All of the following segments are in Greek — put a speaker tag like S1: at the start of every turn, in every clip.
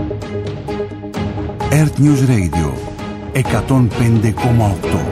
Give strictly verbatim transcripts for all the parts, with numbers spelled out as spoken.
S1: Earth News Radio εκατόν πέντε κόμμα οκτώ.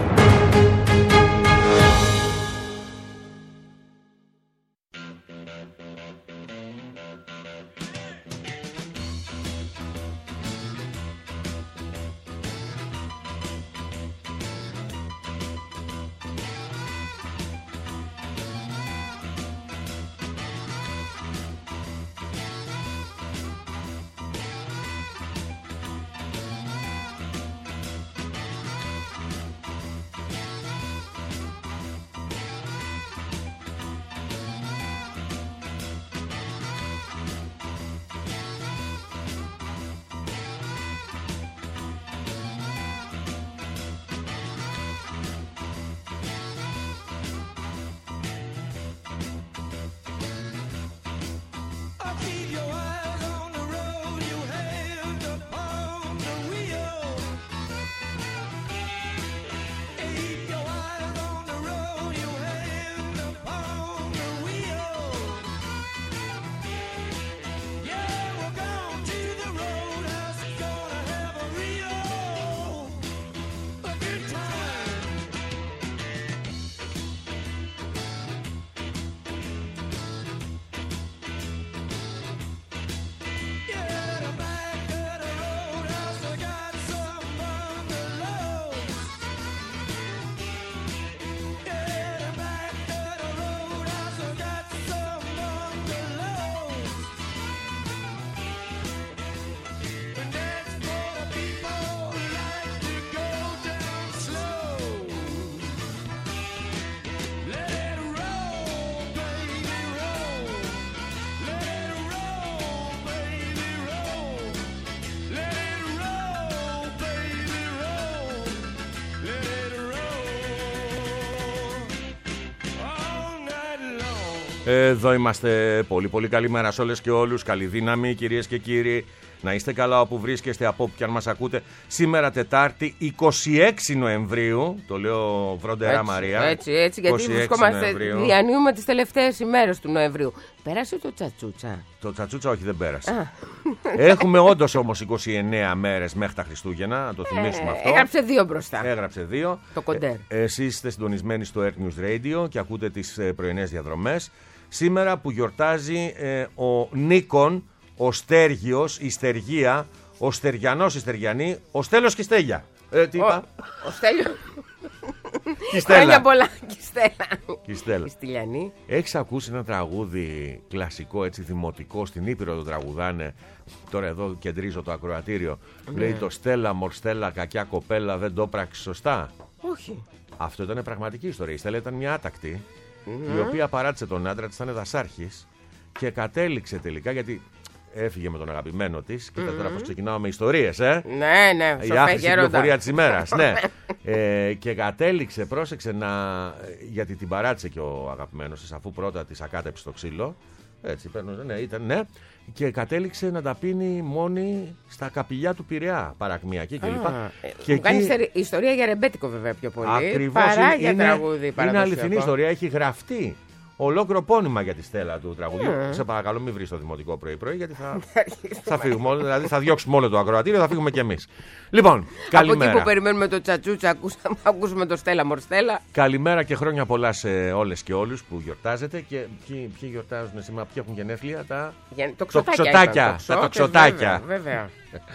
S2: Εδώ είμαστε. Πολύ πολύ καλημέρα σε όλες και όλους. Καλή δύναμη κυρίες και κύριοι. Να είστε καλά όπου βρίσκεστε, από όπου και αν μας ακούτε. Σήμερα Τετάρτη είκοσι έξι Νοεμβρίου. Το λέω βροντερά
S3: έτσι,
S2: Μαρία.
S3: Έτσι, έτσι, γιατί βρισκόμαστε, διανύουμε τις τελευταίες ημέρες του Νοεμβρίου. Πέρασε το τσατσούτσα?
S2: Το τσατσούτσα όχι, δεν πέρασε. Έχουμε όντως όμως είκοσι εννέα μέρες μέχρι τα Χριστούγεννα, να το θυμίσουμε
S3: ε,
S2: αυτό.
S3: Έγραψε δύο μπροστά.
S2: Έγραψε δύο.
S3: Το κοντέρ.
S2: Ε, εσείς είστε συντονισμένοι στο Earth News Radio και ακούτε τις ε, πρωινές διαδρομές. Σήμερα που γιορτάζει ε, ο Νίκον, ο Στέργιος, η Στεργία, ο Στεριανός, η Στεριανή, ο Στέλος και η Στέλια. Ε, τι είπα?
S3: Ο, ο Στέλιος.
S2: Και η Στέλλα.
S3: Χρόνια πολλά. Και η Στέλλα.
S2: Και η Στέλλα.
S3: Η Στυλιανή.
S2: Έχεις ακούσει ένα τραγούδι κλασικό, έτσι δημοτικό, στην Ήπειρο το τραγουδάνε? Τώρα εδώ κεντρίζω το ακροατήριο. Ναι. Λέει το Στέλλα, μορ Στέλλα, κακιά κοπέλα, δεν το πράξει σωστά.
S3: Όχι.
S2: Αυτό ήταν πραγματική ιστορία. Η Στέλλα ήταν μια άτακτη,
S3: Mm-hmm.
S2: η οποία παράτησε τον άντρα της, ήταν δασάρχης και κατέληξε τελικά, γιατί έφυγε με τον αγαπημένο της. Κοίτα mm-hmm. τώρα πώς ξεκινάω με ιστορίες, ε!
S3: Ναι, ναι,
S2: η άχρηστη πληροφορία της ημέρας. Ναι. ε, και κατέληξε, πρόσεξε να. Γιατί την παράτησε και ο αγαπημένος της, αφού πρώτα της ακάτεψε το ξύλο. Έτσι, παίρνω, ναι, ήταν, ναι. Και κατέληξε να τα πίνει μόνη στα καπηλιά του Πειραιά, παρακμιακή κλπ.
S3: Ah, και μου κάνει εκεί... ιστορία για ρεμπέτικο βέβαια πιο πολύ.
S2: Ακριβώς,
S3: παρά
S2: είναι,
S3: για τραγούδι.
S2: Είναι αληθινή ιστορία, έχει γραφτεί ολόκληρο πόνημα για τη Στέλλα του τραγουδιού.
S3: Mm.
S2: Σε παρακαλώ, μην βρει το δημοτικό πρωί-πρωί, γιατί θα, θα φύγουμε. Δηλαδή θα διώξουμε όλο το ακροατήριο, θα φύγουμε κι εμείς. Λοιπόν, καλημέρα.
S3: Από εκεί που περιμένουμε το τσατσούτσα, ακούσαμε, ακούσουμε το Στέλλα Μορστέλλα.
S2: Καλημέρα και χρόνια πολλά σε όλες και όλους που γιορτάζετε. Και ποιοι, ποιοι γιορτάζουν σήμερα, ποιοι έχουν γενέθλια? Τα
S3: τοξοτάκια.
S2: Τα τοξοτάκια.
S3: Βέβαια. βέβαια.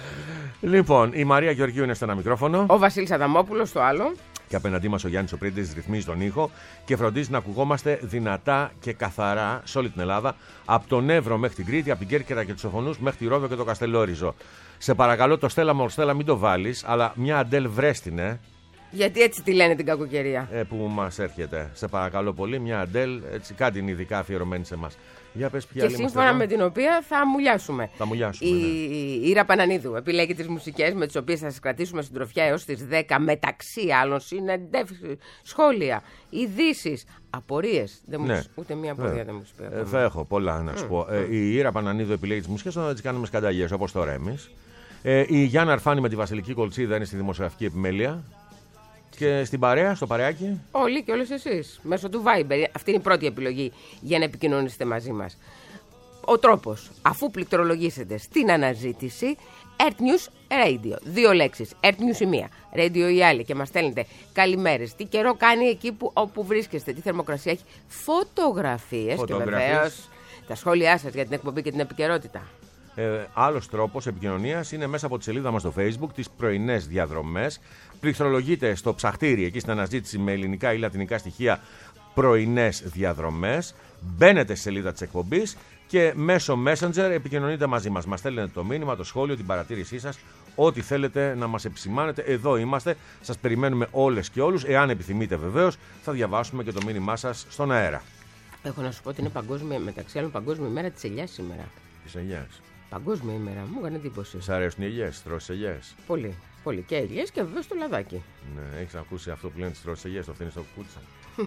S2: Λοιπόν, η Μαρία Γεωργίου είναι στο ένα μικρόφωνο.
S3: Ο Βασίλης Αδαμόπουλος στο άλλο.
S2: Και απέναντί μας ο Γιάννης ο Πρίτης ρυθμίζει τον ήχο και φροντίζει να ακουγόμαστε δυνατά και καθαρά σε όλη την Ελλάδα, από τον Εύρο μέχρι την Κρήτη, από την Κέρκυρα και τους Οφωνούς μέχρι τη Ρόδο και το Καστελόριζο. Σε παρακαλώ, το Στέλλα Μορστέλλα μην το βάλεις, αλλά μια Αντέλ βρέστηνε.
S3: Γιατί έτσι τη λένε την κακοκαιρία.
S2: Ε, που μας έρχεται. Σε παρακαλώ πολύ, μια Αντέλ, έτσι κάτι είναι ειδικά αφιερωμένη σε εμάς. Για πες, ποια
S3: και σύμφωνα με την οποία θα μουλιάσουμε.
S2: Θα μουλιάσουμε.
S3: Η,
S2: ναι.
S3: η Ήρα Πανανίδου επιλέγει τις μουσικές με τις οποίες θα σας κρατήσουμε συντροφιά έως τις δέκα, μεταξύ άλλων συνεντεύξεις, σχόλια, ειδήσεις, απορίες. Δεν
S2: ναι.
S3: μου, ούτε μία απορία ναι. δεν μου πει.
S2: Ε, θα έχω πολλά να σου mm. πω. Mm. Ε, η Ήρα Πανανίδου επιλέγει τις μουσικές, θα τις κάνουμε σκανταλιές όπως τώρα εμείς. Ε, η Γιάννα Αρφάνη με τη Βασιλική Κολτσίδα είναι στη δημοσιογραφική επιμέλεια. Και στην παρέα, στο παρεάκι.
S3: Όλοι και όλες εσείς. Μέσω του Viber. Αυτή είναι η πρώτη επιλογή για να επικοινωνήσετε μαζί μας. ο τρόπος, αφού πληκτρολογήσετε στην αναζήτηση Earth News Radio, δύο λέξεις, Earth News η μία, Radio η άλλη, και μας στέλνετε καλημέρες, τι καιρό κάνει εκεί που, όπου βρίσκεστε, τι θερμοκρασία έχει, φωτογραφίες, και βεβαίως τα σχόλιά σας για την εκπομπή και την επικαιρότητα.
S2: Ε, άλλος τρόπος επικοινωνίας είναι μέσα από τη σελίδα μας στο Facebook, τις πρωινές διαδρομές. Πληκτρολογείτε στο ψαχτήρι εκεί στην αναζήτηση με ελληνικά ή λατινικά στοιχεία πρωινές διαδρομές. Μπαίνετε στη σελίδα της εκπομπής και μέσω Messenger επικοινωνείτε μαζί μας. Μας στέλνετε το μήνυμα, το σχόλιο, την παρατήρησή σας, ό,τι θέλετε να μας επισημάνετε. Εδώ είμαστε, σας περιμένουμε όλες και όλους. Εάν επιθυμείτε βεβαίως, θα διαβάσουμε και το μήνυμά σας στον αέρα.
S3: Έχω να σου πω ότι είναι παγκόσμια, μεταξύ άλλων παγκόσμια ημέρα της ελιάς σήμερα.
S2: Της ελιάς.
S3: Παγκόσμια ημέρα, μου έκανε εντύπωση.
S2: Σ' αρέσουν οι ελιές, τρως ελιές?
S3: Πολύ. Πολύ. Και ελιές και βεβαίως το λαδάκι.
S2: Ναι, έχεις ακούσει αυτό που λένε τις τρως ελιές, το φτύνει στο κουκούτσα.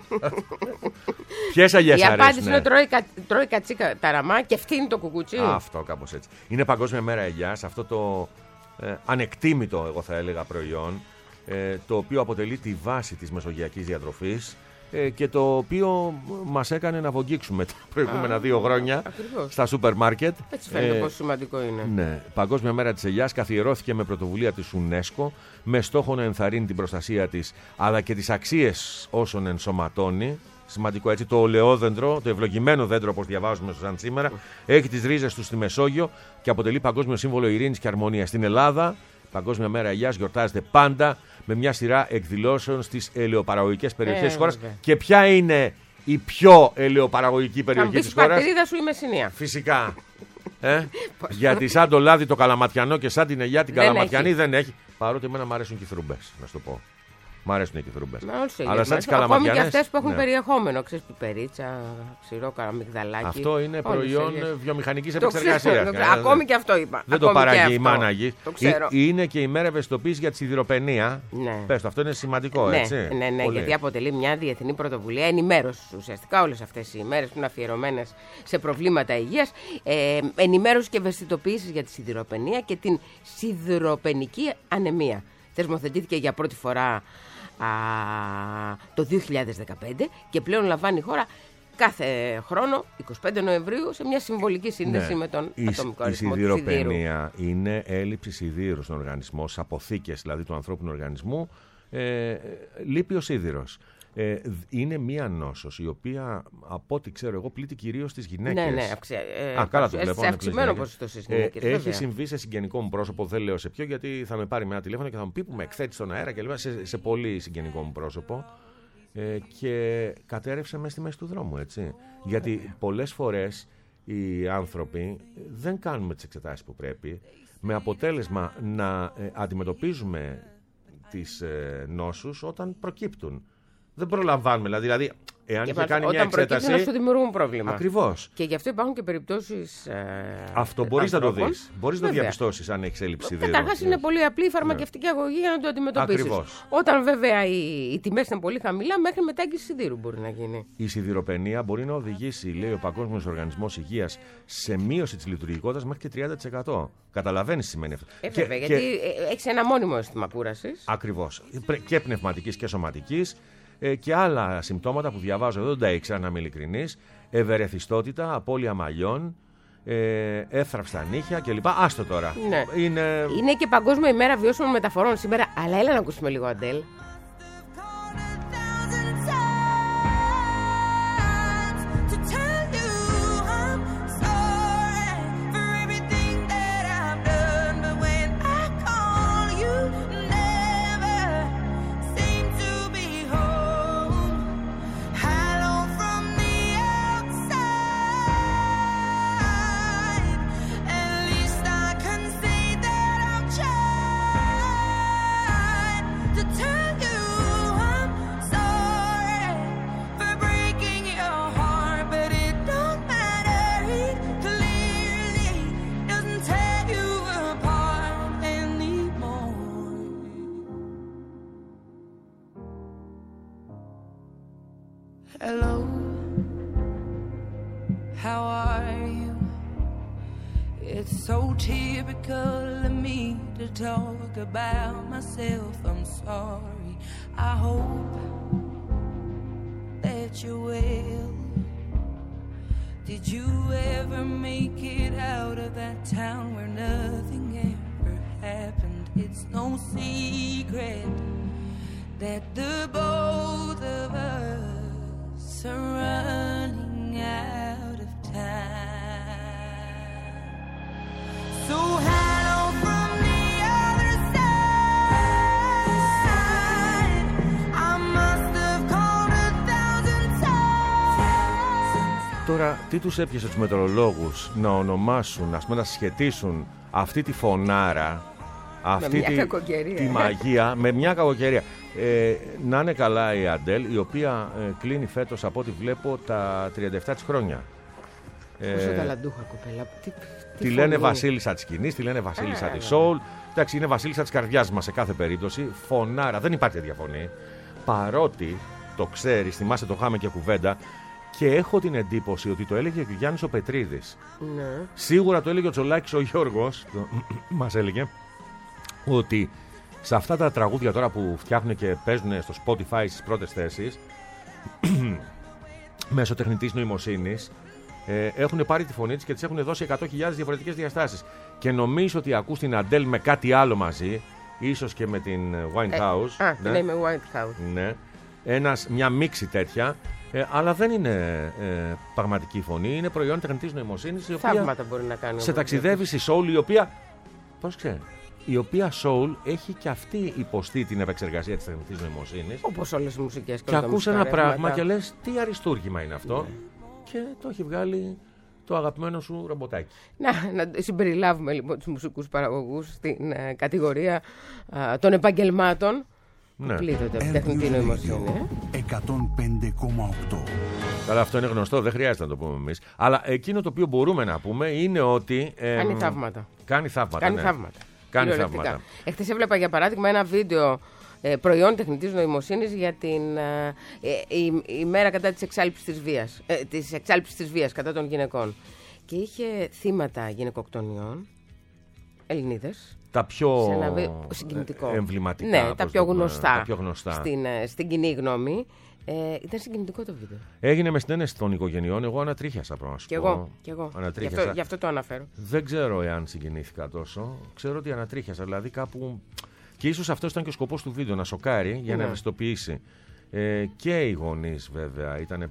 S2: Ποιες ελιές αρέσουν?
S3: Η απάντηση είναι τρώει, κα, τρώει κατσίκα ταραμά και φτύνει το κουκούτσι.
S2: Αυτό, κάπως έτσι. Είναι Παγκόσμια Μέρα Ελιάς, αυτό το ε, ανεκτήμητο, εγώ θα έλεγα, προϊόν, ε, το οποίο αποτελεί τη βάση της μεσογειακής διατροφής ε, και το οποίο μας έκανε να βογγίξουμε τα προηγούμενα Α, δύο χρόνια ακριβώς. Στα σούπερ μάρκετ.
S3: Έτσι φαίνεται ε, πόσο σημαντικό είναι.
S2: Ναι. Παγκόσμια Μέρα της Ελιάς καθιερώθηκε με πρωτοβουλία της UNESCO με στόχο να ενθαρρύνει την προστασία της αλλά και τις αξίες όσων ενσωματώνει. Σημαντικό έτσι, το ολαιόδεντρο, το ευλογημένο δέντρο, όπως διαβάζουμε σαν σήμερα, έχει τις ρίζες του στη Μεσόγειο και αποτελεί παγκόσμιο σύμβολο ειρήνης και αρμονίας. Στην Ελλάδα, Παγκόσμια Μέρα Ελιάς γιορτάζεται πάντα με μια σειρά εκδηλώσεων στις ελαιοπαραγωγικές περιοχές ε, της χώρας. Βέβαια. Και ποια είναι η πιο ελαιοπαραγωγική περιοχή της χώρας?
S3: Η πατρίδα σου η Μεσσηνία.
S2: Φυσικά. ε? Γιατί σαν το λάδι το καλαματιανό και σαν την ελιά την δεν καλαματιανή έχει. Δεν έχει. Παρότι εμένα μου αρέσουν και οι θρούμπες, να σου το πω. Μ' αρέσουν και οι θρούμπες.
S3: Αλλά σαν τις καλαματιανές. Ακόμη και αυτές που έχουν ναι. περιεχόμενο. Ξέρεις, πιπερίτσα, ξηρό, καραμιγδαλάκι.
S2: Αυτό είναι προϊόν βιομηχανικής επεξεργασίας.
S3: Ακόμη και αυτό είπα.
S2: Δεν το παράγει η μάνα γη. Είναι και η μέρα ευαισθητοποίησης για τη σιδηροπαινία. Πες το, αυτό είναι σημαντικό, έτσι.
S3: Ναι, ναι, γιατί αποτελεί μια διεθνή πρωτοβουλία ενημέρωσης. Ουσιαστικά όλες αυτές οι ημέρες που είναι αφιερωμένες σε προβλήματα υγείας. Ενημέρωση και ευαισθητοποίησης για τη σιδηροπαινία και την σιδηροπαινική ανεμία. Θεσμοθετήθηκε για πρώτη φορά α, το δύο χιλιάδες δεκαπέντε και πλέον λαμβάνει η χώρα κάθε χρόνο εικοστή πέμπτη Νοεμβρίου σε μια συμβολική σύνδεση ναι. με τον η, ατομικό αριθμό του σιδήρου. Η σιδηροπαινία
S2: είναι έλλειψη σιδήρου στον οργανισμό, σε αποθήκες δηλαδή του ανθρώπινου οργανισμού, ε, λείπει ο σίδηρος. Ε, είναι μία νόσος η οποία από ό,τι ξέρω εγώ πλήττει κυρίως τις γυναίκες.
S3: Ναι, ναι, αυξη... ε,
S2: Α, καλά το βλέπω.
S3: Σε αυξημένο ποσοστό στις γυναίκες.
S2: Ε, έχει συμβεί σε συγγενικό μου πρόσωπο, δεν λέω σε ποιο, γιατί θα με πάρει με ένα τηλέφωνο και θα μου πει που με εκθέτει στον αέρα και λέω σε, σε πολύ συγγενικό μου πρόσωπο. Ε, και κατέρευσε μέσα στη μέση του δρόμου, έτσι. Γιατί πολλές φορές οι άνθρωποι δεν κάνουμε τις εξετάσεις που πρέπει, με αποτέλεσμα να ε, αντιμετωπίζουμε τις ε, νόσους όταν προκύπτουν. Δεν προλαμβάνουμε, δηλαδή, δηλαδή εάν είχε κάνει μια εξέταση.
S3: Όταν σου δημιουργούν πρόβλημα.
S2: Ακριβώς.
S3: Και γι' αυτό υπάρχουν και περιπτώσεις. Ε,
S2: αυτό μπορείς να το δεις. Μπορείς να το διαπιστώσεις αν έχεις έλλειψη σιδήρου.
S3: Καταρχάς είναι πολύ απλή η φαρμακευτική ναι. αγωγή για να το αντιμετωπίσεις.
S2: Ακριβώς.
S3: Όταν βέβαια οι, οι τιμές είναι πολύ χαμηλά, μέχρι μετάγγιση σιδήρου μπορεί να γίνει.
S2: Η σιδηροπαινία μπορεί να οδηγήσει, λέει ο Παγκόσμιος Οργανισμός Υγείας, σε μείωση της λειτουργικότητας μέχρι και τριάντα τοις εκατό. Καταλαβαίνεις τι σημαίνει αυτό.
S3: Ε, βέβαια, και, γιατί και... έχει ένα μόνιμο αίσθημα κούρασης.
S2: Ακριβώς. Και πνευματικής και σωματικής. Και άλλα συμπτώματα που διαβάζω εδώ, δεν τα ήξερα να είμαι ειλικρινής. Ευερεθιστότητα, απώλεια μαλλιών, ε, εύθραυστα νύχια κλπ. Άστο τώρα.
S3: Ναι.
S2: Είναι...
S3: είναι και Παγκόσμια ημέρα βιώσιμων μεταφορών σήμερα, αλλά έλα να ακούσουμε λίγο Αντέλ.
S4: Hello, how are you? It's so typical of me to talk about myself. I'm sorry. I hope that you're well. Did you ever make it out of that town where nothing ever happened? It's no secret that the both of us are running out of time. So hello from the other side. I must have called a thousand times.
S2: Τώρα, τι τους έπιασε τους μετεωρολόγους να ονομάσουν, ας πούμε, να συσχετίσουν αυτή τη φωνάρα, αυτή
S3: μια
S2: τη,
S3: κακοκαιρία.
S2: τη μαγεία με μια κακοκαιρία. Ε, να είναι καλά η Αντέλ, η οποία ε, κλείνει φέτος, από ό,τι βλέπω, τα τριάντα επτά της χρόνια.
S3: Πόσο
S2: Ε,
S3: ταλαντούχα κοπέλα. Τι, τι
S2: Τη λένε
S3: φωνή.
S2: βασίλισσα της σκηνής, τη λένε βασίλισσα
S3: Α,
S2: της
S3: ναι.
S2: soul. Εντάξει, είναι βασίλισσα της καρδιάς μας σε κάθε περίπτωση. Φωνάρα, δεν υπάρχει τέτοια φωνή. Παρότι το ξέρεις, θυμάσαι, το είχαμε και κουβέντα. Και έχω την εντύπωση ότι το έλεγε και ο Γιάννης ο Πετρίδης.
S3: Ναι.
S2: Σίγουρα το έλεγε ο Τσολάκης ο Γιώργος, το, μας έλεγε, ότι σε αυτά τα τραγούδια τώρα που φτιάχνουν και παίζουν στο Spotify στις πρώτες θέσεις, μέσω τεχνητής νοημοσύνης, ε, έχουν πάρει τη φωνή της και της έχουν δώσει εκατό χιλιάδες διαφορετικές διαστάσεις. Και νομίζω ότι ακούς την Αντέλ με κάτι άλλο μαζί, ίσως και με την Winehouse.
S3: Ε, α,
S2: ναι,
S3: ναι, με White House.
S2: ναι. Ένας, μια μίξη τέτοια, ε, αλλά δεν είναι ε, πραγματική φωνή, είναι προϊόν τεχνητής νοημοσύνης, η οποία
S3: Θαύματα μπορεί να κάνει.
S2: σε
S3: ο
S2: ταξιδεύει στη soul, η οποία, πώς ξέρει, η οποία soul έχει και αυτή υποστεί την επεξεργασία της τεχνητής νοημοσύνης.
S3: Όπως όλες οι μουσικές.
S2: Και ακούς ένα
S3: μουσικά
S2: πράγμα
S3: ρεύματα.
S2: και λες τι αριστούργημα είναι αυτό. Και το έχει βγάλει το αγαπημένο σου ρομποτάκι.
S3: Να, να συμπεριλάβουμε λοιπόν τους μουσικούς παραγωγούς στην ε, κατηγορία α, των επαγγελμάτων
S2: Ναι.
S3: που πλήττονται από
S1: Air
S3: τεχνητή
S1: News
S3: νοημοσύνη.
S1: Radio
S3: ε.
S1: εκατόν πέντε κόμμα οκτώ.
S2: Καλά, αυτό είναι γνωστό, δεν χρειάζεται να το πούμε εμείς. Αλλά εκείνο το οποίο μπορούμε να πούμε είναι ότι. ε,
S3: Κάνει θαύματα.
S2: Κάνει θαύματα.
S3: Κάνει
S2: ναι.
S3: θαύματα.
S2: Κάνει
S3: Κυριολεκτικά.
S2: θαύματα.
S3: Εχθές έβλεπα για παράδειγμα ένα βίντεο ε, προϊόν τεχνητής νοημοσύνης για την ε, ε, η, η μέρα κατά της εξάλειψης της βίας, ε, της εξάλειψης της βίας κατά των γυναικών. Και είχε θύματα γυναικοκτονιών, Ελληνίδες.
S2: Τα πιο
S3: Σε ένα βι- συγκινητικό.
S2: εμβληματικά.
S3: Ναι, τα
S2: πώς
S3: πιο
S2: το πούμε,
S3: γνωστά,
S2: τα πιο γνωστά.
S3: Στην, ε, στην κοινή γνώμη. Ε, ήταν συγκινητικό το βίντεο.
S2: Έγινε με συνένεση των οικογενειών. Εγώ ανατρίχιασα, πρέπει να σου
S3: Κι
S2: πω.
S3: εγώ. Κι εγώ. Γι'
S2: Ανατρίχιασα.
S3: αυτό, γι' αυτό το αναφέρω.
S2: Δεν ξέρω εάν συγκινήθηκα τόσο. Ξέρω ότι ανατρίχιασα. Δηλαδή κάπου. Και ίσως αυτό ήταν και ο σκοπός του βίντεο, να σοκάρει για να
S3: Ναι.
S2: ευαισθητοποιήσει. Ε, και οι γονείς βέβαια. Ήτανε,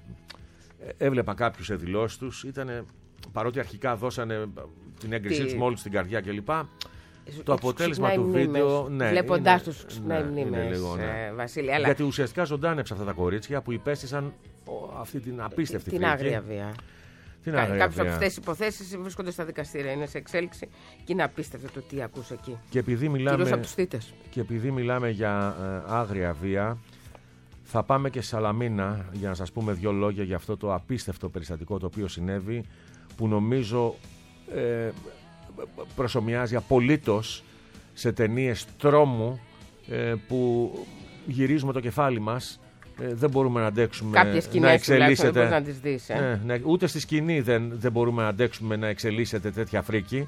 S2: έβλεπα κάποιους σε δηλώσεις τους. Ήτανε, παρότι αρχικά δώσανε την έγκρισή
S3: Τι-
S2: τους μόλις στην καρδιά κλπ.
S3: Τους
S2: Το αποτέλεσμα
S3: ξυπνάει
S2: του
S3: μνήμες.
S2: βίντεο. Ναι,
S3: Βλέποντάς
S2: είναι-
S3: τους ξυπνάει
S2: ναι,
S3: μνήμες,
S2: είναι λίγο, ναι.
S3: ε, Βασίλη. Αλλά
S2: Γιατί ουσιαστικά ζωντάνεψε αυτά τα κορίτσια που υπέστησαν ο, αυτή την απίστευτη
S3: την
S2: φρίκη.
S3: άγρια βία.
S2: Την
S3: Κα-
S2: άγρια
S3: Κάποιες από
S2: βία.
S3: αυτές τις υποθέσεις βρίσκονται στα δικαστήρια, είναι σε εξέλιξη και είναι απίστευτο το τι ακούς εκεί.
S2: Και επειδή μιλάμε,
S3: Κυρίως από τους θύτες.
S2: και επειδή μιλάμε για ε, άγρια βία, θα πάμε και σε Σαλαμίνα για να σας πούμε δύο λόγια για αυτό το απίστευτο περιστατικό το οποίο συνέβη, που νομίζω ε, προσομοιάζει απολύτως σε ταινίες τρόμου ε, που γυρίζουμε το κεφάλι μας. Ε, δεν μπορούμε να αντέξουμε
S3: Κάποιες
S2: να
S3: σκηνές τουλάχιστον δεν
S2: εξελίσσεται.
S3: μπορείς να τις δεις. Ε.
S2: Ναι, ναι, ούτε στη σκηνή δεν, δεν μπορούμε να αντέξουμε να εξελίσσεται τέτοια φρίκη.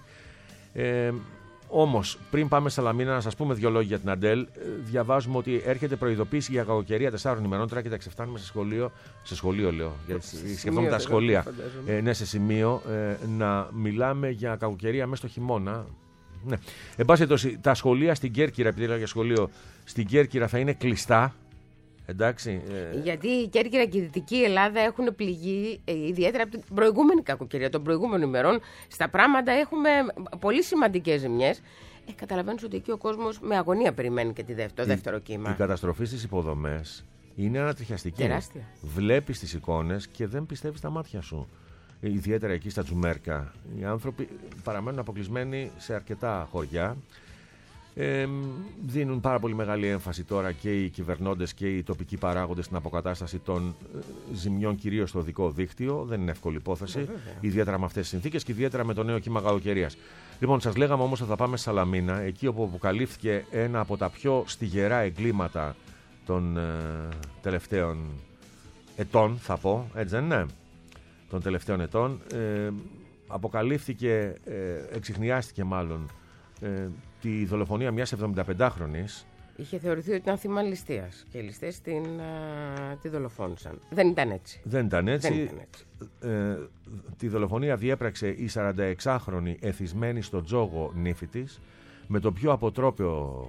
S2: Ε, όμως, πριν πάμε σε Σαλαμίνα, να σας πούμε δύο λόγια για την Αντέλ. Ε, διαβάζουμε ότι έρχεται προειδοποίηση για κακοκαιρία τεσσάρων ημερών. Τώρα κοιτάξτε, φτάνουμε σε σχολείο. Σε σχολείο λέω, γιατί σκεφτόμουν τα
S3: δεν
S2: σχολεία.
S3: φαντάζομαι.
S2: Ε, ναι, σε σημείο ε, να μιλάμε για κακοκαιρία μέσα στο χειμώνα. Ναι. Εν πάση περιπτώσει, τα σχολεία στην Κέρκυρα, επειδή λέω για σχολείο, στην Κέρκυρα θα είναι κλειστά. Εντάξει. Ε,
S3: Γιατί η Κέρκυρα και η Δυτική Ελλάδα έχουν πληγεί ε, ιδιαίτερα από την προηγούμενη κακοκαιρία των προηγούμενων ημερών. Στα πράγματα έχουμε πολύ σημαντικές ζημιές. Ε, καταλαβαίνεις ότι εκεί ο κόσμος με αγωνία περιμένει και τη δεύτερο, το δεύτερο κύμα.
S2: Η καταστροφή στις υποδομές είναι ανατριχιαστική.
S3: Τεράστια.
S2: Βλέπεις τις εικόνες και δεν πιστεύεις τα μάτια σου. Ιδιαίτερα εκεί στα Τζουμέρκα. Οι άνθρωποι παραμένουν αποκλεισμένοι σε αρκετά χωριά. Ε, δίνουν πάρα πολύ μεγάλη έμφαση τώρα και οι κυβερνώντες και οι τοπικοί παράγοντες στην αποκατάσταση των ε, ζημιών, κυρίως στο οδικό δίκτυο. Δεν είναι εύκολη υπόθεση,
S3: Ε,
S2: ιδιαίτερα με αυτές τις συνθήκες και ιδιαίτερα με το νέο κύμα κακοκαιρίας. Λοιπόν, σας λέγαμε όμως ότι θα πάμε στη Σαλαμίνα, εκεί όπου αποκαλύφθηκε ένα από τα πιο στιγερά εγκλήματα των ε, τελευταίων ετών, θα πω, έτσι δεν είναι, των τελευταίων ετών. Ε, αποκαλύφθηκε, ε, εξιχνιάστηκε μάλλον, ε, τη δολοφονία μιας εβδομηνταπεντάχρονης
S3: Είχε θεωρηθεί ότι ήταν θύμα ληστείας και οι ληστές την, α, τη δολοφόνησαν. Δεν ήταν έτσι.
S2: Δεν ήταν έτσι.
S3: Δεν ήταν έτσι.
S2: Ε, τη δολοφονία διέπραξε η σαρανταεξάχρονη εθισμένη στο τζόγο νύφη της με το πιο αποτρόπαιο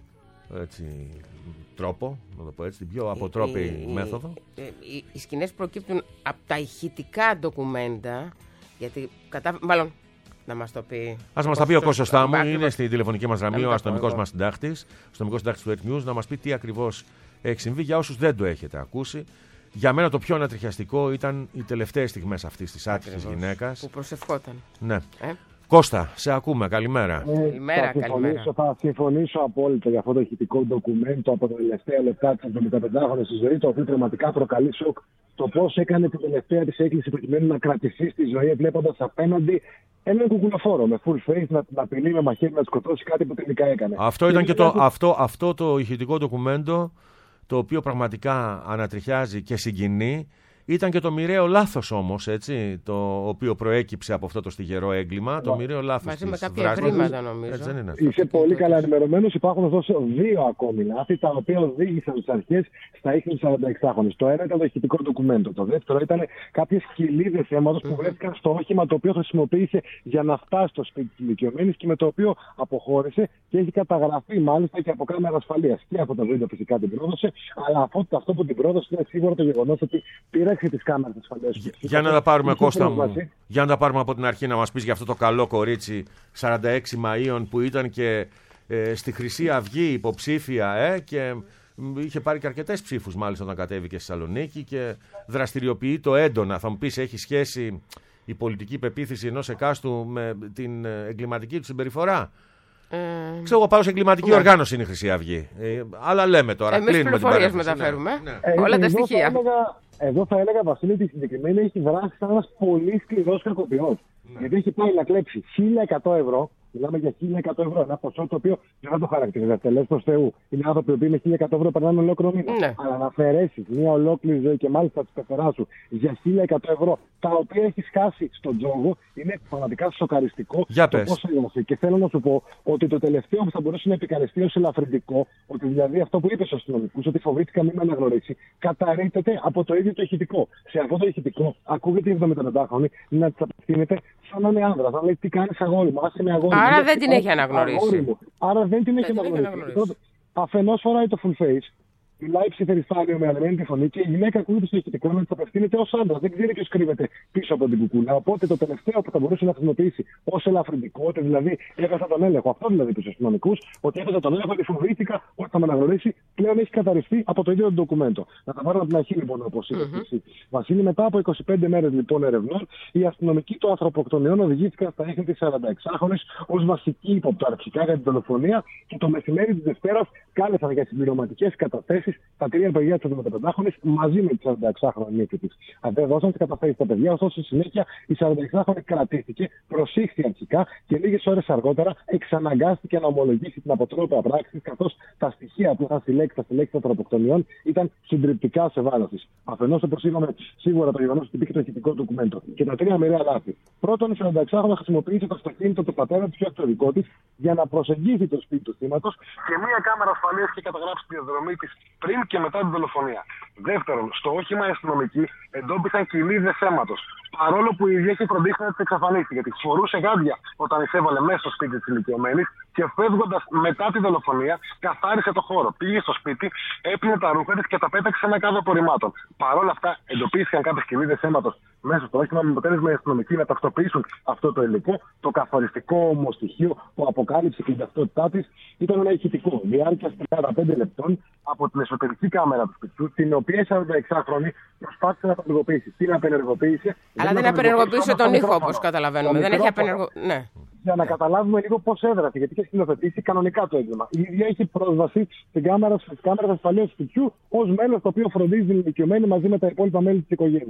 S2: έτσι, τρόπο, να το πω έτσι, την πιο αποτρόπαιη
S3: οι,
S2: μέθοδο.
S3: Οι, οι, οι σκηνές προκύπτουν από τα ηχητικά ντοκουμέντα, γιατί κατά, μάλλον να μας το πει.
S2: Ας μας τα πει ο Κώστος Στάμου, είναι
S3: ακριβώς.
S2: στη τηλεφωνική μας γραμμή ο αστυνομικός
S3: εγώ.
S2: μας συντάκτης, ο αστυνομικός συντάκτης του Earth News, να μας πει τι ακριβώς έχει συμβεί για όσους δεν το έχετε ακούσει. Για μένα το πιο ανατριχιαστικό ήταν οι τελευταίες στιγμές αυτής της άτυχης γυναίκας.
S3: Που προσευχόταν.
S2: Ναι.
S3: Ε?
S2: Κώστα, σε ακούμε. Καλημέρα.
S5: Ε,
S3: Καλημέρα,
S5: θα, συμφωνήσω,
S3: καλημέρα.
S5: θα συμφωνήσω απόλυτα για αυτό το ηχητικό ντοκουμέντο από τα τελευταία λεπτά τη εβδομηνταπεντάχρονη στη ζωή, το οποίο πραγματικά προκαλεί σοκ. Το πώς έκανε την τελευταία της έκκληση προκειμένου να κρατηθεί στη ζωή, βλέποντας απέναντι έναν κουκουλοφόρο με full face να την απειλεί με μαχαίρι να σκοτώσει, κάτι που τελικά έκανε.
S2: Αυτό ήταν και το, αυτό, αυτό το ηχητικό ντοκουμέντο, το οποίο πραγματικά ανατριχιάζει και συγκινεί. Ήταν και το μοιραίο λάθος όμως, έτσι, το οποίο προέκυψε από αυτό το στιγερό έγκλημα. Το μοιραίο λάθος.
S3: Μαζί με
S2: της
S3: κάποια
S2: δράσης.
S3: ευρήματα, νομίζω.
S2: Έτσι δεν είναι?
S5: Είσαι πολύ καλά ενημερωμένος. Υπάρχουν ωστόσο δύο ακόμη λάθη, τα οποία οδήγησαν τις αρχές στα ίχνη της σαρανταεξάχρονης. Το ένα ήταν το ηχητικό ντοκουμέντο. Το δεύτερο ήταν κάποιες κοιλίδες αίματος που βρέθηκαν στο όχημα το οποίο χρησιμοποίησε για να φτάσει στο σπίτι της ηλικιωμένης και με το οποίο αποχώρησε και έχει καταγραφεί μάλιστα και από κάμερα ασφαλείας. Και από τα βίντεο φυσικά την πρόδωσε, αλλά αυτό, αυτό που την πρόδωσε είναι σίγουρα το γεγονός ότι πήραξε τις κάμερες ασφαλείας.
S2: Για να τα πάρουμε, Κώστα μου, για να τα πάρουμε από την αρχή, να μας πεις για αυτό το καλό κορίτσι σαράντα έξι Μαΐων που ήταν και ε, στη Χρυσή Αυγή υποψήφια ε, και είχε πάρει και αρκετές ψήφους μάλιστα όταν κατέβηκε στη Θεσσαλονίκη και δραστηριοποιεί το έντονα. Θα μου πεις, έχει σχέση η πολιτική πεποίθηση ενός εκάστου με την εγκληματική του συμπεριφορά?
S3: Ε,
S2: Ξέρω εγώ, πάω σε εγκληματική
S3: ναι.
S2: οργάνωση είναι η Χρυσή Αυγή. Ε, αλλά λέμε τώρα,
S3: Εμείς
S2: κλείνουμε την
S3: πληροφορίες
S2: παρένθεση.
S3: μεταφέρουμε.
S2: Ναι, ναι.
S5: Ε,
S3: Όλα τα
S5: εδώ
S3: στοιχεία.
S5: Θα έλεγα, εδώ θα έλεγα, Βασίλη, ότι η συγκεκριμένη έχει δράσει σαν ένας πολύ σκληρός κακοποιός.
S2: Ναι.
S5: Γιατί έχει πάει να κλέψει χίλια εκατό ευρώ. Μιλάμε για χίλια εκατό ευρώ. Ένα ποσό το οποίο δεν θα το χαρακτηρίζει τελές προς Θεού. Είναι άνθρωποι που με χίλια εκατό ευρώ περνάνε ολόκληρο μήνα.
S3: Ναι.
S5: Αλλά να αφαιρέσει μια ολόκληρη ζωή και μάλιστα τη πεθερά σου για χίλια εκατό ευρώ, τα οποία έχει χάσει στον τζόγο, είναι πραγματικά σοκαριστικό.
S2: Για
S5: το
S2: πες.
S5: πώς έγινε. Και θέλω να σου πω ότι το τελευταίο που θα μπορούσε να επικαλεστεί ως ελαφρυντικό, ότι δηλαδή αυτό που είπε στους αστυνομικούς, ότι φοβήθηκα μην με αναγνωρίσει, καταρρύπτεται από το ίδιο το ηχητικό. Σε αυτό το ηχητικό ακούγεται η εβδομηνταπεντάχρονη να τη απευθύνεται σαν να είναι άνδρα. Να λέει τι κάνει αγόρι μου, άσε με αγόρι μου.
S3: Άρα δεν την έχει αναγνωρίσει.
S5: Άρα δεν την έχει
S3: την έχει
S5: αναγνωρίσει.
S3: αναγνωρίσει.
S5: Αφενός φοράει το full face, μιλάει ψιθεριστάνιο με ανεμένη τη φωνή και η γυναίκα ακούγεται στο ηχητικό να τη απευθύνεται ως άντρα. Δεν ξέρει ποιος κρύβεται πίσω από την κουκούλα. Οπότε το τελευταίο που θα μπορούσε να χρησιμοποιήσει ως ελαφρυντικό, ότι δηλαδή έχασα τον έλεγχο, αυτό δηλαδή του αστυνομικού, ότι έχασα τον έλεγχο, ότι φοβήθηκα ότι θα με αναγνωρίσει, πλέον έχει καθαριστεί από το ίδιο το ντοκουμέντο. Να τα πάρω από την αρχή λοιπόν, όπως είπες mm-hmm. εσύ. Βασίλη, μετά από είκοσι πέντε μέρες λοιπόν ερευνών, οι αστυνομικοί των ανθρωποκτονιών οδηγήθηκαν στα ίχνη της σαρανταεξάχρονης ως βασική υποπταρξικά για την δολοφονία και το μεσημέρι της Δευτέρας κάλεσαν για συμπληρωματικές καταθέσεις τα τρία παιδιά της εβδομηνταπεντάχρονης μαζί με τη σαρανταεξάχρονη νύφη της. Δεν δώσαν τις καταθέσεις στα παιδιά, ωστόσο στη συνέχεια η σαρανταεξάχρονη κρατήθηκε, προσήχθη αρχικά και λίγες ώρες αργότερα εξαναγκάστηκε να ομολογήσει την αποτρόπαια πράξη, καθώς τα στοιχεία που είχαν συλλέξει τα συλλέξει των ανθρωποκτονιών ήταν συντριπτικά σε βάρος της. Αφενός, όπως είπαμε, σίγουρα το γεγονός ότι υπήρχε το ηχητικό ντοκουμέντο. Και τα τρία μοιραία λάθη. Πρώτον, η σαρανταεξάχρονη χρησιμοποίησε το αυτοκίνητο του πατέρα του, πιο το δικό της, για να προσεγγίσει το σπίτι του θύματος και μία κάμερα ασφαλείας και καταγράψει τη διαδρομή της πριν και μετά την δολοφονία. Δεύτερον, στο όχημα οι αστυνομικοί εντόπισαν κοιλίδες αίματος. Παρόλο που η ίδια είχε φροντίσει να τις εξαφανίσει, γιατί φορούσε γάντια όταν εισέβαλε μέσα στο σπίτι της ηλικιωμένης και φεύγοντας μετά τη δολοφονία, καθάρισε το χώρο. Πήγε στο σπίτι, έπινε τα ρούχα της και τα πέταξε σε ένα κάδο απορριμμάτων. Παρόλα αυτά, εντοπίστηκαν κάποιες κοιλίδες αίματος μέσα στο όχημα, με αποτέλεσμα οι αστυνομικοί να ταυτοποιήσουν αυτό το υλικό. Το καθοριστικό όμως στοιχείο που αποκάλυψε την ταυτότητά της ήταν ένα ηχητικό διάρκειας τριάντα πέντε λεπτών από την εσωτερική κάμερα του σπιτιού, την οποία η σαρανταεξάχρονη προσπάθησε να απενεργοποιήσει. Την απενεργοποίησε.
S3: Αλλά δεν απενεργοποίησε τον ήχο, όπως καταλαβαίνουμε. Δεν έχει απενεργο... Ναι.
S5: Για να καταλάβουμε λίγο πώς έδρασε, γιατί είχε σκηνοθετήσει κανονικά το έγκλημα. Η ίδια έχει πρόσβαση στην κάμερα, στις κάμερες ασφαλείας του σπιτιού ως μέλος το οποίο φροντίζει την ηλικιωμένη μαζί με τα υπόλοιπα μέλη της οικογένειας.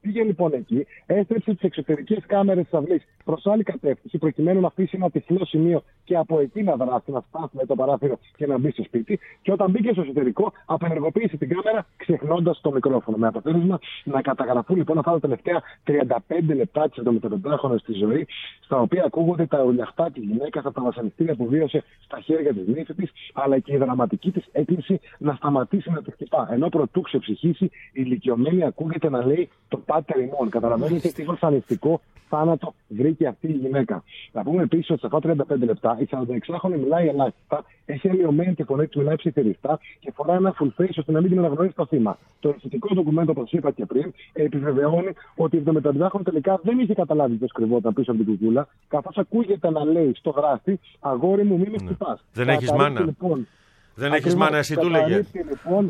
S5: Πήγε λοιπόν εκεί, έστρεψε τις εξωτερικές κάμερες της αυλής προς άλλη κατεύθυνση, προκειμένου να αφήσει ένα τυφλό σημείο και από εκεί να δράσει, να φτάσει με το παράθυρο και να μπει στο σπίτι. Και όταν μπήκε στο εσωτερικό, απενεργοποίησε την κάμερα, ξεχνώντας το μικρόφωνο. Με αποτέλεσμα να καταγραφούν λοιπόν αυτά τα τελευταία τριάντα πέντε λεπτά της εβδομηνταπεντάχρονης στη ζωή, στα οποία ακούγονται τα ουρλιαχτά της γυναίκας από τα βασανιστήρια που βίωσε στα χέρια της νύφη της, αλλά και η δραματική της έκκληση να σταματήσει να τη χτυπά. Ενώ προτού ξεψυχήσει, η ηλικιωμένη ακούγεται να λέει το πάτερ ημών. Καταλαβαίνετε τι βασανιστικό θάνατο βρήκε αυτή η γυναίκα. Να πούμε επίσης ότι σε αυτά τα τριάντα πέντε λεπτά η σαρανταεξάχρονη μιλάει ελάχιστα, έχει αλλοιωμένη τη φωνή του, μιλάει ψιθυριστά και φοράει ένα full face ώστε να μην την αναγνωρίσει το θύμα. Το αισθητικό ντοκουμέντο, όπως είπα και πριν, επιβεβαιώνει ότι η εβδομηνταπεντάχρονη τελικά δεν είχε καταλάβει ποιος κρυβόταν πίσω από την κουκούλα, καθώς ακούγεται να λέει στο δράστη, αγόρι μου, μην με χτυπάς.
S2: Δεν έχεις μάνα.
S5: Λοιπόν,
S2: δεν έχεις μάνα, εσύ του λέγε.
S5: Λοιπόν,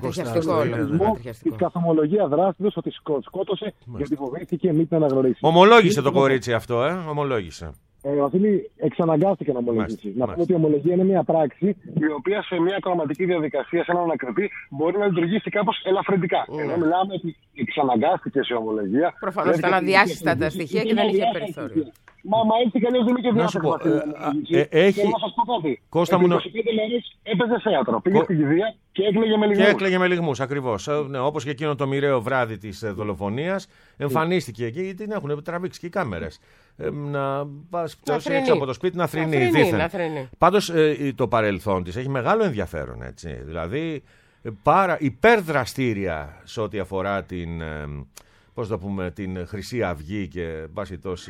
S5: η καθομολογία δράστης ότι σκότωσε γιατί φοβήθηκε μην την αναγνωρίσει.
S2: Ομολόγησε το κορίτσι αυτό, ε, ομολόγησε.
S5: Ε, Βασίλη, εξαναγκάστηκε να ομολογήσει. Να πούμε ότι η ομολογία είναι μια πράξη η οποία σε μια κομματική διαδικασία, σε έναν ανακριτή, μπορεί να λειτουργήσει κάπως ελαφρυντικά. Mm. Ενώ μιλάμε ότι εξαναγκάστηκε σε ομολογία.
S3: Προφανώς ήταν αδιάσυστα τα στοιχεία και δεν είχε περιθώριο.
S5: Μα, μα έτσι κι αλλιώς δεν είχε διάθεση.
S2: Έχει.
S5: Και να σας πω κάτι.
S2: Κώστα μου,
S5: είκοσι πέντε μέρες έπαιζε θέατρο. Πήγε στην κηδεία και έκλαιγε με λιγμούς.
S2: Και έκλαιγε με λιγμούς, ακριβώς. Ναι, όπως και εκείνο το μοιραίο βράδυ της δολοφονίας, εμφανίστηκε εκεί, την έχουν τραβήξει και οι κάμερες. Ε, να πας έξω από το σπίτι να θρηνεί. Πάντως ε, το παρελθόν της έχει μεγάλο ενδιαφέρον, έτσι. Δηλαδή, πάρα υπερδραστήρια σε ό,τι αφορά την, ε, πώς το πούμε, την Χρυσή Αυγή και βάση τόση...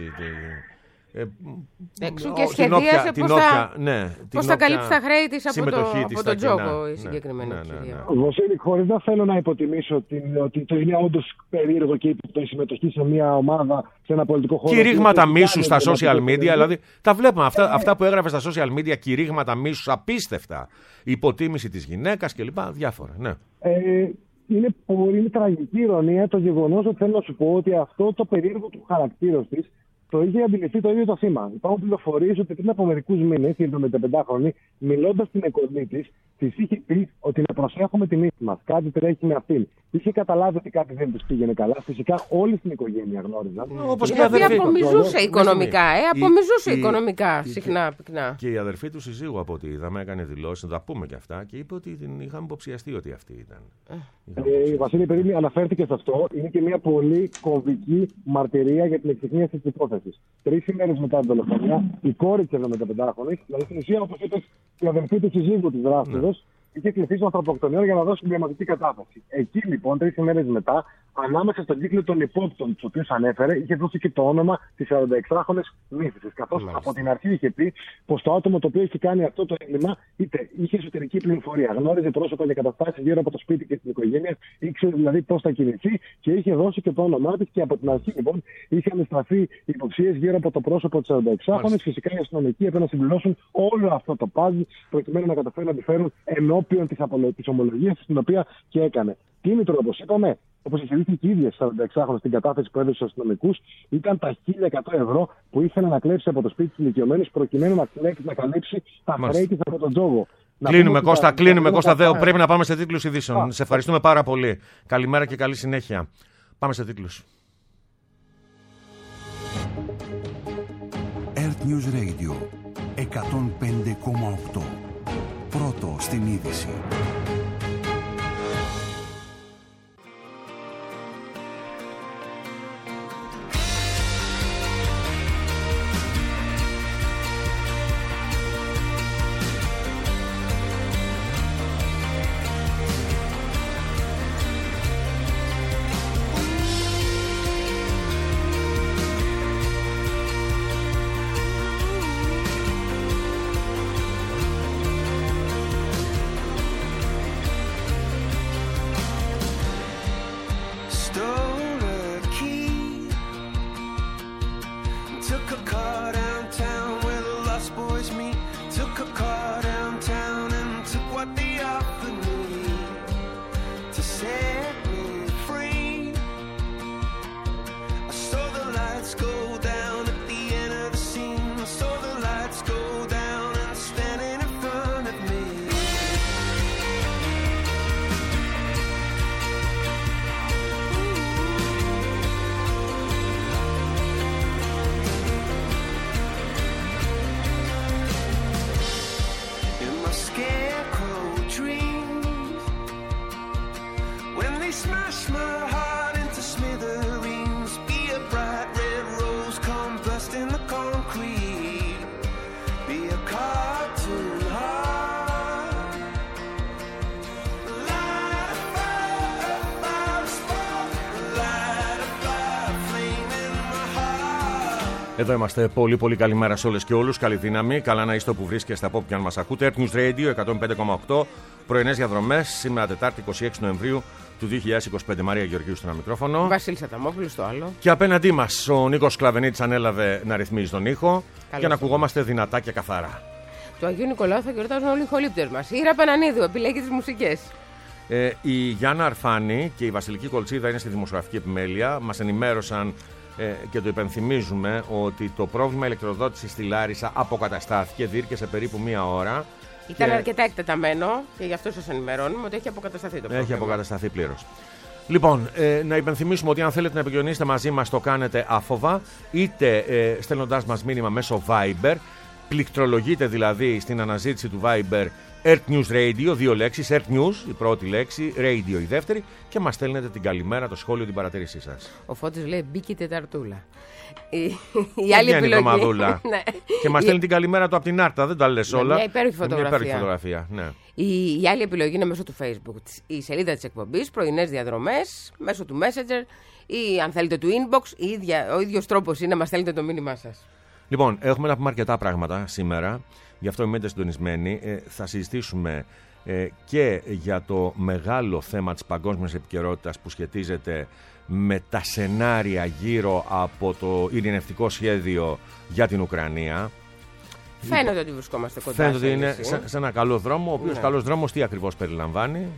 S3: Εξού και σχεδίασε πώς θα,
S2: ναι,
S3: πώς θα καλύψει τα χρέη της από, το, από τον Τζόκο η
S2: ναι,
S3: συγκεκριμένη
S2: ναι, ναι,
S3: κυρία.
S2: ναι.
S5: Βασίλη, χωρίς να θέλω να υποτιμήσω την, ότι το είναι όντως περίεργο και η συμμετοχή σε μια ομάδα, σε ένα πολιτικό χώρο.
S2: Κηρύγματα μίσους στα social media, δηλαδή τα βλέπουμε αυτά, αυτά που έγραφε στα social media, κηρύγματα μίσους απίστευτα. Υποτίμηση της γυναίκας κλπ. Διάφορα. Ναι.
S5: Ε, είναι πολύ τραγική ηρωνία το γεγονός ότι θέλω να σου πω ότι αυτό το περίεργο του χαρακτήρος της το είχε αντιληφθεί το ίδιο το θύμα. Υπάρχουν πληροφορίες ότι πριν από μερικούς μήνες η εβδομηνταπεντάχρονη, μιλώντας στην εικονή της, της είχε πει ότι να προσέχουμε την ύφη μας. Κάτι τρέχει με αυτήν. Είχε καταλάβει ότι κάτι δεν της πήγαινε καλά. Φυσικά όλη στην οικογένεια γνώριζαν.
S3: Όπως και η αδερφή απομιζούσε οικονομικά. Ε, απομιζούσε οικονομικά συχνά πυκνά.
S2: Και η αδερφή του συζύγου, από ό,τι είδαμε, έκανε δηλώσεις, να τα πούμε και αυτά, και είπε ότι την είχαμε υποψιαστεί ότι αυτή ήταν.
S5: Ε, Βασίλη, επειδή αναφέρθηκε σε αυτό, είναι και μια πολύ κομβική μαρτυρία για την εξυχνίαση της υπόθεσης. Τρεις ημέρες μετά την δολοφονία, η κόρη της εβδομηνταπεντάχρονης, δηλαδή στην ουσία, όπως είπε, η αδερφή του συζύγου της δράστηδος, είχε κληθεί στον ανθρωποκτονιό για να δώσει συμπληρωματική κατάθεση. Εκεί λοιπόν, τρεις ημέρες μετά, ανάμεσα στον κύκλο των υπόπτων, τους οποίους ανέφερε, είχε δώσει και το όνομα της σαρανταεξάχρονης νύφης. Καθώς από την αρχή είχε πει πως το άτομο το οποίο είχε κάνει αυτό το έγκλημα, είτε είχε εσωτερική πληροφορία, γνώριζε πρόσωπα και καταστάσεις γύρω από το σπίτι και την οικογένεια, ήξερε δηλαδή πώς θα κινηθεί και είχε δώσει και το όνομά της. Και από την αρχή λοιπόν είχαν στραφεί υποψίες γύρω από το πρόσωπο της σαρανταεξάχρονης. Φυσικά οι αστυνομικοί έπρεπε να συμπληρώσουν όλο αυτό το πάζλ προκειμένου να καταφέρουν να τη φέρουν ενώπιον της ομολογίας την οποία και έκανε. Τίμητρο, όπως είπαμε, όπως εξελίχθηκε η ίδια σαρανταεξάχρονη στην κατάθεση που έδωσε στους αστυνομικούς, ήταν τα χίλια εκατό ευρώ που ήθελε να κλέψει από το σπίτι της ηλικιωμένης προκειμένου να, να καλύψει τα χρέη της από τον Τζόγο.
S2: Κλείνουμε, Κώστα, κλείνουμε, Κώστα. Δε, πρέπει να πάμε σε τίτλους ειδήσεων. Σε ευχαριστούμε πάρα πολύ. Καλημέρα και καλή συνέχεια. Πάμε σε τίτλους.
S1: Earth News Radio εκατόν πέντε κόμμα οκτώ. Πρώτο στην είδηση.
S2: Εδώ είμαστε. Πολύ πολύ καλημέρα σε όλες και όλους. Καλή δύναμη. Καλά να είστε όπου βρίσκεστε από όπου και αν μας ακούτε. Earth News Radio εκατόν πέντε κόμμα οκτώ. Πρωινές διαδρομές. Σήμερα Τετάρτη είκοσι έξι Νοεμβρίου του δύο χιλιάδες είκοσι πέντε. Μαρία Γεωργίου στο ένα μικρόφωνο.
S3: Βασίλης Αταμόπουλος στο άλλο.
S2: Και απέναντί μας ο Νίκος Σκλαβενίτης ανέλαβε να ρυθμίζει τον ήχο. Καλώς και να ακουγόμαστε δυνατά και καθαρά.
S3: Του Αγίου Νικολάου θα γιορτάζουν όλοι οι χολύπτες μας. Η Ήρα Πανανίδου επιλέγει τις μουσικές.
S2: Ε, η Γιάννα Αρφάνη και η Βασιλική Κολτσίδα είναι στη δημοσιογραφική επιμέλεια. Μας ενημέρωσαν ε, και το υπενθυμίζουμε ότι το πρόβλημα ηλεκτροδότησης στη Λάρισα αποκαταστάθηκε, διήρκεσε περίπου μία ώρα.
S3: Ήταν
S2: και...
S3: αρκετά εκτεταμένο και γι' αυτό σας ενημερώνουμε ότι έχει αποκατασταθεί το πρόβλημα.
S2: Έχει αποκατασταθεί πλήρως. Λοιπόν, ε, να υπενθυμίσουμε ότι αν θέλετε να επικοινωνήσετε μαζί μας το κάνετε άφοβα, είτε ε, στέλνοντάς μας μήνυμα μέσω Viber, πληκτρολογείτε δηλαδή στην αναζήτηση του Viber Earth News Radio, δύο λέξεις, Earth News η πρώτη λέξη, Radio η δεύτερη, και μας στέλνετε την καλημέρα, το σχόλιο, την παρατήρησή σας.
S3: Ο Φώτης λέει μπήκε τεταρτούλα. Η, η άλλη επιλογή.
S2: Ναι. Και μας στέλνει η... την καλημέρα του από την Άρτα, δεν τα λες όλα.
S3: Μια υπέροχη φωτογραφία.
S2: Μια υπέροχη φωτογραφία, ναι.
S3: Η, η άλλη επιλογή είναι μέσω του Facebook. Η σελίδα της εκπομπής, πρωινές διαδρομές, μέσω του Messenger ή αν θέλετε του Inbox. Η ίδια, ο ίδιος τρόπος είναι να μας στέλνετε το μήνυμά σας. Λοιπόν, έχουμε να πούμε αρκετά πράγματα σήμερα, γι' αυτό μείνετε συντονισμένοι. Ε, θα συζητήσουμε ε, και για το μεγάλο θέμα της παγκόσμιας επικαιρότητας που σχετίζεται με τα σενάρια γύρω από το ειρηνευτικό σχέδιο για την Ουκρανία. Φαίνεται ότι βρισκόμαστε κοντά.
S2: Φαίνεται ότι είναι σε, σε ένα καλό δρόμο, ο οποίος ναι. καλός δρόμος τι ακριβώς περιλαμβάνει?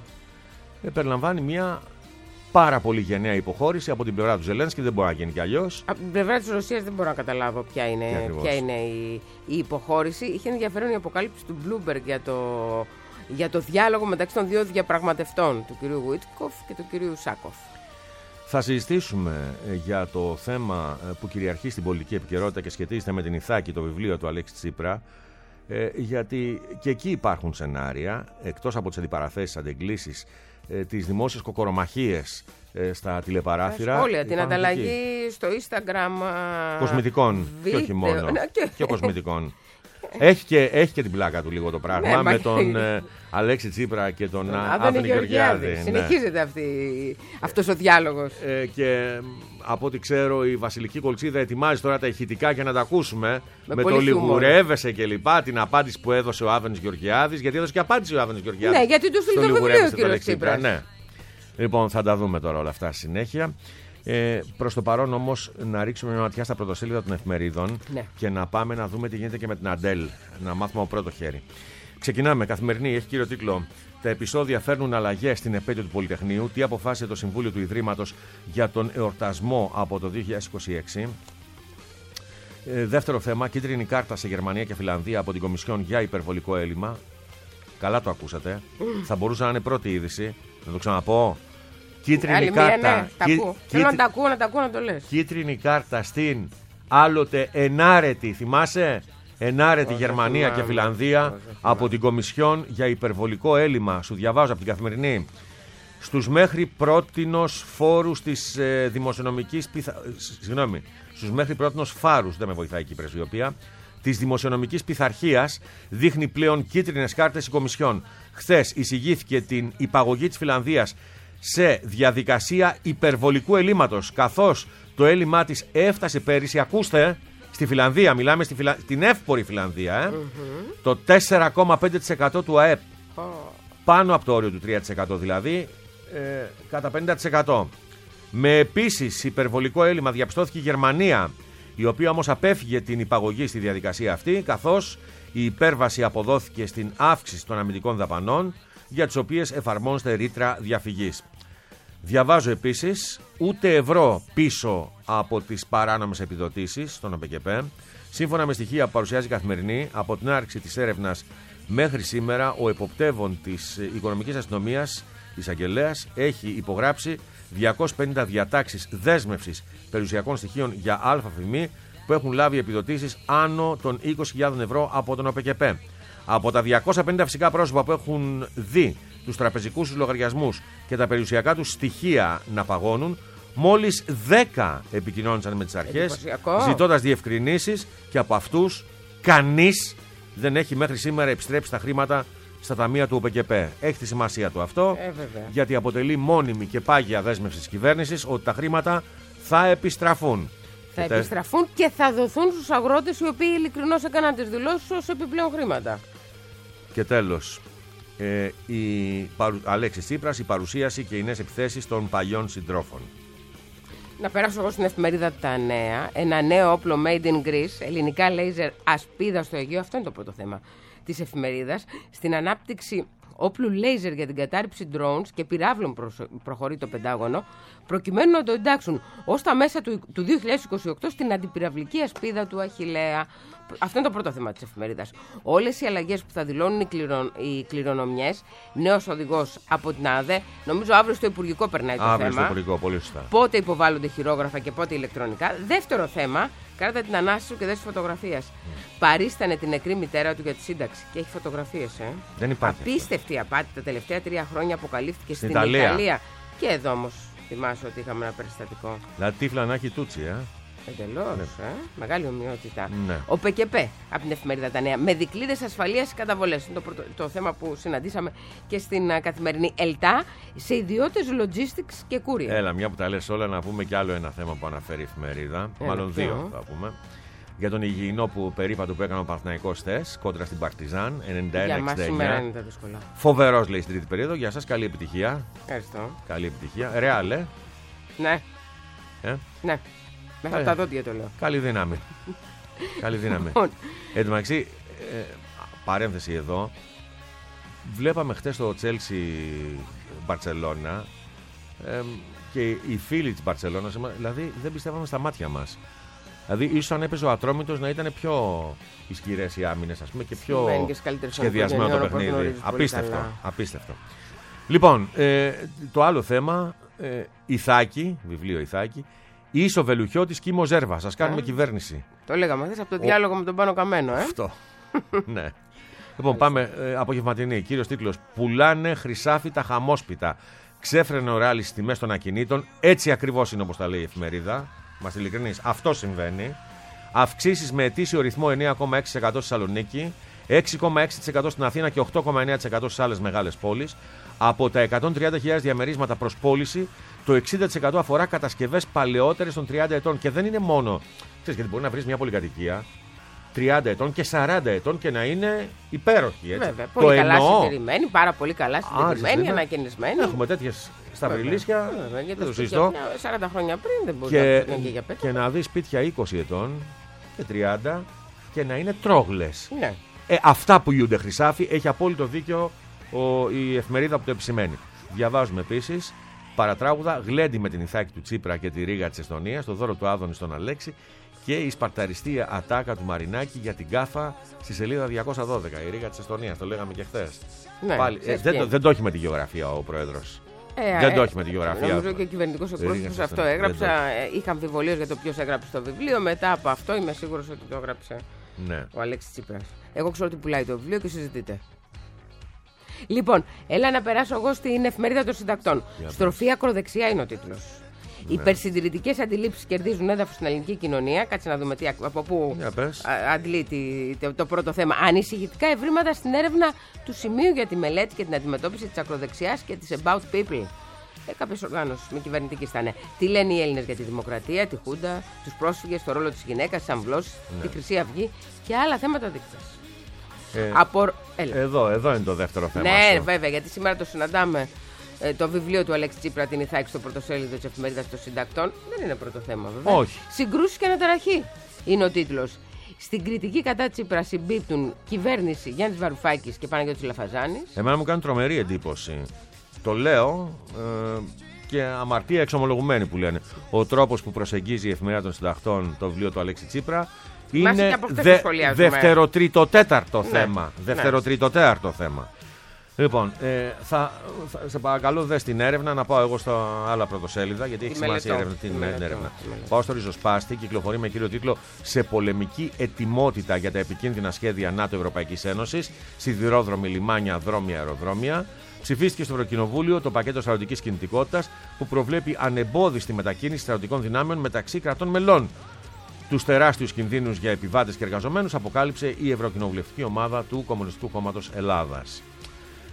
S2: Ε, περιλαμβάνει μια πάρα πολύ γενναία υποχώρηση από την πλευρά του Ζελένσκι, δεν μπορεί να γίνει κι αλλιώς.
S3: Από την πλευρά της Ρωσίας δεν μπορώ να καταλάβω ποια είναι, ποια είναι η, η υποχώρηση. Είχε ενδιαφέρον η αποκάλυψη του Bloomberg για το, για το διάλογο μεταξύ των δύο διαπραγματευτών, του κυρίου Γουίτκοφ και του κυρίου Σάκοφ.
S2: Θα συζητήσουμε για το θέμα που κυριαρχεί στην πολιτική επικαιρότητα και σχετίζεται με την Ιθάκη, το βιβλίο του Αλέξη Τσίπρα, γιατί και εκεί υπάρχουν σενάρια, εκτός από τις αντιπαραθέσεις, αντεγκλήσεις, τις δημόσιες κοκορομαχίες στα τηλεπαράθυρα. Τα
S3: σχόλια, την ανταλλαγή στο Instagram.
S2: Κοσμητικών,
S3: βίντεο,
S2: και όχι μόνο.
S3: Ναι, και...
S2: και κοσμητικών. Έχει και, έχει και την πλάκα του λίγο το πράγμα, ναι, με μα... τον ε, Αλέξη Τσίπρα και τον Άδωνη Γεωργιάδη. Ναι.
S3: Συνεχίζεται αυτή, αυτός ο διάλογος.
S2: Ε, και από ό,τι ξέρω η Βασιλική Κολτσίδα ετοιμάζει τώρα τα ηχητικά για να τα ακούσουμε. Με, με το λιγουρεύεσαι και λοιπά, την απάντηση που έδωσε ο Άδωνης Γεωργιάδης, γιατί έδωσε και απάντηση ο Άδωνης Γεωργιάδης.
S3: Ναι, γιατί του στείλει το βιβλίο ο κύριος Τσίπρας.
S2: Ναι. Λοιπόν, θα τα δούμε τώρα όλα αυτά συνέχεια. Ε, προς το παρόν όμως να ρίξουμε μια ματιά στα πρωτοσέλιδα των εφημερίδων, ναι, και να πάμε να δούμε τι γίνεται και με την Αντέλ, να μάθουμε από πρώτο χέρι. Ξεκινάμε. Καθημερινή έχει κύριο τίτλο «Τα επεισόδια φέρνουν αλλαγές στην επέτειο του Πολυτεχνείου. Τι αποφάσισε το Συμβούλιο του Ιδρύματος για τον εορτασμό από το δύο χιλιάδες είκοσι έξι». Ε, δεύτερο θέμα, κίτρινη κάρτα σε Γερμανία και Φιλανδία από την Κομισιόν για υπερβολικό έλλειμμα. Καλά το ακούσατε. Mm. Θα μπορούσε να είναι πρώτη είδηση. Να το ξαναπώ. Κίτρινη
S3: άλλη
S2: κάρτα.
S3: Μία, ναι, τα
S2: Κί...
S3: Θέλω να τα ακούω, να τα ακούω, να το λες.
S2: Κίτρινη κάρτα στην άλλοτε ενάρετη, θυμάσαι, ενάρετη Όσο Γερμανία θυμάμαι. και Φιλανδία από την Κομισιόν για υπερβολικό έλλειμμα. Σου διαβάζω από την Καθημερινή. Στους μέχρι πρότινος φόρους της ε, δημοσιονομικής πιθα... Συγγνώμη. Στους μέχρι πρότινος φάρους, δεν με βοηθάει και η πρεσβειοποία, της δημοσιονομικής πειθαρχίας δείχνει πλέον κίτρινες κάρτες η Κομισιόν. Χθες εισηγήθηκε την υπαγωγή της Φιλανδίας σε διαδικασία υπερβολικού ελλείμματος, καθώς το έλλειμμά της έφτασε πέρυσι, ακούστε, στη Φιλανδία, μιλάμε στη Φιλα... στην εύπορη Φιλανδία, ε, mm-hmm. το τέσσερα κόμμα πέντε τοις εκατό του ΑΕΠ, oh. πάνω από το όριο του τρία τοις εκατό δηλαδή, ε, κατά πενήντα τοις εκατό. Με επίσης υπερβολικό έλλειμμα διαπιστώθηκε η Γερμανία, η οποία όμως απέφυγε την υπαγωγή στη διαδικασία αυτή, καθώς η υπέρβαση αποδόθηκε στην αύξηση των αμυντικών δαπανών, για τις οποίες εφαρμόζεται ρήτρα διαφυγής. Διαβάζω επίσης, ούτε ευρώ πίσω από τις παράνομες επιδοτήσεις στον ΟΠΕΚΕΠΕ. Σύμφωνα με στοιχεία που παρουσιάζει η Καθημερινή, από την άρξη της έρευνας μέχρι σήμερα, ο εποπτεύων της Οικονομικής Αστυνομίας, της Αγγελέας, έχει υπογράψει διακόσιες πενήντα διατάξεις δέσμευσης περιουσιακών στοιχείων για ΑΦΜ που έχουν λάβει επιδοτήσεις άνω των είκοσι χιλιάδες ευρώ από τον ΟΠΕΚΕΠΕ. Από τα διακόσια πενήντα φυσικά πρόσωπα που έχουν δει τους τραπεζικούς τους λογαριασμούς και τα περιουσιακά τους στοιχεία να παγώνουν, μόλις δέκα επικοινώνησαν με τις αρχές ζητώντας διευκρινήσεις, και από αυτούς κανείς δεν έχει μέχρι σήμερα επιστρέψει τα χρήματα στα ταμεία του ΟΠΕΚΕΠΕ. Έχει τη σημασία του αυτό, ε, γιατί αποτελεί μόνιμη και πάγια δέσμευση της κυβέρνησης ότι τα χρήματα θα επιστραφούν.
S3: Θα
S2: και
S3: επιστραφούν τε... και θα δοθούν στους αγρότες οι οποίοι ειλικρινώς έκαναν τις δηλώσεις ως επιπλέον χρήματα.
S2: Και τέλος, ε, η παρου... Αλέξης Τσίπρας, η παρουσίαση και οι νέες επιθέσεις των παλιών συντρόφων.
S3: Να περάσω εγώ στην εφημερίδα Τα Νέα. Ένα νέο όπλο made in Greece, ελληνικά λέιζερ ασπίδα στο Αιγαίο. Αυτό είναι το πρώτο θέμα της εφημερίδας. Στην ανάπτυξη όπλου λέιζερ για την κατάρριψη drones και πυράβλων προχωρεί το Πεντάγωνο, προκειμένου να το εντάξουν ως τα μέσα του, του δύο χιλιάδες είκοσι οκτώ στην αντιπυραυλική ασπίδα του Αχιλλέα. Αυτό είναι το πρώτο θέμα της εφημερίδας. Όλες οι αλλαγές που θα δηλώνουν οι, κληρον, οι κληρονομιές, νέος οδηγός από την ΑΔΕ, νομίζω αύριο στο Υπουργικό περνάει το
S2: αύριο
S3: θέμα.
S2: Στο Υπουργικό, πολύ σωστά.
S3: Πότε υποβάλλονται χειρόγραφα και πότε ηλεκτρονικά. Δεύτερο θέμα, κράτα την ανάσταση σου και δες φωτογραφίες. Mm. Παρίστανε την νεκρή μητέρα του για τη σύνταξη και έχει φωτογραφίες. Ε.
S2: Δεν υπάρχει.
S3: Απίστευτη απάτη τα τελευταία τρία χρόνια αποκαλύφθηκε στην,
S2: στην Ιταλία.
S3: Ιταλία. Και εδώ όμως θυμάσαι ότι είχαμε ένα περιστατικό.
S2: Δηλαδή τύφλα να έχει τούτσι, ε.
S3: Εντελώς, ναι. ε. Μεγάλη ομοιότητα.
S2: Ναι.
S3: Ο ΠΚΠ από την εφημερίδα Τα Νέα. Με δικλείδες ασφαλείας καταβολές. Είναι το, πρώτο, το θέμα που συναντήσαμε και στην uh, καθημερινή ΕΛΤΑ σε ιδιώτες logistics και courier.
S2: Έλα, μια που τα λες όλα, να πούμε κι άλλο ένα θέμα που αναφέρει η εφημερίδα.
S3: Έλα,
S2: Μάλλον
S3: ποιο?
S2: δύο θα πούμε. Για τον υγιεινό που περίπατο που έκανε ο Παναθηναϊκός χθες κόντρα στην Παρτιζάν ενενήντα ένα εξήντα εννιά.
S3: Για μας σήμερα είναι τα δύσκολα.
S2: Φοβερός, λέει, στην τρίτη περίοδο. Για σας καλή επιτυχία.
S3: Ευχαριστώ.
S2: Καλή επιτυχία. Ρεάλ, ε.
S3: Ναι.
S2: ε?
S3: Ναι. Μέσα από τα δόντια το λέω.
S2: Καλή δύναμη. Καλή δύναμη. Εν τω μεταξύ, ε, παρένθεση εδώ, βλέπαμε χτες το Chelsea Μπαρτσελώνα ε, και οι φίλοι της Μπαρτσελώνας, δηλαδή δεν πιστεύαμε στα μάτια μας. Δηλαδή, ίσως αν έπαιζε ο Ατρόμητος να ήταν πιο ισχυρές οι άμυνες, ας πούμε, και πιο σχεδιασμένο το παιχνίδι. Απίστευτο. Απίστευτο. Λοιπόν, ε, το άλλο θέμα, ε, Ιθάκη, βιβλίο Ιθάκη, Ίσο Βελουχιώτης Κίμο Ζέρβα. Σας κάνουμε ε, κυβέρνηση.
S3: Το λέγαμε χθες από το ο... διάλογο με τον Πάνο Καμένο, ε.
S2: Αυτό. Ναι. Λοιπόν, πάμε ε, απογευματινή. Κύριος τίτλος. Πουλάνε χρυσάφι τα χαμόσπιτα. Ξέφρενε ο ράλι στις τιμές των ακινήτων. Έτσι ακριβώς είναι όπως τα λέει η εφημερίδα. Είμαστε ειλικρινείς. Αυτό συμβαίνει. Αυξήσεις με ετήσιο ρυθμό εννέα κόμμα έξι τοις εκατό στη Θεσσαλονίκη, έξι κόμμα έξι τοις εκατό στην Αθήνα και οκτώ κόμμα εννέα τοις εκατό στις άλλες μεγάλες πόλεις. Από τα εκατόν τριάντα χιλιάδες διαμερίσματα προς πώληση, το εξήντα τοις εκατό αφορά κατασκευές παλαιότερες των τριάντα ετών. Και δεν είναι μόνο. Ξέρεις, γιατί μπορεί να βρεις μια πολυκατοικία τριάντα ετών και σαράντα ετών και να είναι υπέροχη. Έτσι.
S3: Βέβαια, πολύ το καλά εννοώ... συντηρημένη, πάρα πολύ καλά συντηρημένη, ανακαινισμένη.
S2: Έχουμε τέτοιες στα Βρυλίσια.
S3: Δεν το συζητώ. σαράντα χρόνια πριν δεν μπορεί
S2: και,
S3: να είναι για πέτρα.
S2: Και να δεις σπίτια είκοσι ετών και τριάντα και να είναι τρόγλες.
S3: Ναι.
S2: Ε, αυτά που γιούνται χρυσάφι, έχει απόλυτο δίκιο ο, η εφημερίδα που το επισημαίνει. Διαβάζουμε επίσης παρατράγουδα Γλέντι με την Ιθάκη του Τσίπρα και τη Ρίγα της Εστονίας, το δώρο του Άδωνη στον Αλέξη και η σπαρταριστή ατάκα του Μαρινάκη για την κάφα στη σελίδα διακόσια δώδεκα. Η Ρίγα της Εστονίας, το λέγαμε και χθες.
S3: Ναι,
S2: ε, δεν, το, δεν το έχει με τη γεωγραφία ο Πρόεδρος.
S3: Ε,
S2: δεν
S3: ε,
S2: το έχει με τη γεωγραφία.
S3: Νομίζω και ο κυβερνητικός εκπρόσωπος αυτό έγραψε. Είχα αμφιβολίες για το ποιος έγραψε το βιβλίο. Μετά από αυτό είμαι σίγουρος ότι το έγραψε
S2: ναι.
S3: ο Αλέξης Τσίπρας. Εγώ ξέρω ότι πουλάει το βιβλίο και συζητείτε. Λοιπόν, έλα να περάσω εγώ στην εφημερίδα των συντακτών. Yeah, Στροφή ακροδεξιά είναι ο τίτλος. Οι ναι. υπερσυντηρητικές αντιλήψεις κερδίζουν έδαφος στην ελληνική κοινωνία. Κάτσε να δούμε τι, από πού yeah, αντλεί το, το πρώτο θέμα. Ανησυχητικά ευρήματα στην έρευνα του Σημείου για τη μελέτη και την αντιμετώπιση της ακροδεξιάς και της About People. Ε, Κάποιες οργάνωσεις με κυβερνητική στάνε. Τι λένε οι Έλληνες για τη δημοκρατία, τη Χούντα, τους πρόσφυγες, το ρόλο της γυναίκας, τις αμβλώσεις, ναι. τη Χρυσή Αυγή και άλλα θέματα δείκτες.
S2: Ε,
S3: Από...
S2: εδώ, εδώ είναι το δεύτερο θέμα.
S3: Ναι,
S2: αυτό.
S3: βέβαια, γιατί σήμερα το συναντάμε ε, το βιβλίο του Αλέξη Τσίπρα, την Ιθάκη, στο πρωτοσέλιδο της εφημερίδας των συντακτών. Δεν είναι πρώτο θέμα, βέβαια.
S2: Όχι.
S3: Συγκρούσεις και αναταραχή είναι ο τίτλος. Στην κριτική κατά Τσίπρα συμπίπτουν κυβέρνηση Γιάννης Βαρουφάκης και Παναγιώτης Λαφαζάνης.
S2: Εμένα μου κάνει τρομερή εντύπωση. Το λέω ε, και αμαρτία εξομολογουμένη που λένε. Ο τρόπος που προσεγγίζει η εφημερίδα των συντακτών το βιβλίο του Αλέξη Τσίπρα. Είναι δε, δεύτερο-τρίτο-τέταρτο ναι, θέμα.
S3: Ναι.
S2: Δεύτερο-τρίτο-τέταρτο θέμα. Λοιπόν, ε, θα, θα, σε παρακαλώ δες την έρευνα, να πάω εγώ στα άλλα πρωτοσέλιδα, γιατί έχει σημασία έρευνα, την μελετώ, έρευνα. Πάω στο ριζοσπάστη, κυκλοφορεί με κύριο τίτλο «Σε πολεμική ετοιμότητα για τα επικίνδυνα σχέδια ΝΑΤΟ Ευρωπαϊκής Ένωσης, σιδηρόδρομοι, λιμάνια, δρόμια, αεροδρόμια». Ψηφίστηκε στο Ευρωκοινοβούλιο το πακέτο στρατιωτικής κινητικότητας που προβλέπει ανεμπόδιστη μετακίνηση στρατιωτικών δυνάμεων μεταξύ κρατών μελών. Τους τεράστιους κινδύνους για επιβάτες και εργαζομένους αποκάλυψε η Ευρωκοινοβουλευτική ομάδα του Κομμουνιστικού Κόμματος Ελλάδας.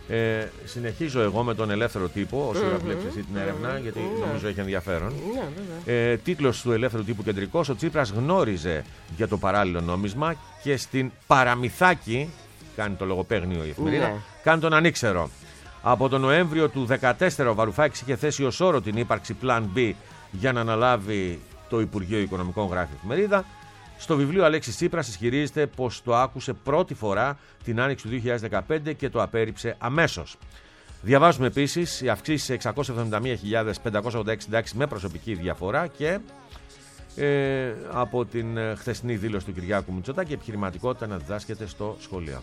S2: Ε, συνεχίζω εγώ με τον ελεύθερο τύπο, όσο mm-hmm. βλέπεις εσύ την έρευνα, mm-hmm. γιατί mm-hmm. νομίζω έχει ενδιαφέρον. Mm-hmm. Ε, τίτλος του ελεύθερου τύπου κεντρικός: ο Τσίπρας γνώριζε για το παράλληλο νόμισμα και στην Παραμυθάκη, κάνει το λογοπαίγνιο η εφημερίδα, mm-hmm. κάνει τον ανήξερο. Από τον Νοέμβριο του δύο χιλιάδες δεκατέσσερα ο Βαρουφάκης είχε θέσει ως όρο την ύπαρξη Plan B για να αναλάβει το Υπουργείο Οικονομικών, γράφει η εφημερίδα. Στο βιβλίο Αλέξης Τσίπρας ισχυρίζεται πως το άκουσε πρώτη φορά την άνοιξη του δύο χιλιάδες δεκαπέντε και το απέρριψε αμέσως. Διαβάζουμε επίσης οι αυξήσεις σε εξακόσιες εβδομήντα μία χιλιάδες πεντακόσιες ογδόντα έξι συντάξεις με προσωπική διαφορά και ε, από την χθεσινή δήλωση του Κυριάκου Μητσοτάκη επιχειρηματικότητα να διδάσκεται στο σχολείο.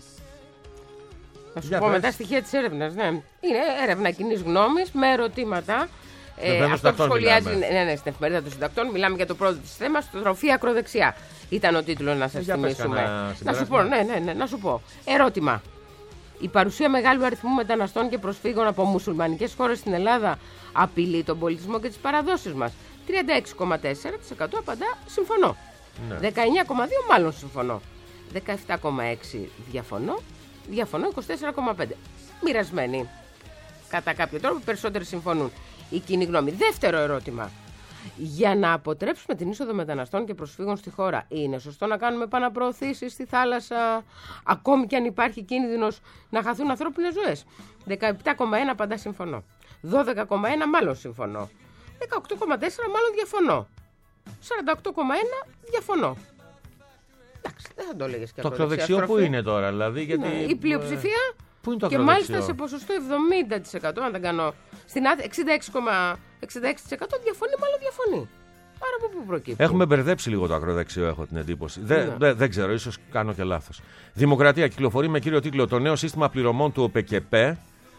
S3: Θα σου πω μετά στοιχεία της έρευνας. Ναι. Είναι έρευνα κοινής γνώμης με ερωτήματα. Ε, αυτό που σχολιάζει ναι, ναι, στην εφημερίδα των συντακτών, μιλάμε για το πρώτο της θέμα, τροφή ακροδεξιά. Ήταν ο τίτλος, να σας θυμίσουμε. Να σου πω, ναι, ναι, ναι, να σου πω. Ερώτημα. Η παρουσία μεγάλου αριθμού μεταναστών και προσφύγων από μουσουλμανικές χώρες στην Ελλάδα απειλεί τον πολιτισμό και τις παραδόσεις μας. τριάντα έξι κόμμα τέσσερα τοις εκατό απαντά συμφωνώ. Ναι. δεκαεννιά κόμμα δύο τοις εκατό μάλλον συμφωνώ. δεκαεπτά κόμμα έξι τοις εκατό διαφωνώ. Διαφωνώ είκοσι τέσσερα κόμμα πέντε τοις εκατό. Μοιρασμένοι. Κατά κάποιο τρόπο περισσότεροι συμφωνούν. Η κοινή γνώμη. Δεύτερο ερώτημα. Για να αποτρέψουμε την είσοδο μεταναστών και προσφύγων στη χώρα, είναι σωστό να κάνουμε επαναπροωθήσεις στη θάλασσα, ακόμη και αν υπάρχει κίνδυνος να χαθούν ανθρώπινες ζωές? δεκαεπτά κόμμα ένα απαντά συμφωνώ. δώδεκα κόμμα ένα μάλλον συμφωνώ. δεκαοκτώ κόμμα τέσσερα μάλλον διαφωνώ. σαράντα οκτώ κόμμα ένα διαφωνώ. Εντάξει, δεν θα το έλεγες και
S2: το ακροδεξιό που είναι τώρα, δηλαδή. Γιατί...
S3: Ναι, η πλειοψηφία.
S2: Πού είναι το
S3: και μάλιστα σε ποσοστό εβδομήντα τοις εκατό, αν δεν κάνω. Στην εξήντα έξι κόμμα εξήντα έξι τοις εκατό διαφωνεί, μάλλον διαφωνεί. Άρα από πού προκύπτει?
S2: Έχουμε μπερδέψει λίγο το ακροδεξιό, έχω την εντύπωση. Δεν, ναι. δε, δεν ξέρω, ίσως κάνω και λάθος. Δημοκρατία κυκλοφορεί με κύριο τίτλο το νέο σύστημα πληρωμών του ΟΠΕΚΕΠΕ.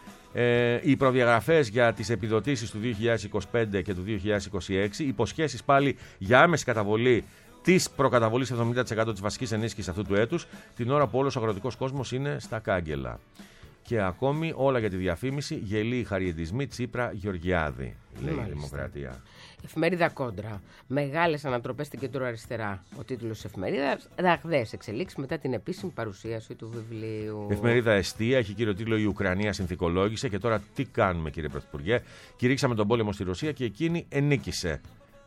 S2: Ε, οι προδιαγραφές για τις επιδοτήσεις του δύο χιλιάδες είκοσι πέντε και του δύο χιλιάδες είκοσι έξι. Υποσχέσεις πάλι για άμεση καταβολή της προκαταβολής εβδομήντα τοις εκατό της βασικής ενίσχυσης αυτού του έτους, την ώρα που όλος ο αγροτικός κόσμος είναι στα κάγκελα. Και ακόμη όλα για τη διαφήμιση, γελοί χαριεντισμοί Τσίπρα Γεωργιάδη, λέει Μάλιστα. η Δημοκρατία.
S3: Εφημερίδα Κόντρα. Μεγάλες ανατροπές στην κεντροαριστερά. Ο τίτλος της εφημερίδας: ραγδαίες εξελίξεις μετά την επίσημη παρουσίαση του βιβλίου.
S2: Εφημερίδα Εστία έχει κύριο τίτλο Η Ουκρανία συνθηκολόγησε. Και τώρα τι κάνουμε, κύριε Πρωθυπουργέ? Κηρύξαμε τον πόλεμο στη Ρωσία και εκείνη ενίκησε.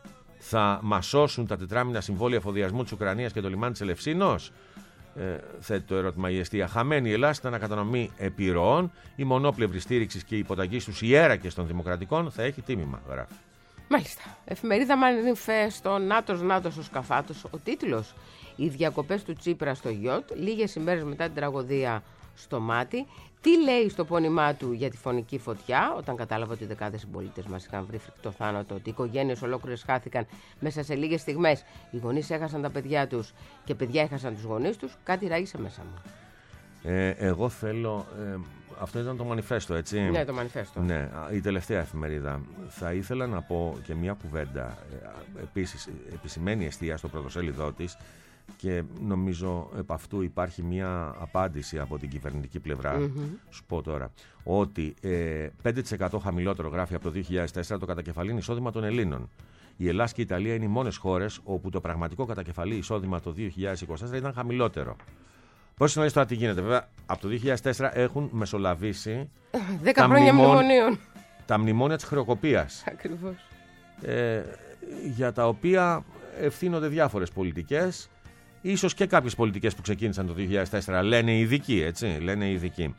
S2: Θα μας σώσουν τα τετράμινα συμβόλαια εφοδιασμού της Ουκρανίας και το λιμάνι της Ελευσίνος? Ε, θέτει το ερώτημα η Εστία. Χαμένη η Ελλάδα στην ανακατανομή επιρροών, η μονόπλευρη στήριξη και η υποταγή στους ιέρακες των δημοκρατικών θα έχει τίμημα, γράφει.
S3: Μάλιστα. Εφημερίδα Μανιφέστο, Νάτος Νάτος ο Σκαφάτος. Ο τίτλος: οι διακοπές του Τσίπρα στο Γιότ, λίγες ημέρες μετά την τραγωδία στο Μάτι. Τι λέει στο πόνημά του για τη φωνική φωτιά, όταν κατάλαβε ότι δεκάδες συμπολίτες μας είχαν βρει φρικτό θάνατο, ότι οι οικογένειες ολόκληρες χάθηκαν μέσα σε λίγες στιγμές, οι γονείς έχασαν τα παιδιά τους και παιδιά έχασαν τους γονείς τους, κάτι ράγισε μέσα μου.
S2: Ε, εγώ θέλω. Ε, αυτό ήταν το Μανιφέστο, έτσι.
S3: Ναι, το Μανιφέστο.
S2: Ναι, η τελευταία εφημερίδα. Θα ήθελα να πω και μια κουβέντα. Ε, επίσης, επισημαίνει εστία στο πρωτοσέλιδό της. Και νομίζω επ' αυτού υπάρχει μια απάντηση από την κυβερνητική πλευρά. Mm-hmm. Σου πω τώρα ότι ε, πέντε τοις εκατό χαμηλότερο, γράφει, από το δύο χιλιάδες τέσσερα το κατακεφαλήν εισόδημα των Ελλήνων. Η Ελλάδα και η Ιταλία είναι οι μόνες χώρες όπου το πραγματικό κατακεφαλή εισόδημα το δύο χιλιάδες είκοσι τέσσερα ήταν χαμηλότερο. Πώς εννοείς τώρα τι γίνεται? Βέβαια, από το δύο χιλιάδες τέσσερα έχουν μεσολαβήσει
S3: δέκα χρόνια μνημονίων.
S2: Τα μνημόνια της χρεοκοπίας.
S3: Ακριβώς.
S2: Ε, για τα οποία ευθύνονται διάφορες πολιτικές. Ίσως και κάποιες πολιτικές που ξεκίνησαν το δύο χιλιάδες τέσσερα, λένε οι ειδικοί, έτσι, λένε οι ειδικοί.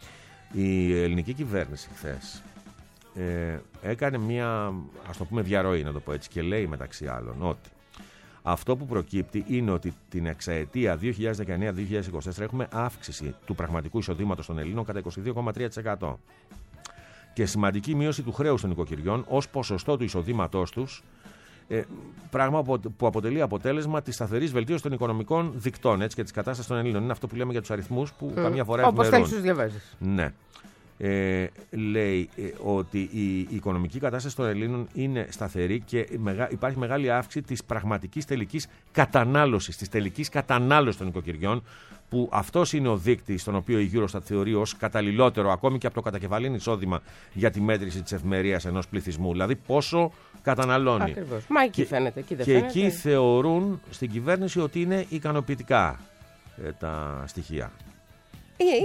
S2: Η ελληνική κυβέρνηση χθες ε, έκανε μια, ας το πούμε, διαρροή, να το πω έτσι, και λέει μεταξύ άλλων ότι αυτό που προκύπτει είναι ότι την εξαετία δύο χιλιάδες δεκαεννέα δύο χιλιάδες είκοσι τέσσερα έχουμε αύξηση του πραγματικού εισοδήματος των Ελλήνων κατά είκοσι δύο κόμμα τρία τοις εκατό και σημαντική μείωση του χρέους των οικοκυριών ως ποσοστό του εισοδήματός τους. Ε, πράγμα που αποτελεί αποτέλεσμα της σταθερής βελτίωσης των οικονομικών δικτών, έτσι, και της κατάστασης των Ελλήνων. Είναι αυτό που λέμε για τους αριθμούς που mm. καμιά φορά
S3: όπως θέλεις τους διαβάζεις.
S2: Ναι. Ε, λέει ε, ότι η, η οικονομική κατάσταση των Ελλήνων είναι σταθερή και μεγα, υπάρχει μεγάλη αύξηση της πραγματικής τελικής κατανάλωσης, της τελικής κατανάλωσης των οικοκυριών, που αυτός είναι ο δείκτης τον οποίο η Eurostat θεωρεί ως καταλληλότερο ακόμη και από το κατακεφαλήν εισόδημα για τη μέτρηση της ευημερίας ενός πληθυσμού. Δηλαδή πόσο καταναλώνει.
S3: Ακριβώς. Μα εκεί
S2: και,
S3: φαίνεται. Εκεί δεν
S2: και
S3: φαίνεται.
S2: εκεί θεωρούν στην κυβέρνηση ότι είναι ικανοποιητικά ε, τα στοιχεία.
S3: Είναι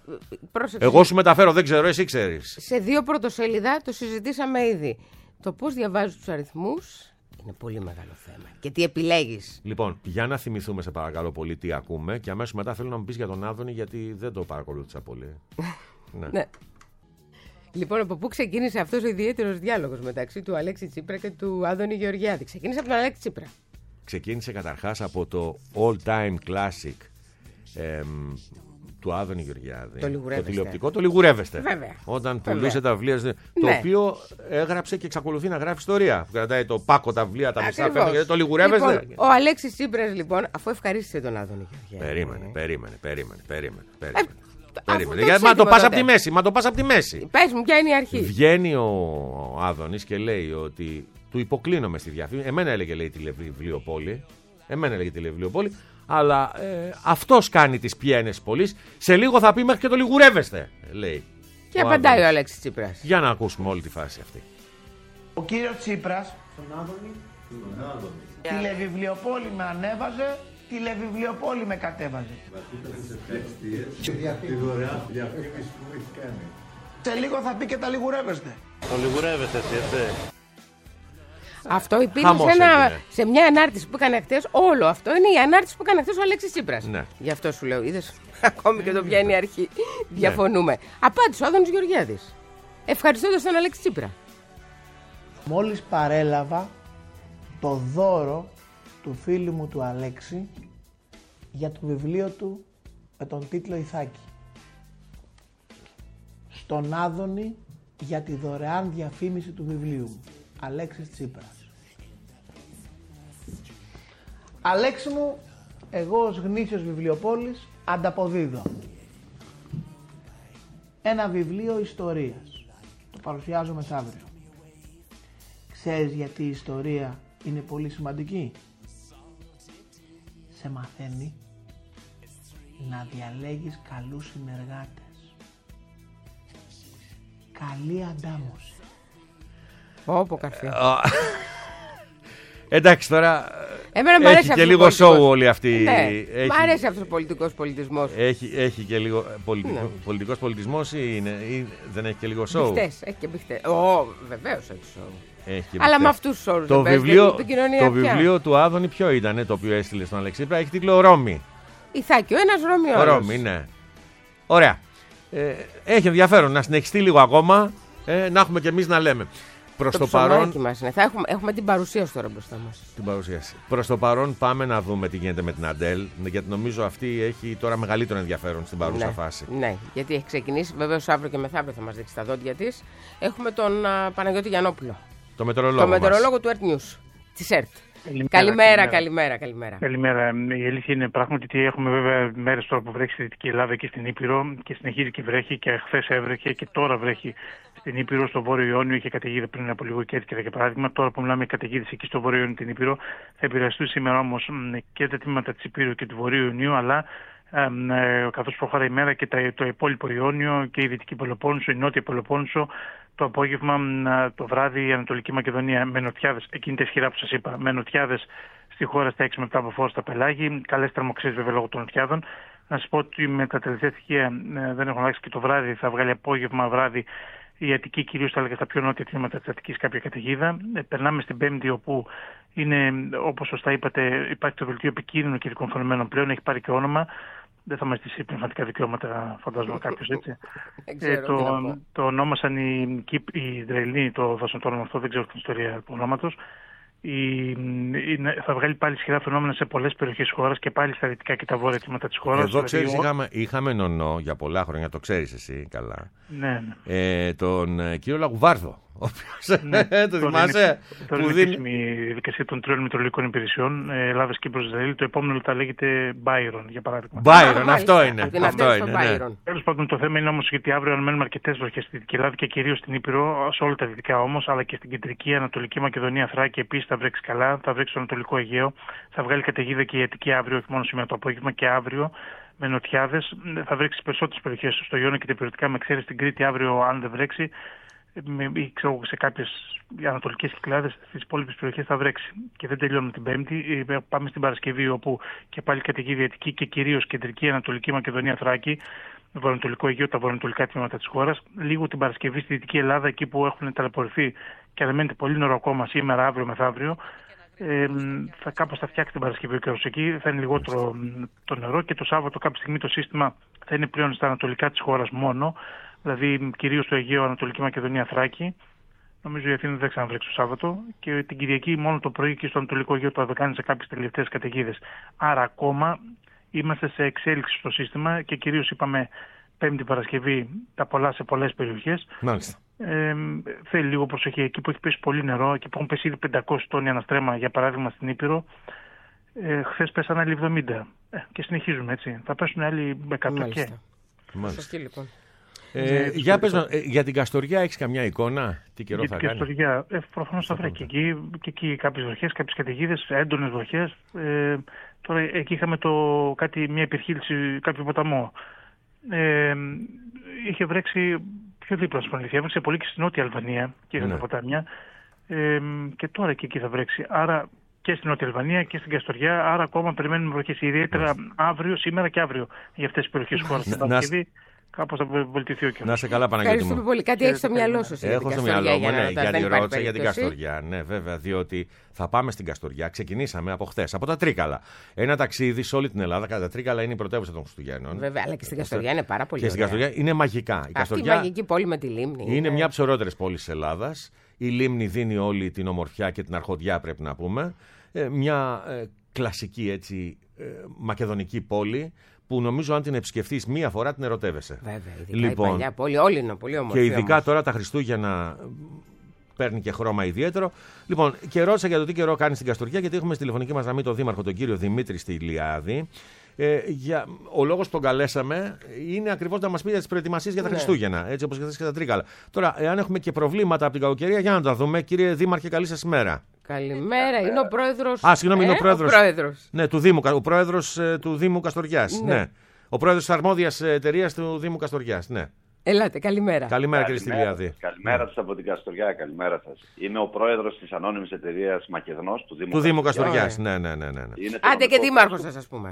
S3: πρόσεξε.
S2: Εγώ σου μεταφέρω, δεν ξέρω, εσύ ξέρεις.
S3: Σε δύο πρωτοσέλιδα το συζητήσαμε ήδη. Το πώς διαβάζεις τους αριθμούς είναι πολύ μεγάλο θέμα. Και τι επιλέγεις.
S2: Λοιπόν, για να θυμηθούμε, σε παρακαλώ πολύ, τι ακούμε και αμέσως μετά θέλω να μου πεις για τον Άδωνη, γιατί δεν το παρακολούθησα πολύ. Ναι.
S3: Ναι. Λοιπόν, από πού ξεκίνησε αυτός ο ιδιαίτερος διάλογος μεταξύ του Αλέξη Τσίπρα και του Άδωνη Γεωργιάδη? Ξεκίνησε από τον Αλέξη Τσίπρα.
S2: Ξεκίνησε καταρχάς από το all-time classic εμ, του Άδωνη Γεωργιάδη.
S3: Το Λιγουρεύεστε.
S2: Το τηλεοπτικό, το Λιγουρεύεστε.
S3: Βέβαια.
S2: Όταν
S3: Βέβαια.
S2: πουλούσε τα βιβλία.
S3: Ναι.
S2: Το οποίο έγραψε και εξακολουθεί να γράφει ιστορία. Που κρατάει το πάκο, τα βιβλία, τα μισά.
S3: Ακριβώς.
S2: φέρνει, Το Λιγουρεύεστε.
S3: Λοιπόν, ο Αλέξης Τσίπρας, λοιπόν, αφού ευχαρίστησε τον Άδωνη Γεωργιάδη.
S2: Περίμενε, περίμενε, περίμενε, περίμενε. περίμενε.
S3: αφού
S2: περίμενε.
S3: το
S2: Γιατί, μα το
S3: ξύτημα
S2: πας
S3: τότε.
S2: από τη μέση. Μα το πας από τη μέση.
S3: Πες μου, ποια είναι η αρχή.
S2: Βγαίνει ο Άδωνης και λέει ότι του υποκλίνομαι στη διαφήμιση. Εμένα έλεγε, λέει, τηλεβιβλιοπόλη. Εμένα έλεγε τηλεβιβλιοπόλη. Αλλά ε, αυτός κάνει τις πιένες πόλης. Σε λίγο θα πει μέχρι και το Λιγουρεύεστε, λέει.
S3: Και
S2: ο
S3: απαντάει
S2: Άδωνης.
S3: ο Αλέξης Τσίπρας.
S2: Για να ακούσουμε όλη τη φάση αυτή.
S6: Ο κύριος Τσίπρας, τηλεβιβλιοπόλη με ανέβαζε, τηλεβιβλιοπόλη με κατέβαζε. Σε λίγο θα πει και τα Λιγουρεύεστε.
S7: Το Λιγουρεύεστε εσύ, έτσι.
S3: Αυτό υπήρχε
S2: Χαμός
S3: σε, ένα,
S2: έγινε.
S3: σε μια ανάρτηση που έκανε χτες. Όλο αυτό είναι η ανάρτηση που έκανε χτες ο Αλέξης Τσίπρας.
S2: Ναι.
S3: Γι' αυτό σου λέω, είδες, ακόμη και το ποια είναι η αρχή. Διαφωνούμε. Απάντησε ο Άδωνης Γεωργιάδης, ευχαριστώντας τον Αλέξη Τσίπρα.
S6: Μόλις παρέλαβα το δώρο του φίλου μου του Αλέξη για το βιβλίο του με τον τίτλο Ιθάκη. Στον Άδωνη για τη δωρεάν διαφήμιση του βιβλίου μου. Αλέξης Τσίπρας. Αλέξη μου, εγώ ως γνήσιος βιβλιοπόλης ανταποδίδω ένα βιβλίο ιστορίας. Το παρουσιάζω μεθαύριο. Ξέρεις γιατί η ιστορία είναι πολύ σημαντική? Σε μαθαίνει να διαλέγεις καλούς συνεργάτες. Καλή αντάμωση.
S3: Όπο καρφί.
S2: Εντάξει, τώρα.
S3: Εμένα μου αρέσει
S2: έχει
S3: αυτός
S2: και
S3: ο
S2: λίγο
S3: πολιτικός.
S2: σοου όλη αυτή.
S3: Ναι,
S2: έχει,
S3: μ' αρέσει αυτός ο πολιτικός πολιτισμός.
S2: Έχει, έχει και λίγο. Πολιτικό,
S3: Ναι.
S2: Πολιτικός πολιτισμός ή, είναι, ή δεν έχει και λίγο σοου?
S3: Μπιχτές, έχει και μπιχτές. Ω, βεβαίως έχει σοου.
S2: Έχει και
S3: Αλλά
S2: μπιχτές.
S3: με αυτούς τους όρους
S2: Το
S3: δεν παίζει,
S2: βιβλίο,
S3: δεν είναι επικοινωνία
S2: το
S3: πια.
S2: βιβλίο του Άδωνη ποιο ήταν, το οποίο έστειλε στον Αλέξη Τσίπρα? Έχει τίτλο Ρώμη.
S3: Ιθάκη, ο ένας Ρώμη
S2: Ο
S3: όλος.
S2: Ρώμη, ναι. Ωραία. Ε, έχει ενδιαφέρον να συνεχιστεί λίγο ακόμα, ε, να έχουμε κι εμείς να λέμε. Προς
S3: Το,
S2: το,
S3: ψωμάκι
S2: παρόν.
S3: μας είναι. Θα έχουμε, έχουμε την παρουσίαση τώρα μπροστά μας.
S2: Την παρουσίαση. Προς το παρόν, πάμε να δούμε τι γίνεται με την Αντέλ. Γιατί νομίζω αυτή έχει τώρα μεγαλύτερο ενδιαφέρον στην παρούσα
S3: Ναι,
S2: φάση.
S3: ναι, γιατί έχει ξεκινήσει. Βεβαίως αύριο και μεθαύριο θα μας δείξει τα δόντια της. Έχουμε τον α, Παναγιώτη Γιαννόπουλο.
S2: Το μετεωρολόγο.
S3: Το
S2: μας.
S3: μετεωρολόγο του Earth News. Της ΕΡΤ.
S8: Καλημέρα,
S3: Καλημέρα, καλημέρα, καλημέρα.
S8: Καλημέρα. Η αλήθεια είναι πράγματι ότι έχουμε βέβαια μέρες τώρα που βρέχει στη Δυτική Ελλάδα και στην Ήπειρο και συνεχίζει και βρέχει και χθες έβρεχε και τώρα βρέχει στην Ήπειρο. Στο Βόρειο Ιόνιο είχε καταιγίδα πριν από λίγο και έτσι για παράδειγμα. Τώρα που μιλάμε καταιγίδες εκεί στο Βόρειο Ιόνιο την Ήπειρο θα επηρεαστούν σήμερα όμως και τα τμήματα της Ήπειρου και του Βορείου Ιωνίου, αλλά ε, καθώς προχωράει η μέρα και τα, το υπόλοιπο Ιόνιο και η Δυτική Πελοπόννησο, η Νότια Πελοπόννησο. Το απόγευμα, το βράδυ, η Ανατολική Μακεδονία με νοτιάδες, εκείνη τα ισχυρά που σας είπα, με νοτιάδες στη χώρα στα έξι με επτά από φως στα πελάγη. Καλές θερμοξύσεις βέβαια λόγω των νοτιάδων. Να σας πω ότι με τα τελευταία στοιχεία δεν έχουν αλλάξει και το βράδυ, θα βγάλει απόγευμα, βράδυ η Αττική, κυρίως θα έλεγα στα πιο νότια τμήματα της Αττικής, κάποια καταιγίδα. Ε, περνάμε στην Πέμπτη, όπου είναι, όπως σωστά είπατε, υπάρχει το δελτίο επικίνδυνων καιρικών φαινομένων πλέον, έχει πάρει και όνομα. Δεν θα μας ζητήσει πνευματικά δικαιώματα, φαντάζομαι κάποιος, έτσι.
S3: ξέρω,
S8: ε,
S3: τι
S8: το,
S3: να πω.
S8: το ονόμασαν οι, οι Ισραηλοί, το δώσαν το όνομα αυτό, δεν ξέρω την ιστορία του ονόματος. Η, η, θα βγάλει πάλι ισχυρά φαινόμενα σε πολλές περιοχές της χώρας και πάλι στα δυτικά και τα βόρεια τμήματα της χώρας.
S2: Εδώ ξέρεις,
S8: Δηλαδή,
S2: είχαμε, είχαμε νονό για πολλά χρόνια, το ξέρεις εσύ καλά.
S8: Ναι, ναι.
S2: Ε, τον ε, κύριο Λαγουβάρδο. Ο οποίος,
S8: Ναι,
S2: το θυμάσαι,
S8: τώρα
S2: που
S8: είναι
S2: δίνει.
S8: επίσημη η διαδικασία των τριών μητρολογικών υπηρεσιών, ε, Ελλάδας, Κύπρος, Ισραήλ. Το επόμενο θα λέγεται Byron, για παράδειγμα.
S2: Byron, αυτό
S3: Μάλιστα,
S2: είναι.
S3: από την
S2: Αυτό
S3: Αντέλ
S2: είναι.
S3: στο
S2: Ναι.
S3: Byron.
S8: Τέλος πάντων, το θέμα είναι όμως γιατί αύριο αναμένουμε αρκετές βροχές στη Δυτική Ελλάδα και κυρίως στην Ήπειρο, σε όλα τα δυτικά όμως, αλλά και στην κεντρική Ανατολική Μακεδονία, Θράκη. Επίσης θα βρέξει καλά, θα βρέξει στο Ανατολικό Αιγαίο, θα βγάλει καταιγίδα και η Αττική αύριο, όχι μόνο σήμερα το απόγευμα και αύριο. Με νοτιάδες, θα βρέξει στις περισσότερες περιοχές στο Ιόνιο και τα υπηρετικά, με εξαίρεση στην Κρήτη αύριο, αν δεν βρέξει. Ή ξέρω, σε κάποιες ανατολικές Κυκλάδες, στις υπόλοιπες περιοχές θα βρέξει. Και δεν τελειώνουμε την Πέμπτη. Πάμε στην Παρασκευή, όπου και πάλι καταιγίδα Αττική και κυρίως κεντρική Ανατολική Μακεδονία, Θράκη. βορειοανατολικό Αιγαίο, τα βορειοανατολικά τμήματα της χώρας. Λίγο την Παρασκευή στη Δυτική Ελλάδα, εκεί που έχουν ταλαιπωρηθεί και αναμένεται πολύ νερό ακόμα σήμερα, αύριο μεθαύριο. Ε, θα κάπως θα φτιάξει την Παρασκευή ο καιρός εκεί, θα είναι λιγότερο το νερό και το Σάββατο κάποια στιγμή το σύστημα θα είναι πλέον στα ανατολικά της χώρας μόνο, δηλαδή κυρίως στο Αιγαίο, Ανατολική Μακεδονία, Θράκη. Νομίζω η Αθήνα δεν θα ξαναβρέξει το Σάββατο και την Κυριακή μόνο το πρωί και στο Ανατολικό Αιγαίο το Αδωκάνη σε κάποιες τελευταίες καταιγίδες. Άρα ακόμα είμαστε σε εξέλιξη στο σύστημα και κυρίως είπαμε Πέμπτη Παρασκευή τα πολλά σε πολλές περιοχές.
S2: Μάλιστα.
S8: Ε, θέλει λίγο προσοχή. Εκεί που έχει πέσει πολύ νερό, εκεί που έχουν πέσει ήδη πεντακόσιοι τόνοι αναστρέμα, για παράδειγμα στην Ήπειρο, ε, χθες πέσανε άλλοι εβδομήντα. Ε, και συνεχίζουμε έτσι. Θα πέσουν άλλοι εκατό και.
S2: Μάλιστα.
S3: Σωστή, λοιπόν.
S2: Ε, ε, για, πες, ε, για την Καστοριά έχεις καμιά εικόνα, τι καιρό
S8: για
S2: θα
S8: την
S2: κάνει?
S8: Καστοριά, ε, προφανώς θα βρει και εκεί, και εκεί κάποιες βροχές, κάποιες καταιγίδες, έντονες βροχές. Ε, τώρα εκεί είχαμε το, κάτι, μια υπερχείληση κάποιο ποταμό. Ε, είχε βρέξει πιο δίπλα στην αλήθεια. Έβρεξε πολύ και στην Νότια Αλβανία και είχαν
S2: ναι.
S8: τα ποτάμια. Ε, και τώρα και εκεί θα βρέξει. Άρα και στην Νότια Αλβανία και στην Καστοριά. Άρα ακόμα περιμένουμε βροχές. Ιδιαίτερα αύριο, σήμερα και αύριο για αυτές τις περιοχές της χώρας. Στην Παρασκευή κάπως θα βελτιωθεί ο καιρός.
S2: Να σε καλά, Παναγιώτη μου.
S3: Ευχαριστούμε πολύ. Κάτι έχει στο μυαλό σου.
S2: Έχω στο μυαλό μου, ναι,
S3: για
S2: γιατί ρώτησα για την Καστοριά. Ναι, βέβαια, διότι θα πάμε στην Καστοριά. Ξεκινήσαμε από χθες, από τα Τρίκαλα. Ένα ταξίδι σε όλη την Ελλάδα. Κατά τα Τρίκαλα είναι η πρωτεύουσα των Χριστουγέννων.
S3: Βέβαια, αλλά και στην Καστοριά είναι πάρα πολύ.
S2: Και στην Καστοριά είναι μαγικά. Η
S3: Αυτή
S2: Καστοριά
S3: η μαγική πόλη με τη λίμνη.
S2: Είναι, είναι μια από τις ωραιότερες πόλεις της Ελλάδας. Η λίμνη δίνει όλη την ομορφιά και την αρχοντιά, πρέπει να πούμε. Ε, μια ε, κλασική έτσι, ε, μακεδονική πόλη, που νομίζω αν την επισκεφθείς μία φορά την ερωτεύεσαι.
S3: Βέβαια, ειδικά
S2: λοιπόν,
S3: η παλιά πόλη, όλη είναι πολύ όμορφη.
S2: Και ειδικά
S3: όμως.
S2: τώρα τα Χριστούγεννα παίρνει και χρώμα ιδιαίτερο. Λοιπόν, και ρώτησα για το τι καιρό κάνει στην Καστοριά, γιατί έχουμε στη τηλεφωνική μας γραμμή τον Δήμαρχο, τον κύριο Δημήτρη στη Ηλιάδη. Ε, για, ο λόγος που τον καλέσαμε είναι ακριβώς να μας πει για τις προετοιμασίες για τα ναι. Χριστούγεννα, έτσι όπως και τα Τρίκαλα. Τώρα, εάν έχουμε και προβλήματα από την κακοκαιρία, για να τα δούμε. Κύριε Δήμαρχε, καλή σας ημέρα.
S3: Καλημέρα, είναι ο πρόεδρος.
S2: Α, συγγνώμη,
S3: ε,
S2: είναι ο πρόεδρος.
S3: Ο πρόεδρος.
S2: Ναι, του Δήμου, ο πρόεδρος ε, του Δήμου Καστοριάς. Ναι. ναι. Ο πρόεδρος της αρμόδιας εταιρείας του Δήμου Καστοριάς. Ναι.
S3: Ελάτε, καλημέρα.
S2: Καλημέρα, κύριε Στυλιάδη.
S9: Καλημέρα σας από την Καστοριά, καλημέρα σας. Είμαι ο πρόεδρος της ανώνυμης εταιρείας Μακεδνός του Δήμου,
S2: του Δήμου Καστοριάς. Ναι, ναι, ναι, ναι.
S3: Άντε και δήμαρχος σας, ας πούμε.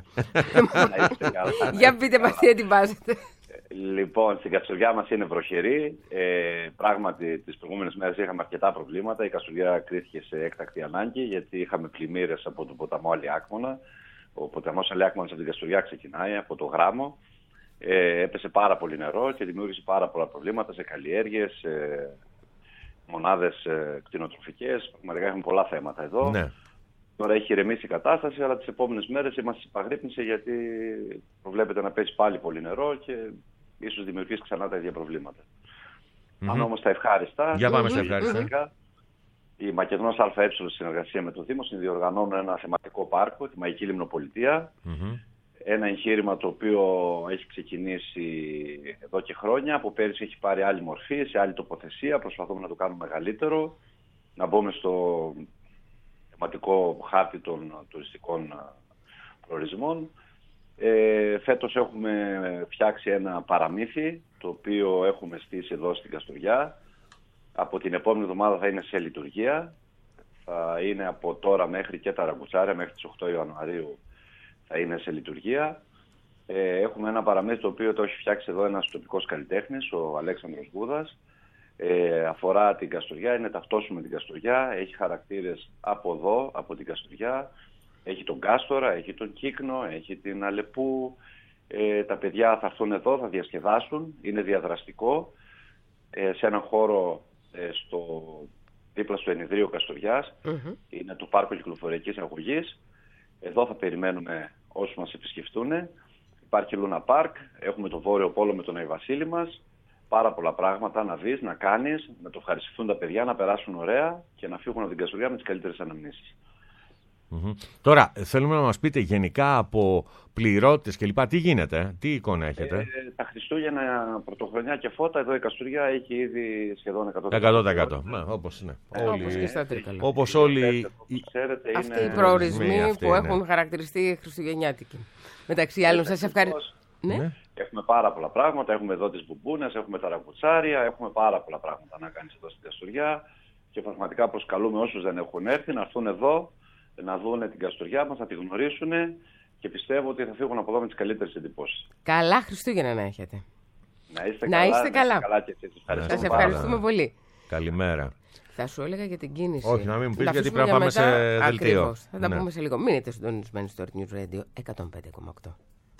S3: Για πείτε μας τι ετοιμάζετε.
S9: Λοιπόν, στην Καστοριά μας είναι βροχερή. Ε, πράγματι, τις προηγούμενες μέρες είχαμε αρκετά προβλήματα. Η Καστοριά κρίθηκε σε έκτακτη ανάγκη, γιατί είχαμε πλημμύρες από τον ποταμό Αλιάκμονα. Ο ποταμός Αλιάκμονας από την Καστοριά ξεκινάει, από το Γράμμο. Ε, έπεσε πάρα πολύ νερό και δημιούργησε πάρα πολλά προβλήματα σε καλλιέργειες, σε μονάδες ε, κτηνοτροφικές. Πραγματικά έχουμε πολλά θέματα εδώ. Ναι. Τώρα έχει ηρεμήσει η κατάσταση, αλλά τις επόμενες μέρες είμαστε σε επαγρύπνηση, γιατί προβλέπεται να πέσει πάλι πολύ νερό και ίσως δημιουργήσει ξανά τα ίδια προβλήματα. Mm-hmm. Αν όμως τα ευχάριστα,
S2: για πάμε στα ευχάριστα.
S9: Η Μακεδονός ΑΕ σε συνεργασία με το Δήμο συνδιοργανώνουν ένα θεματικό πάρκο, τη Μαγική Λιμνοπολιτεία. Mm-hmm. Ένα εγχείρημα το οποίο έχει ξεκινήσει εδώ και χρόνια. Από πέρυσι έχει πάρει άλλη μορφή, σε άλλη τοποθεσία. Προσπαθούμε να το κάνουμε μεγαλύτερο, να μπούμε στο θεματικό χάρτη των τουριστικών προορισμών. Ε, φέτος έχουμε φτιάξει ένα παραμύθι, το οποίο έχουμε στήσει εδώ στην Καστοριά. Από την επόμενη εβδομάδα θα είναι σε λειτουργία. Θα είναι από τώρα μέχρι και τα ραγκουτσάρια, μέχρι τις οκτώ Ιανουαρίου θα είναι σε λειτουργία. Ε, έχουμε ένα παραμύθι το οποίο το έχει φτιάξει εδώ ένας τοπικός καλλιτέχνης, ο Αλέξανδρος Βούδας. Ε, αφορά την Καστοριά, είναι ταυτόσιμο με την Καστοριά, έχει χαρακτήρες από εδώ, από την Καστοριά. Έχει τον Κάστορα, έχει τον Κύκνο, έχει την Αλεπού. Ε, τα παιδιά θα έρθουν εδώ, θα διασκεδάσουν, είναι διαδραστικό. Ε, σε έναν χώρο ε, στο, δίπλα στο Ενιδρίο Καστοριάς, mm-hmm. είναι το πάρκο κυκλοφοριακής αγωγής. Εδώ θα περιμένουμε όσους μας επισκεφτούν. Υπάρχει Λούνα Πάρκ, έχουμε το Βόρειο Πόλο με τον Άι Βασίλη μας. Πάρα πολλά πράγματα να δεις, να κάνεις, να το ευχαριστηθούν τα παιδιά, να περάσουν ωραία και να φύγουν από την Καστοριά με τις καλύτερες αναμνήσεις.
S2: Mm-hmm. Τώρα, θέλουμε να μας πείτε γενικά από πληρώτες και λοιπά, τι γίνεται, τι εικόνα έχετε?
S9: Ε, τα Χριστούγεννα, Πρωτοχρονιά και Φώτα, εδώ η Καστοριά έχει ήδη σχεδόν εκατό τοις εκατό.
S2: εκατό τοις εκατό. Ναι, όπως είναι.
S3: Ε, όλοι... Όπως και στα Τρίκαλα.
S2: Όπως όλοι...
S9: Ξέρετε,
S3: αυτοί
S9: είναι...
S3: οι προορισμοί
S2: αυτοί
S3: που
S2: είναι.
S3: έχουν χαρακτηριστεί χριστουγεννιάτικοι. Μεταξύ άλλων, σας ευχαριστώ. Ναι.
S9: Έχουμε πάρα πολλά πράγματα. Έχουμε εδώ τις μπουμπούνες, έχουμε τα ραγκουτσάρια, έχουμε πάρα πολλά πράγματα να κάνεις εδώ στην Καστοριά. Και πραγματικά προσκαλούμε όσους δεν έχουν έρθει να έρθουν εδώ, να δουν την Καστοριά μας, να τη γνωρίσουν και πιστεύω ότι θα φύγουν από εδώ με τις καλύτερες εντυπώσεις.
S3: Καλά Χριστούγεννα να έχετε.
S9: Να είστε
S3: να
S9: καλά.
S3: Είστε καλά.
S9: Να είστε καλά και εσείς.
S3: Σας ευχαριστούμε πολύ.
S2: Καλημέρα.
S3: Θα σου έλεγα για την κίνηση.
S2: Όχι, να μην μου πεις, γιατί πρέπει να πάμε σε δελτίο.
S3: Ακριβώς. Θα τα
S2: ναι.
S3: πούμε σε λίγο. Μείνετε συντονισμένοι στο Earth News Radio εκατόν πέντε κόμμα οκτώ.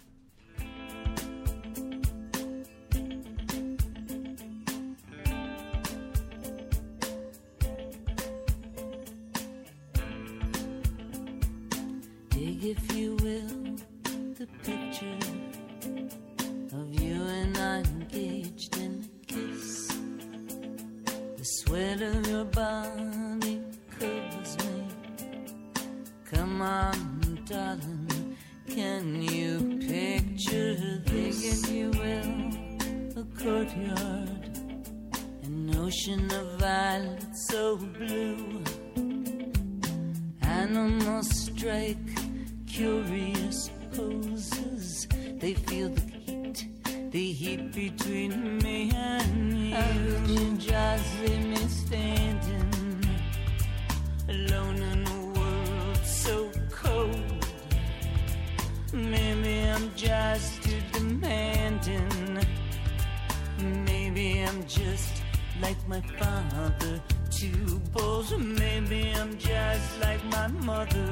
S4: If you will, the picture of you and I engaged in a kiss. The sweat of your body covers me. Come on, darling, can you picture this? If you will, a courtyard, an ocean of violets so blue. Animals strike curious poses. They feel the heat, the heat between me and you. And you just leave me standing alone in a world so cold. Maybe I'm just too demanding. Maybe I'm just like my father, too bold. Maybe I'm just like my mother.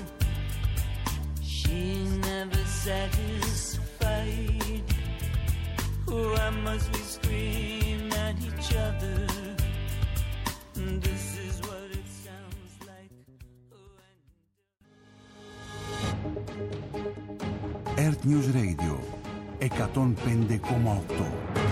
S4: She's never satisfied. Oh, I must be screaming at each other. This is what it sounds like.
S1: Earth News Radio εκατόν πέντε κόμμα οκτώ.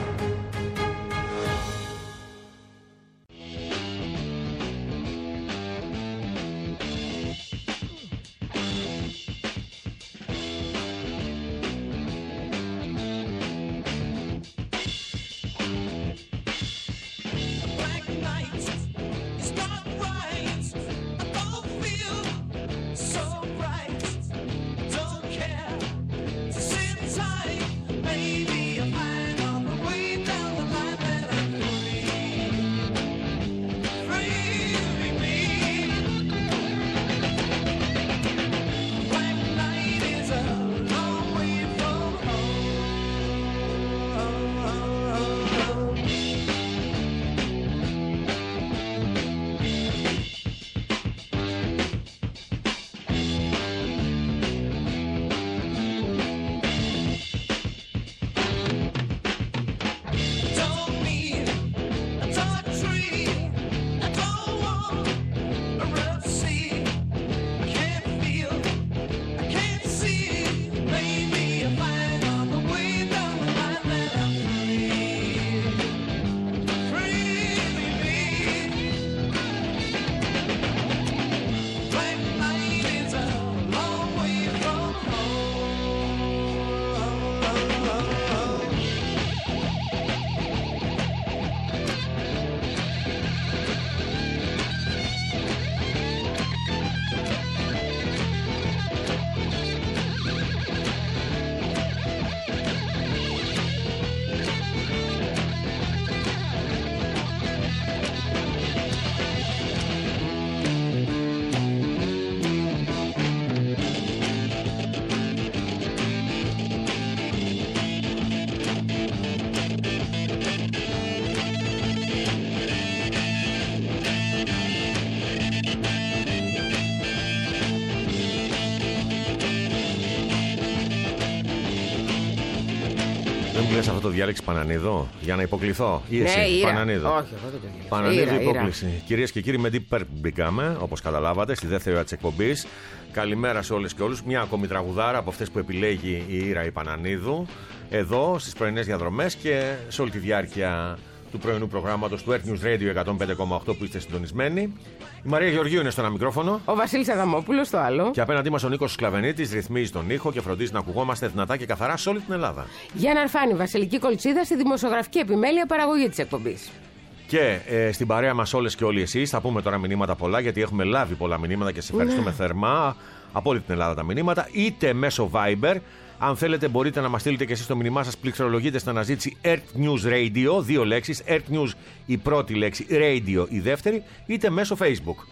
S2: Δεν μου λες αυτό το διάλεξη Πανανίδο για να υποκληθώ ή εσύ,
S3: ναι, Ήρα.
S2: Πανανίδο.
S3: Όχι, εγώ δεν το διάλεξα.
S2: Πανανίδο,
S3: Ήρα,
S2: υπόκληση. Κυρίες και κύριοι, με Deep Purple μπήκαμε, όπως καταλάβατε, στη δεύτερη ώρα της εκπομπής. Καλημέρα σε όλες και όλους. Μια ακόμη τραγουδάρα από αυτές που επιλέγει η Ήρα η Πανανίδου, εδώ στις πρωινές διαδρομές και σε όλη τη διάρκεια του πρωινού προγράμματος του Earth News Radio εκατόν πέντε κόμμα οκτώ που είστε συντονισμένοι. Η Μαρία Γεωργίου είναι στο ένα μικρόφωνο.
S3: Ο Βασίλης Αδαμόπουλος στο άλλο.
S2: Και απέναντί μας ο Νίκος Σκλαβενίτης ρυθμίζει τον ήχο και φροντίζει να ακουγόμαστε δυνατά και καθαρά σε όλη την Ελλάδα.
S3: Γιάννα Αρφάνη, Βασιλική Κολτσίδα στη δημοσιογραφική επιμέλεια παραγωγή της εκπομπής.
S2: Και ε, στην παρέα μας όλες και όλοι εσείς θα πούμε τώρα μηνύματα πολλά, γιατί έχουμε λάβει πολλά μηνύματα και σε ευχαριστούμε
S3: ναι.
S2: θερμά από όλη την Ελλάδα τα μηνύματα, είτε μέσω Viber. Αν θέλετε μπορείτε να μας στείλετε και εσείς το μήνυμά σας, πληκτρολογείτε στην αναζήτηση Earth News Radio, δύο λέξεις, Earth News η πρώτη λέξη, Radio η δεύτερη, είτε μέσω Facebook.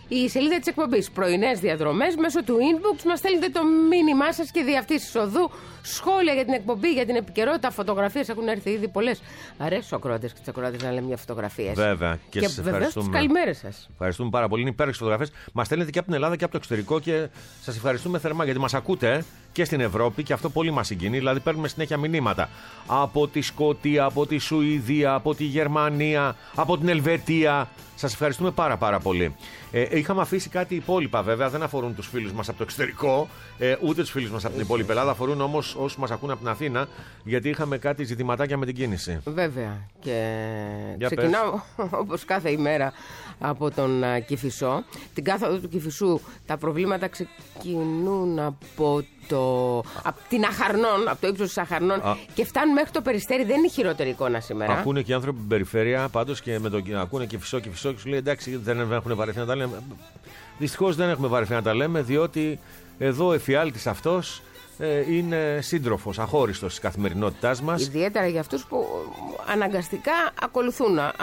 S3: η σελίδα της εκπομπής. Πρωινές διαδρομές μέσω του inbox. Μας στέλνετε το μήνυμά σας και δι' αυτής της οδού. Σχόλια για την εκπομπή, για την επικαιρότητα, φωτογραφίες. Έχουν έρθει ήδη πολλές. Αρέσει στους ακροατές και τις ακροατές να λέμε μια φωτογραφίες.
S2: Βέβαια. Και,
S3: και
S2: σας
S3: βεβαίως τις καλημέρες σας.
S2: Ευχαριστούμε πάρα πολύ. Είναι υπέροχες φωτογραφίες. Μας στέλνετε και από την Ελλάδα και από το εξωτερικό και σας ευχαριστούμε θερμά γιατί μας ακούτε και στην Ευρώπη και αυτό πολύ μας συγκινεί. Δηλαδή παίρνουμε συνέχεια μηνύματα από τη Σκωτία, από τη Σουηδία, από τη Γερμανία, από την Ελβετία. Σας ευχαριστούμε πάρα πάρα πολύ. Ε, είχαμε αφήσει κάτι υπόλοιπα βέβαια, δεν αφορούν τους φίλους μας από το εξωτερικό, ε, ούτε τους φίλους μας από την υπόλοιπη Ελλάδα, αφορούν όμως όσους μας ακούν από την Αθήνα, γιατί είχαμε κάτι ζητηματάκια με την κίνηση.
S3: Βέβαια. Και
S2: Για
S3: ξεκινάω όπως κάθε ημέρα από τον uh, Κηφισό. Την κάθοδο του Κηφισού τα προβλήματα ξεκινούν από, το, από την Αχαρνών, από το ύψος της Αχαρνών Α. και φτάνουν μέχρι το Περιστέρι. Δεν είναι η χειρότερη εικόνα σήμερα.
S2: Ακούνε και οι άνθρωποι στην περιφέρεια πάντως και με το, ακούνε Κηφισό, Κηφισό και σου λέει εντάξει δεν έχουν βαρεθεί να τα λέμε. Δυστυχώς δεν έχουμε βαρεθεί να τα λέμε διότι εδώ ο εφιάλτης αυτός είναι σύντροφος, αχώριστος της καθημερινότητάς μας.
S3: Ιδιαίτερα για αυτούς που αναγκαστικά ακολουθούν α, α,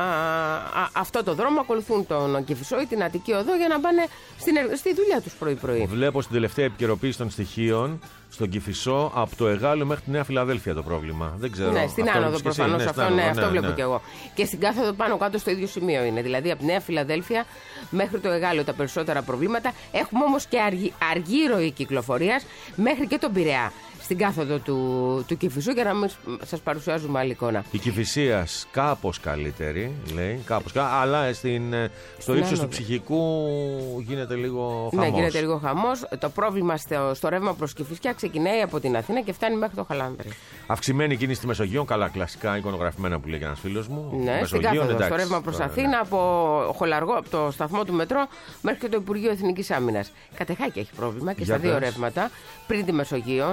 S3: αυτό το δρόμο, ακολουθούν τον Κηφισό ή την Αττική Οδό για να πάνε στην, στη δουλειά τους πρωί-πρωί.
S2: Βλέπω στην τελευταία επικαιροποίηση των στοιχείων στον Κηφισό από το Εγάλεο μέχρι τη Νέα Φιλαδέλφια το πρόβλημα. Δεν ξέρω.
S3: Ναι, στην άνοδο προφανώς.
S2: Ναι,
S3: αυτό,
S2: άνοδο,
S3: ναι,
S2: ναι,
S3: αυτό
S2: ναι,
S3: βλέπω
S2: ναι.
S3: κι εγώ. Και στην κάθοδο πάνω κάτω στο ίδιο σημείο είναι. Δηλαδή από τη Νέα Φιλαδέλφια μέχρι το Εγάλεο τα περισσότερα προβλήματα. Έχουμε όμως και αργή, αργή ροή κυκλοφορίας μέχρι και τον Πειραιά. Στην κάθοδο του, του Κηφισού για να μην σας παρουσιάζουμε άλλη εικόνα.
S2: Η Κηφισίας κάπως καλύτερη, λέει, κάπως καλύτερη, αλλά στην, στο ύψος του ψυχικού γίνεται λίγο χαμός.
S3: Ναι, γίνεται λίγο χαμός. Το πρόβλημα στο, στο ρεύμα προς Κηφισιά ξεκινάει από την Αθήνα και φτάνει μέχρι το Χαλάνδρη.
S2: Αυξημένη κίνηση στη Μεσογείο, καλά κλασικά εικονογραφημένα που λέει και ένας φίλος μου.
S3: Ναι, Μεσογείο, στην κάθοδο, εντάξει, στο ρεύμα προς Αθήνα, ναι. από Χολαργό, από το σταθμό του μετρό μέχρι και το Υπουργείο Εθνικής Άμυνας. Κατεχάκη έχει πρόβλημα και για στα δύο ρεύματα πριν τη Μεσογείο.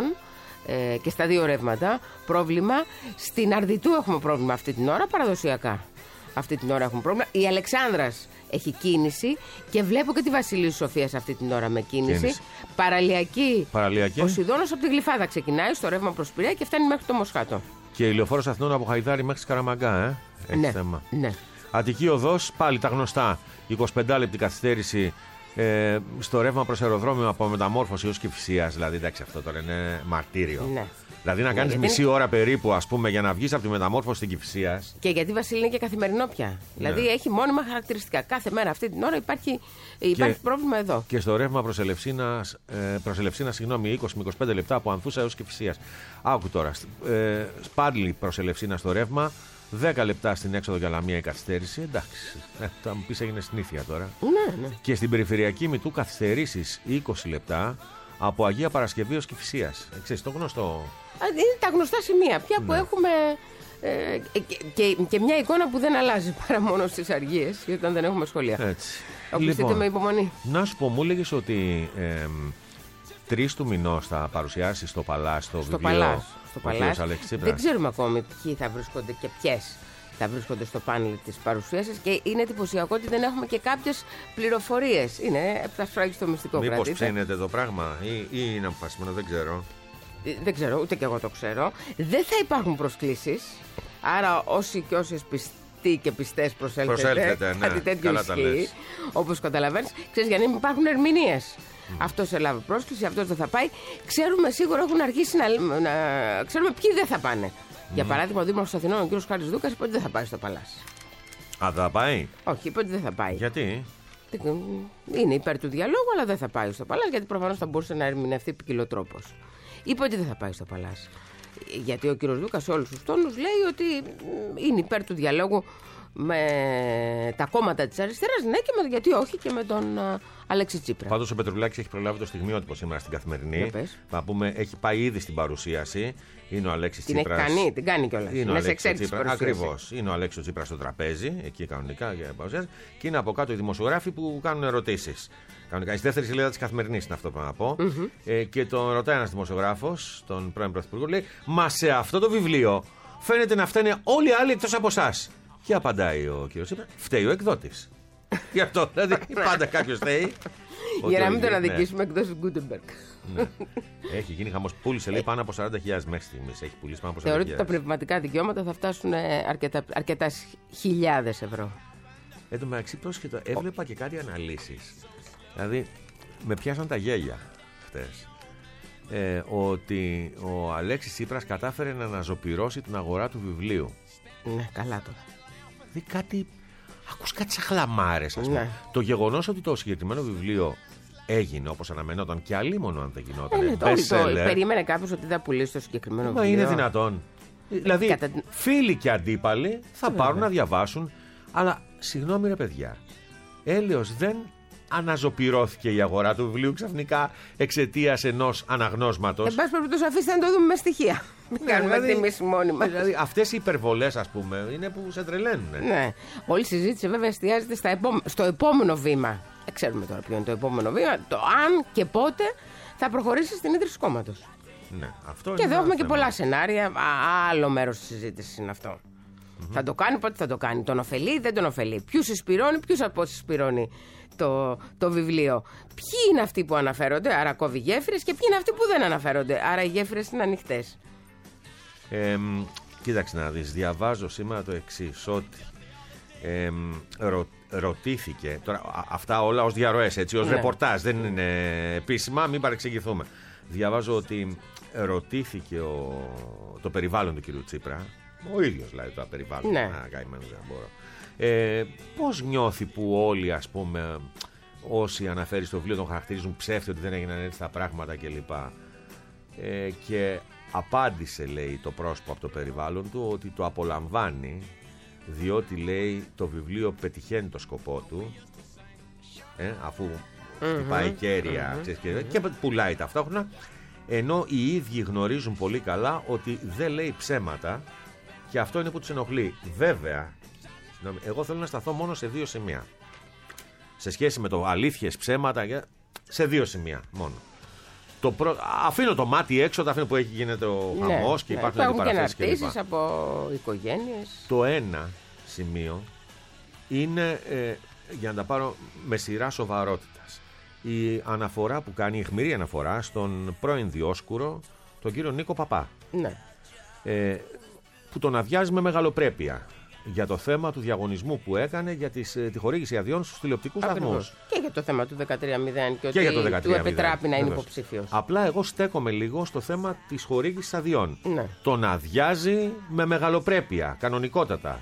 S3: Ε, και στα δύο ρεύματα πρόβλημα. Στην Αρδιτού έχουμε πρόβλημα αυτή την ώρα, παραδοσιακά. Αυτή την ώρα έχουμε πρόβλημα. Η Αλεξάνδρας έχει κίνηση και βλέπω και τη Βασιλείου Σοφίας αυτή την ώρα με κίνηση. κίνηση. Παραλιακή.
S2: Παραλιακή.
S3: Ο Σιδώνος από τη Γλυφάδα ξεκινάει στο ρεύμα προς Πειραιά και φτάνει μέχρι το Μοσχάτο.
S2: Και η Λεωφόρος Αθηνών από Χαϊδάρη μέχρι Σκαραμαγκά, ε. Έχει
S3: ναι,
S2: θέμα.
S3: Ναι.
S2: Αττική Οδός, πάλι τα γνωστά. εικοσιπέντε λεπτή καθυστέρηση. Ε, στο ρεύμα προς αεροδρόμιο από Μεταμόρφωση ως Κηφισίας, δηλαδή εντάξει αυτό τώρα είναι μαρτύριο.
S3: Ναι.
S2: Δηλαδή να κάνεις ναι, μισή είναι... ώρα περίπου ας πούμε για να βγεις από τη Μεταμόρφωση στην Κηφισίας.
S3: Και γιατί Βασίλη είναι και καθημερινό πια. Ναι. Δηλαδή έχει μόνιμα χαρακτηριστικά. Κάθε μέρα αυτή την ώρα υπάρχει, υπάρχει και, πρόβλημα εδώ.
S2: Και στο ρεύμα προς Ελευσίνα, ε, προς Ελευσίνα συγγνώμη, είκοσι με είκοσι πέντε λεπτά από Ανθούσα έως Κηφισίας. Άκου τώρα. Ε, Σπάντλη προς Ελευσίνα στο ρεύμα. δέκα λεπτά στην έξοδο για Λαμία η καθυστέρηση. Εντάξει, ε, θα μου πεις έγινε συνήθεια τώρα.
S3: Ναι, ναι.
S2: Και στην περιφερειακή Μητού καθυστερήσεις είκοσι λεπτά από Αγία Παρασκευή ως Κηφισίας. Ε, ξέρεις, το γνωστό.
S3: Είναι τα γνωστά σημεία πια που ναι. έχουμε ε, και, και, και μια εικόνα που δεν αλλάζει παρά μόνο στις αργίες όταν δεν έχουμε σχολεία.
S2: Έτσι.
S3: Λοιπόν, με υπομονή.
S2: Να σου πω, μου έλεγες ότι ε, τρεις του μηνός θα παρουσιάσει στο Παλάς το
S3: στο
S2: βιβλίο.
S3: Παλάς. Στο Παλάς.
S2: Δεν
S3: ξέρουμε ακόμη ποιοι θα βρίσκονται και ποιες θα βρίσκονται στο πάνελ της παρουσίασης και είναι εντυπωσιακό ότι δεν έχουμε και κάποιες πληροφορίες. Είναι επτασφράγιστο μυστικό κρατήτε.
S2: Μήπως ψήνεται το πράγμα ή, ή είναι αποφασισμένο, δεν ξέρω.
S3: Δεν ξέρω, ούτε και εγώ το ξέρω. Δεν θα υπάρχουν προσκλήσεις. Άρα όσοι και όσες πιστοί και πιστές προσέλθετε,
S2: προσέλθετε ναι,
S3: κάτι τέτοιο ισχύει. Όπως καταλαβαίνεις, ξέρεις, για να μην υπάρχουν ερμηνείες. Mm. Αυτός έλαβε πρόσκληση, αυτός δεν θα πάει. Ξέρουμε σίγουρα έχουν αρχίσει να, να ξέρουμε ποιοι δεν θα πάνε. Mm. Για παράδειγμα, ο Δήμαρχος Αθηνών, ο κ. Χάρης Δούκας, είπε ότι δεν θα πάει στο Παλάς.
S2: Α, δεν θα πάει.
S3: Όχι, είπε ότι δεν θα πάει.
S2: Γιατί?
S3: Είναι υπέρ του διαλόγου, αλλά δεν θα πάει στο Παλάς, γιατί προφανώς θα μπορούσε να ερμηνευτεί ποικιλοτρόπως. Είπε ότι δεν θα πάει στο Παλάς. Γιατί ο κ. Δούκας σε όλους τους τόνους λέει ότι είναι υπέρ του διαλόγου με τα κόμματα της αριστεράς, ναι, και με, γιατί όχι και με τον uh, Αλέξη Τσίπρα.
S2: Πάντως ο Πετρουλάκης έχει προλάβει το στιγμιότυπο σήμερα στην Καθημερινή. Θα πούμε, έχει πάει ήδη στην παρουσίαση. Είναι ο Αλέξης
S3: την
S2: Τσίπρας.
S3: Την έχει κάνει, την κάνει κιόλας.
S2: Είναι, είναι ο Αλέξης Τσίπρας. Ακριβώς. Είναι ο Αλέξης Τσίπρας στο τραπέζι, εκεί κανονικά για παρουσίαση. Και είναι από κάτω οι δημοσιογράφοι που κάνουν ερωτήσεις. Κανονικά, στη δεύτερη σελίδα της Καθημερινής είναι αυτό που να πω. Mm-hmm. Ε, και τον ρωτάει ένας δημοσιογράφος, τον πρώην Πρωθυπουργό, λέει: μα σε αυτό το βιβλίο φαίνεται να φταίνε όλοι οι άλλοι εκτός από εσάς. Και απαντάει ο κύριος Τσίπρας, φταίει ο εκδότης. Γι' αυτό, δηλαδή, πάντα κάποιος φταίει.
S3: Για να μην τον αδικήσουμε, ναι. Εκτός του Γκούντεμπεργκ.
S2: Ναι. Έχει γίνει χαμός. Πούλησε, λέει, πάνω από σαράντα χιλιάδες μέχρι στιγμής. Έχει πουλήσει πάνω από σαράντα χιλιάδες.
S3: Θεωρώ ότι τα πνευματικά δικαιώματα θα φτάσουν αρκετά, αρκετά χιλιάδες ευρώ.
S2: Εν τω μεταξύ, πρόσχετο, έβλεπα και κάτι αναλύσεις. Δηλαδή, με πιάσαν τα γέλια χτες. Ε, ότι ο Αλέξης Τσίπρας κατάφερε να αναζωπυρώσει την αγορά του βιβλίου.
S3: Ναι, καλά τώρα.
S2: Δηλαδή κάτι, ακούς κάτι σαν χλαμάρες, ας πούμε.
S3: Ναι.
S2: Το γεγονός ότι το συγκεκριμένο βιβλίο έγινε όπως αναμενόταν και αλίμονο αν δεν γινόταν.
S3: Ε, ναι, το, το, περίμενε κάποιος ότι θα πουλήσει το συγκεκριμένο
S2: Μα
S3: βιβλίο.
S2: είναι δυνατόν. Δηλαδή,
S3: Κατά...
S2: φίλοι και αντίπαλοι θα
S3: Βέβαια.
S2: πάρουν να διαβάσουν. Αλλά, συγγνώμη ρε παιδιά, έλεος δεν αναζωπυρώθηκε η αγορά του βιβλίου ξαφνικά εξαιτίας ενός αναγνώσματος.
S3: Εν πάση περιπτώσει, αφήστε να το δούμε με στοιχεία. Μην
S2: Ναι,
S3: κάνουμε
S2: δηλαδή,
S3: τιμής μόνοι μας.
S2: Δηλαδή, αυτές οι υπερβολές, ας πούμε, είναι που σε τρελαίνουν.
S3: Ναι. Όλη η συζήτηση βέβαια εστιάζεται στα επόμε... στο επόμενο βήμα. Δεν ξέρουμε τώρα ποιο είναι το επόμενο βήμα. Το αν και πότε θα προχωρήσει στην ίδρυση κόμματος.
S2: Ναι, αυτό
S3: Και
S2: είναι
S3: εδώ έχουμε
S2: ένα
S3: και
S2: θέμα.
S3: πολλά σενάρια. Α, άλλο μέρος της συζήτησης είναι αυτό. Mm-hmm. Θα το κάνει, πότε θα το κάνει. Τον ωφελεί, δεν τον ωφελεί. Ποιους συσπηρώνει, ποιους αποσυσπηρώνει το, το βιβλίο. Ποιοι είναι αυτοί που αναφέρονται, άρα κόβει γέφυρες, και ποιοι είναι αυτοί που δεν αναφέρονται, άρα οι γέφυρες είναι ανοιχτές.
S2: Ε, κοίταξε να δεις, διαβάζω σήμερα το εξής, ότι ε, ρω, ρωτήθηκε, τώρα α, αυτά όλα ως διαρροές, έτσι, ως
S3: Ναι.
S2: ρεπορτάζ, δεν είναι επίσημα, μην παρεξηγηθούμε. Διαβάζω ότι ρωτήθηκε ο, το περιβάλλον του κυρίου Τσίπρα, ο ίδιος δηλαδή το περιβάλλον,
S3: Ναι.
S2: α, καημένος, δεν μπορώ. Ε, πώς νιώθει που όλοι, ας πούμε, όσοι αναφέρει στο βιβλίο τον χαρακτηρίζουν ψεύτη, ότι δεν έγιναν έτσι τα πράγματα κλπ. Ε, και απάντησε, λέει, το πρόσωπο από το περιβάλλον του ότι το απολαμβάνει, διότι, λέει, το βιβλίο πετυχαίνει το σκοπό του, ε, αφού
S3: Mm-hmm.
S2: χτυπάει κέρια, mm-hmm. και, και πουλάει ταυτόχρονα, ενώ οι ίδιοι γνωρίζουν πολύ καλά ότι δεν λέει ψέματα, και αυτό είναι που τους ενοχλεί. Βέβαια, εγώ θέλω να σταθώ μόνο σε δύο σημεία σε σχέση με το αλήθειες, ψέματα, σε δύο σημεία μόνο. Το προ... Αφήνω το μάτι έξω, το αφήνω που έχει γίνεται ο
S3: Ναι,
S2: χαμός και
S3: ναι,
S2: υπάρχουν
S3: υπάρχουν και
S2: αντιπαραθέσεις κλπ.
S3: αναρτήσεις από οικογένειες.
S2: Το ένα σημείο είναι, ε, για να τα πάρω με σειρά σοβαρότητας, η αναφορά που κάνει, η αιχμηρή αναφορά στον πρώην Διόσκουρο, τον κύριο Νίκο Παπά,
S3: Ναι.
S2: ε, που τον αδειάζει με μεγαλοπρέπεια για το θέμα του διαγωνισμού που έκανε για τις, τη χορήγηση αδειών στους τηλεοπτικούς σταθμούς.
S3: Ακριβώς. Και για το θέμα του δεκατρία μηδέν και,
S2: Και
S3: ότι
S2: για το
S3: του
S2: δεκατρία μηδέν,
S3: επιτράπει να είναι
S2: βεβαίως.
S3: υποψήφιος.
S2: Απλά εγώ στέκομαι λίγο στο θέμα της χορήγησης αδειών.
S3: Ναι.
S2: Τον αδειάζει με μεγαλοπρέπεια, κανονικότατα.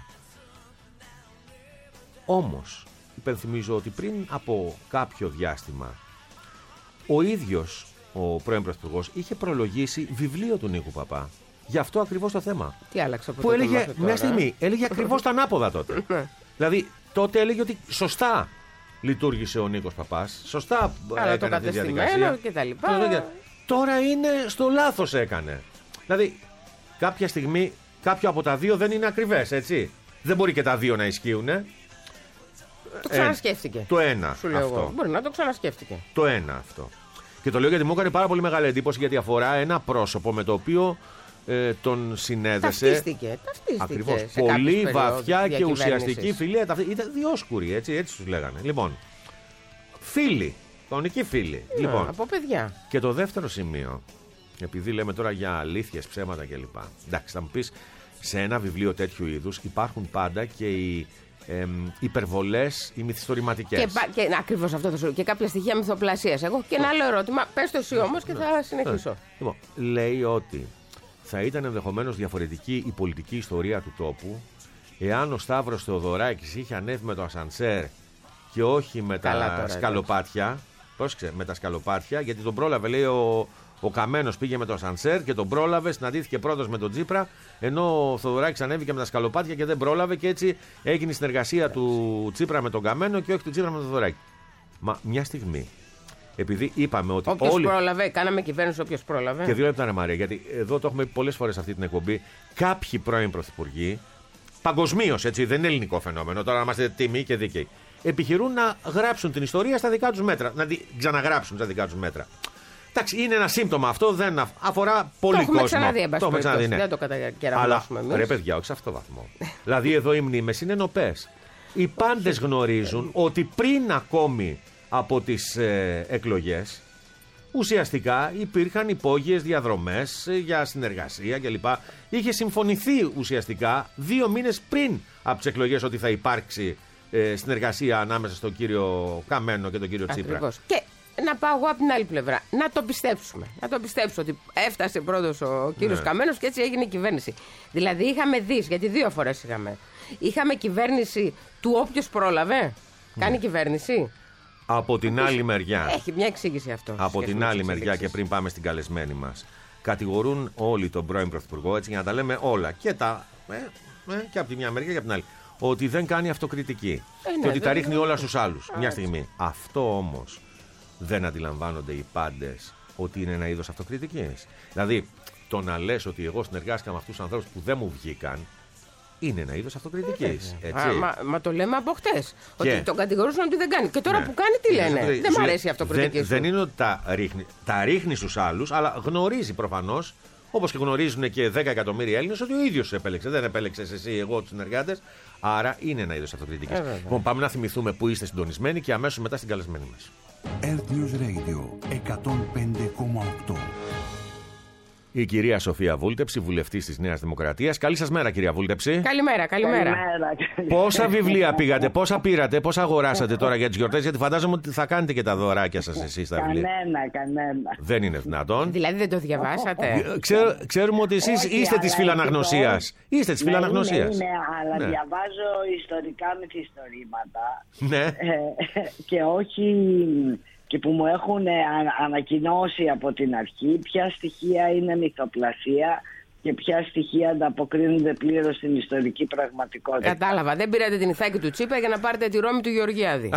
S2: Όμως, υπενθυμίζω ότι πριν από κάποιο διάστημα, ο ίδιος ο πρώην Πρωθυπουργός είχε προλογίσει βιβλίο του Νίκου Παπά. Γι' αυτό ακριβώς το θέμα.
S3: Τι άλλαξε από
S2: Που
S3: τότε
S2: έλεγε,
S3: μέχρι τώρα,
S2: μια στιγμή, έλεγε ακριβώς τα ανάποδα τότε. Δηλαδή, τότε έλεγε ότι σωστά λειτουργήσε ο Νίκος Παπάς, σωστά
S3: Καλά, το
S2: έκανε τη
S3: κατεστημένο
S2: διαδικασία.
S3: και τα λοιπά.
S2: Τώρα είναι στο λάθος έκανε. Δηλαδή, κάποια στιγμή κάποιο από τα δύο δεν είναι ακριβές, έτσι. Δεν μπορεί και τα δύο να ισχύουν.
S3: Το ξανασκέφτηκε.
S2: Το ένα
S3: Σου λέω
S2: αυτό.
S3: εγώ. Μπορεί να το ξανασκέφτηκε.
S2: Το ένα αυτό. Και το λέω γιατί μου έκανε πάρα πολύ μεγάλη εντύπωση, γιατί αφορά ένα πρόσωπο με το οποίο ε, τον συνέδεσε.
S3: Ταυτίστηκε. Ταυτίστηκε.
S2: Ακριβώς.
S3: σε
S2: Πολύ
S3: κάποιες περιόδους
S2: βαθιά και
S3: διακυβέρνησης.
S2: ουσιαστική φιλία. Ταυτί- Ήταν διόσκουροι, έτσι, έτσι τους λέγανε. Λοιπόν, φίλοι. Κανονικοί φίλοι.
S3: Ναι,
S2: Λοιπόν,
S3: από παιδιά.
S2: και το δεύτερο σημείο, επειδή λέμε τώρα για αλήθειες, ψέματα κλπ. Εντάξει, θα μου πεις, σε ένα βιβλίο τέτοιου είδους υπάρχουν πάντα και οι εμ, υπερβολές, οι μυθιστορηματικές.
S3: Και, πα- και ακριβώς αυτό θα σου και κάποια στοιχεία μυθοπλασίας. Εγώ και ένα άλλο ερώτημα. Πες το εσύ όμως και θα συνεχίσω.
S2: Λοιπόν, λέει ότι θα ήταν ενδεχομένως διαφορετική η πολιτική ιστορία του τόπου εάν ο Σταύρος Θεοδωράκης είχε ανέβει με το ασανσέρ και όχι με
S3: Καλά
S2: τα
S3: τώρα,
S2: σκαλοπάτια. Πρόσεξε, με τα σκαλοπάτια, γιατί τον πρόλαβε, λέει, ο, ο Καμένος πήγε με το ασανσέρ και τον πρόλαβε, συναντήθηκε πρώτος με τον Τσίπρα, ενώ ο Θεοδωράκης ανέβηκε με τα σκαλοπάτια και δεν πρόλαβε, και έτσι έγινε η συνεργασία του Τσίπρα με τον Καμένο και όχι του Τσίπρα με τον Θεοδωράκη. Μα μια στιγμή, επειδή είπαμε ότι
S3: Όποιος
S2: όλοι.
S3: πρόλαβε, κάναμε κυβέρνηση όποιος πρόλαβε.
S2: Και δύο λεπτά, ρε Μαρία, γιατί εδώ το έχουμε πει πολλές φορές αυτή την εκπομπή. Κάποιοι πρώην πρωθυπουργοί, παγκοσμίως, έτσι, δεν είναι ελληνικό φαινόμενο, τώρα να είμαστε τίμοι και δίκαιοι, επιχειρούν να γράψουν την ιστορία στα δικά τους μέτρα, να την ξαναγράψουν στα δικά τους μέτρα. Εντάξει, είναι ένα σύμπτωμα αυτό, δεν αφ- αφορά πολύ
S3: Το έχουμε
S2: κόσμο.
S3: ξαναδεί, εν πάση
S2: Το έχουμε ξαναδεί,
S3: περιπτώσει.
S2: ναι.
S3: Δεν το κατακεραμνώσουμε
S2: Αλλά,
S3: εμείς.
S2: ρε παιδιά, όχι σε αυτό το βαθμό. Δηλαδή, εδώ οι μνήμες είναι νοπές. Οι πάντες γνωρίζουν ότι πριν ακόμη από τις ε, εκλογές, ουσιαστικά υπήρχαν υπόγειες διαδρομές ε, για συνεργασία κλπ. Είχε συμφωνηθεί ουσιαστικά δύο μήνες πριν από τις εκλογές ότι θα υπάρξει ε, συνεργασία ανάμεσα στον κύριο Καμένο και τον κύριο Τσίπρα.
S3: Ακριβώς. Και να πάω εγώ από την άλλη πλευρά. Να το πιστέψουμε. Να το πιστέψω ότι έφτασε πρώτος ο κύριος ναι. Καμένος και έτσι έγινε η κυβέρνηση. Δηλαδή είχαμε δει, γιατί δύο φορές είχαμε. Είχαμε κυβέρνηση του όποιος πρόλαβε. Ναι. Κάνει κυβέρνηση.
S2: Από την
S3: Έχεις...
S2: άλλη μεριά.
S3: Έχει μια εξήγηση αυτό.
S2: Από την άλλη μεριά, και πριν πάμε στην καλεσμένη μας, κατηγορούν όλοι τον πρώην Πρωθυπουργό, έτσι για να τα λέμε όλα. Και, τα, ε, ε, και από τη μια μεριά και από την άλλη. Ότι δεν κάνει αυτοκριτική. Ε, ναι, και ότι τα ρίχνει όλα στους άλλους. Α, μια στιγμή. Αυτό όμως δεν αντιλαμβάνονται οι πάντες ότι είναι ένα είδος αυτοκριτικής. Δηλαδή, το να λες ότι εγώ συνεργάστηκα με αυτούς τους ανθρώπους που δεν μου βγήκαν, είναι ένα είδος αυτοκριτικής. Έτσι.
S3: Α, μα, μα το λέμε από χτες. Ότι τον κατηγορούσαν ότι δεν κάνει. Και τώρα ναι. που κάνει, τι λένε. Ναι. Δεν μου αρέσει η αυτοκριτική.
S2: Δεν, δεν είναι ότι τα ρίχνει, τα ρίχνει στους άλλους, αλλά γνωρίζει προφανώς, όπως και γνωρίζουν και δέκα εκατομμύρια Έλληνες, ότι ο ίδιος επέλεξε. Δεν επέλεξες εσύ, εγώ, τους συνεργάτες. Άρα είναι ένα είδος αυτοκριτικής. Ε, λοιπόν, πάμε να θυμηθούμε που είστε συντονισμένοι και αμέσως μετά στην καλεσμένη μας.
S1: Earth News Radio εκατόν πέντε κόμμα οκτώ.
S2: Η κυρία Σοφία Βούλτεψη, βουλευτής της Νέας Δημοκρατίας. Καλή σας μέρα, κυρία Βούλτεψη.
S3: Καλημέρα, καλημέρα.
S2: Πόσα βιβλία πήγατε, πόσα πήρατε, πόσα αγοράσατε τώρα για τις γιορτές, γιατί φαντάζομαι ότι θα κάνετε και τα δωράκια σας εσείς τα βιβλία.
S10: Κανένα, κανένα.
S2: Δεν είναι δυνατόν.
S3: Δηλαδή δεν το διαβάσατε.
S2: Ξέρω, ξέρουμε ότι εσείς
S10: Όχι,
S2: είστε της φιλαναγνωσίας. Είστε της φιλαναγνωσίας.
S10: Ναι, αλλά ναι. διαβάζω ιστορικά μυθιστορήματα.
S2: Ναι.
S10: Και όχι... και που μου έχουν ανακοινώσει από την αρχή ποια στοιχεία είναι μυθοπλασία και ποια στοιχεία ανταποκρίνονται πλήρως στην ιστορική πραγματικότητα.
S3: Κατάλαβα. Δεν πήρατε την Ιθάκη του Τσίπρα για να πάρετε τη Ρώμη του Γεωργιάδη.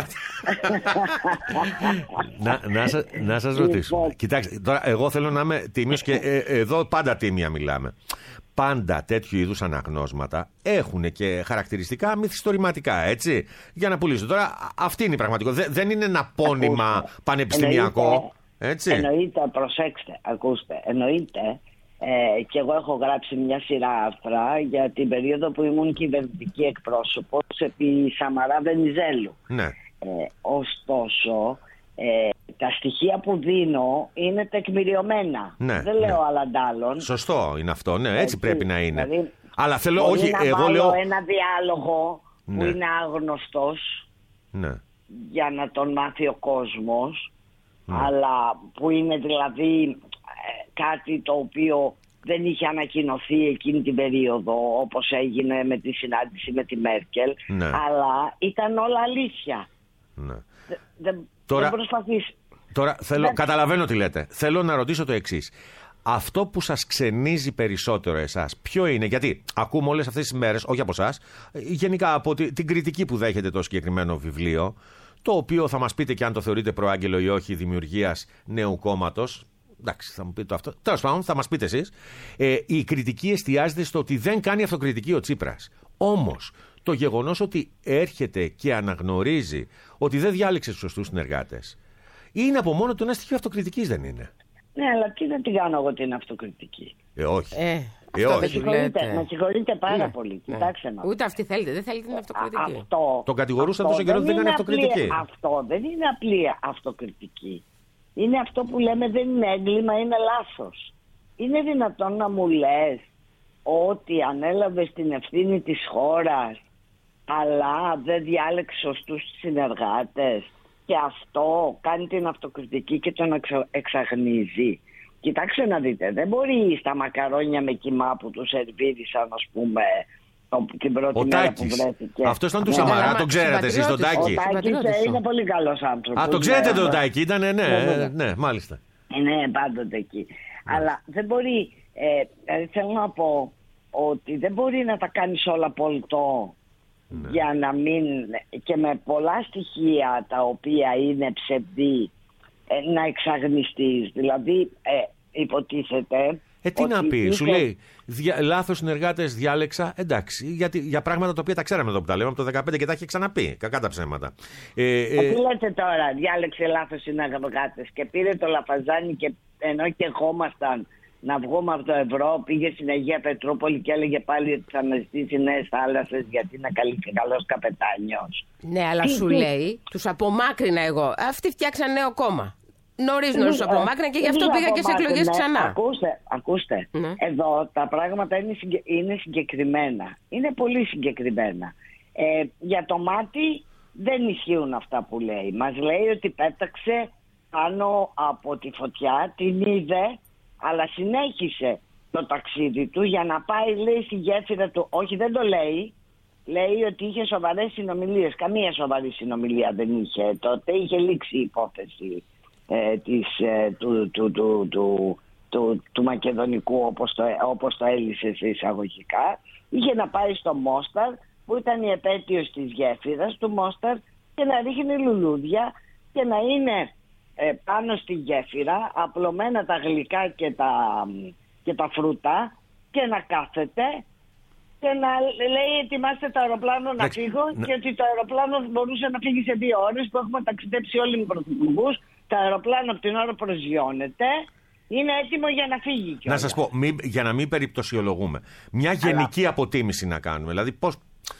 S2: να, να, σα, να σας ρωτήσω. Λοιπόν. Κοιτάξτε, τώρα εγώ θέλω να είμαι τίμιος και ε, εδώ πάντα τίμια μιλάμε. Πάντα τέτοιου είδους αναγνώσματα έχουν και χαρακτηριστικά μυθιστορηματικά, έτσι, για να πουλήσουν. Τώρα αυτή είναι η πραγματικότητα. Δεν είναι ένα πόνημα ακούστε, πανεπιστημιακό,
S10: εννοείται,
S2: έτσι.
S10: Εννοείται, προσέξτε, ακούστε, εννοείται. Ε, και εγώ έχω γράψει μια σειρά άρθρα για την περίοδο που ήμουν κυβερνητική εκπρόσωπος επί Σαμαρά Βενιζέλου.
S2: Ναι.
S10: Ε, ωστόσο, ε, τα στοιχεία που δίνω είναι τεκμηριωμένα.
S2: Ναι,
S10: δεν λέω
S2: ναι.
S10: αλλαντάλλον.
S2: Σωστό είναι αυτό, ναι, έτσι, έτσι πρέπει να είναι.
S10: Δηλαδή,
S2: αλλά θέλω,
S10: μπορεί
S2: όχι,
S10: να
S2: εγώ
S10: βάλω
S2: λέω...
S10: ένα διάλογο
S2: ναι.
S10: που είναι άγνωστος,
S2: ναι.
S10: για να τον μάθει ο κόσμος,
S2: ναι.
S10: αλλά που είναι δηλαδή κάτι το οποίο δεν είχε ανακοινωθεί εκείνη την περίοδο, όπως έγινε με τη συνάντηση με τη Μέρκελ,
S2: ναι.
S10: αλλά ήταν όλα αλήθεια.
S2: Ναι.
S10: Δε, δε,
S2: τώρα,
S10: δεν προσπαθείς.
S2: Τώρα θέλω,
S10: δεν...
S2: καταλαβαίνω τι λέτε. Θέλω να ρωτήσω το εξής. Αυτό που σας ξενίζει περισσότερο εσάς, ποιο είναι? Γιατί ακούμε όλες αυτές τις μέρες, όχι από εσάς, γενικά από τη, την κριτική που δέχεται το συγκεκριμένο βιβλίο, το οποίο θα μας πείτε και αν το θεωρείτε προάγγελο ή όχι δημιουργίας νέου κόμματος. Εντάξει, θα μου πείτε το αυτό. Τέλος πάντων, θα μας πείτε εσείς. Ε, η κριτική εστιάζεται στο ότι δεν κάνει αυτοκριτική ο Τσίπρας. Όμως, το γεγονός ότι έρχεται και αναγνωρίζει ότι δεν διάλεξε τους σωστούς συνεργάτες, είναι από μόνο του ένα στοιχείο αυτοκριτικής, δεν είναι?
S10: Ναι, αλλά τι να την κάνω εγώ την αυτοκριτική?
S2: Ε, όχι.
S3: Ε,
S2: ε, όχι.
S10: Με συγχωρείτε, με συγχωρείτε πάρα
S3: ναι,
S10: πολύ.
S3: Ναι.
S10: Κοιτάξτε να.
S3: Ούτε αυτή θέλετε, δεν θέλετε την αυτοκριτική.
S10: Αυτό,
S2: το κατηγορούσαν τόσο καιρό ότι δεν κάνει αυτοκριτική.
S10: Απλή, αυτό δεν είναι απλή αυτοκριτική. Είναι αυτό που λέμε, δεν είναι έγκλημα, είναι λάθος. Είναι δυνατόν να μου λες ότι ανέλαβες την ευθύνη της χώρας, αλλά δεν διάλεξε σωστούς συνεργάτες, και αυτό κάνει την αυτοκριτική και τον εξαγνίζει? Κοιτάξτε να δείτε, δεν μπορεί στα μακαρόνια με κιμά που του σερβίρισαν, ας πούμε, την πρώτη
S2: ο
S10: μέρα
S2: Τάκης.
S10: που βρέθηκε.
S2: Αυτό ήταν του Σαμαρά, τον ξέρετε εσείς τον Τάκη?
S10: Ο Τάκης είναι πολύ καλός άνθρωπος.
S2: Α, τον ξέρετε τον Τάκη, ήταν, ναι, ναι, ναι, μάλιστα.
S10: Ναι, πάντοτε εκεί. Ναι. Αλλά δεν μπορεί, ε, θέλω να πω ότι δεν μπορεί να τα κάνεις όλα πολτό, ναι. για να μην, και με πολλά στοιχεία τα οποία είναι ψευδή, ε, να εξαγνιστείς. Δηλαδή, ε, υποτίθεται...
S2: Ε, τι να πει,
S10: είσαι...
S2: σου λέει δια, λάθος συνεργάτες διάλεξα, εντάξει, γιατί, για πράγματα τα οποία τα ξέραμε εδώ που τα λέμε από το δεκαπέντε και τα είχε ξαναπεί, κακά τα ψέματα. Ε, ε,
S10: ε, τι λέτε τώρα, διάλεξε λάθος συνεργάτες και πήρε το λαφαζάνι, και ενώ και ερχόμασταν να βγούμε από το ευρώ, πήγε στην Αγία Πετρούπολη και έλεγε πάλι ότι θα αναζητήσει νέες θάλασσες γιατί είναι καλή και καλός καπετάνιος.
S3: Ναι, αλλά τι, σου τι... λέει, τους απομάκρυνα εγώ. Αυτοί φτιάξαν νέο κόμμα. Νωρίς νωρίς τους απομάκρυνα και γι' αυτό πήγα και σε εκλογές ξανά.
S10: Ακούστε, ακούστε. Ναι. Εδώ τα πράγματα είναι, συγκε... είναι συγκεκριμένα. Είναι πολύ συγκεκριμένα. Ε, για το μάτι δεν ισχύουν αυτά που λέει. Μας λέει ότι πέταξε πάνω από τη φωτιά, την είδε, αλλά συνέχισε το ταξίδι του για να πάει, λέει, στη γέφυρα του. Όχι, δεν το λέει. Λέει ότι είχε σοβαρές συνομιλίες. Καμία σοβαρή συνομιλία δεν είχε τότε. Είχε λήξει η υπόθεση ε, της, ε, του, του, του, του, του, του Μακεδονικού, όπως το, όπως το έλυσε σε εισαγωγικά. Είχε να πάει στο Μόσταρ, που ήταν η επέτειος της γέφυρας του Μόσταρ, και να ρίχνει λουλούδια και να είναι ε, πάνω στη γέφυρα, απλωμένα τα γλυκά και τα, και τα φρούτα, και να κάθεται και να λέει ετοιμάστε το αεροπλάνο να φύγω, ναι. Και ότι το αεροπλάνο μπορούσε να φύγει σε δύο ώρες που έχουμε ταξιδέψει όλοι οι πρωθυπουργούς. Το αεροπλάνο από την ώρα που προσγειώνεται είναι έτοιμο για να φύγει.
S2: Να σας πω, μη, για να μην περιπτωσιολογούμε, μια γενική Αλλά... αποτίμηση να κάνουμε. Δηλαδή πώς...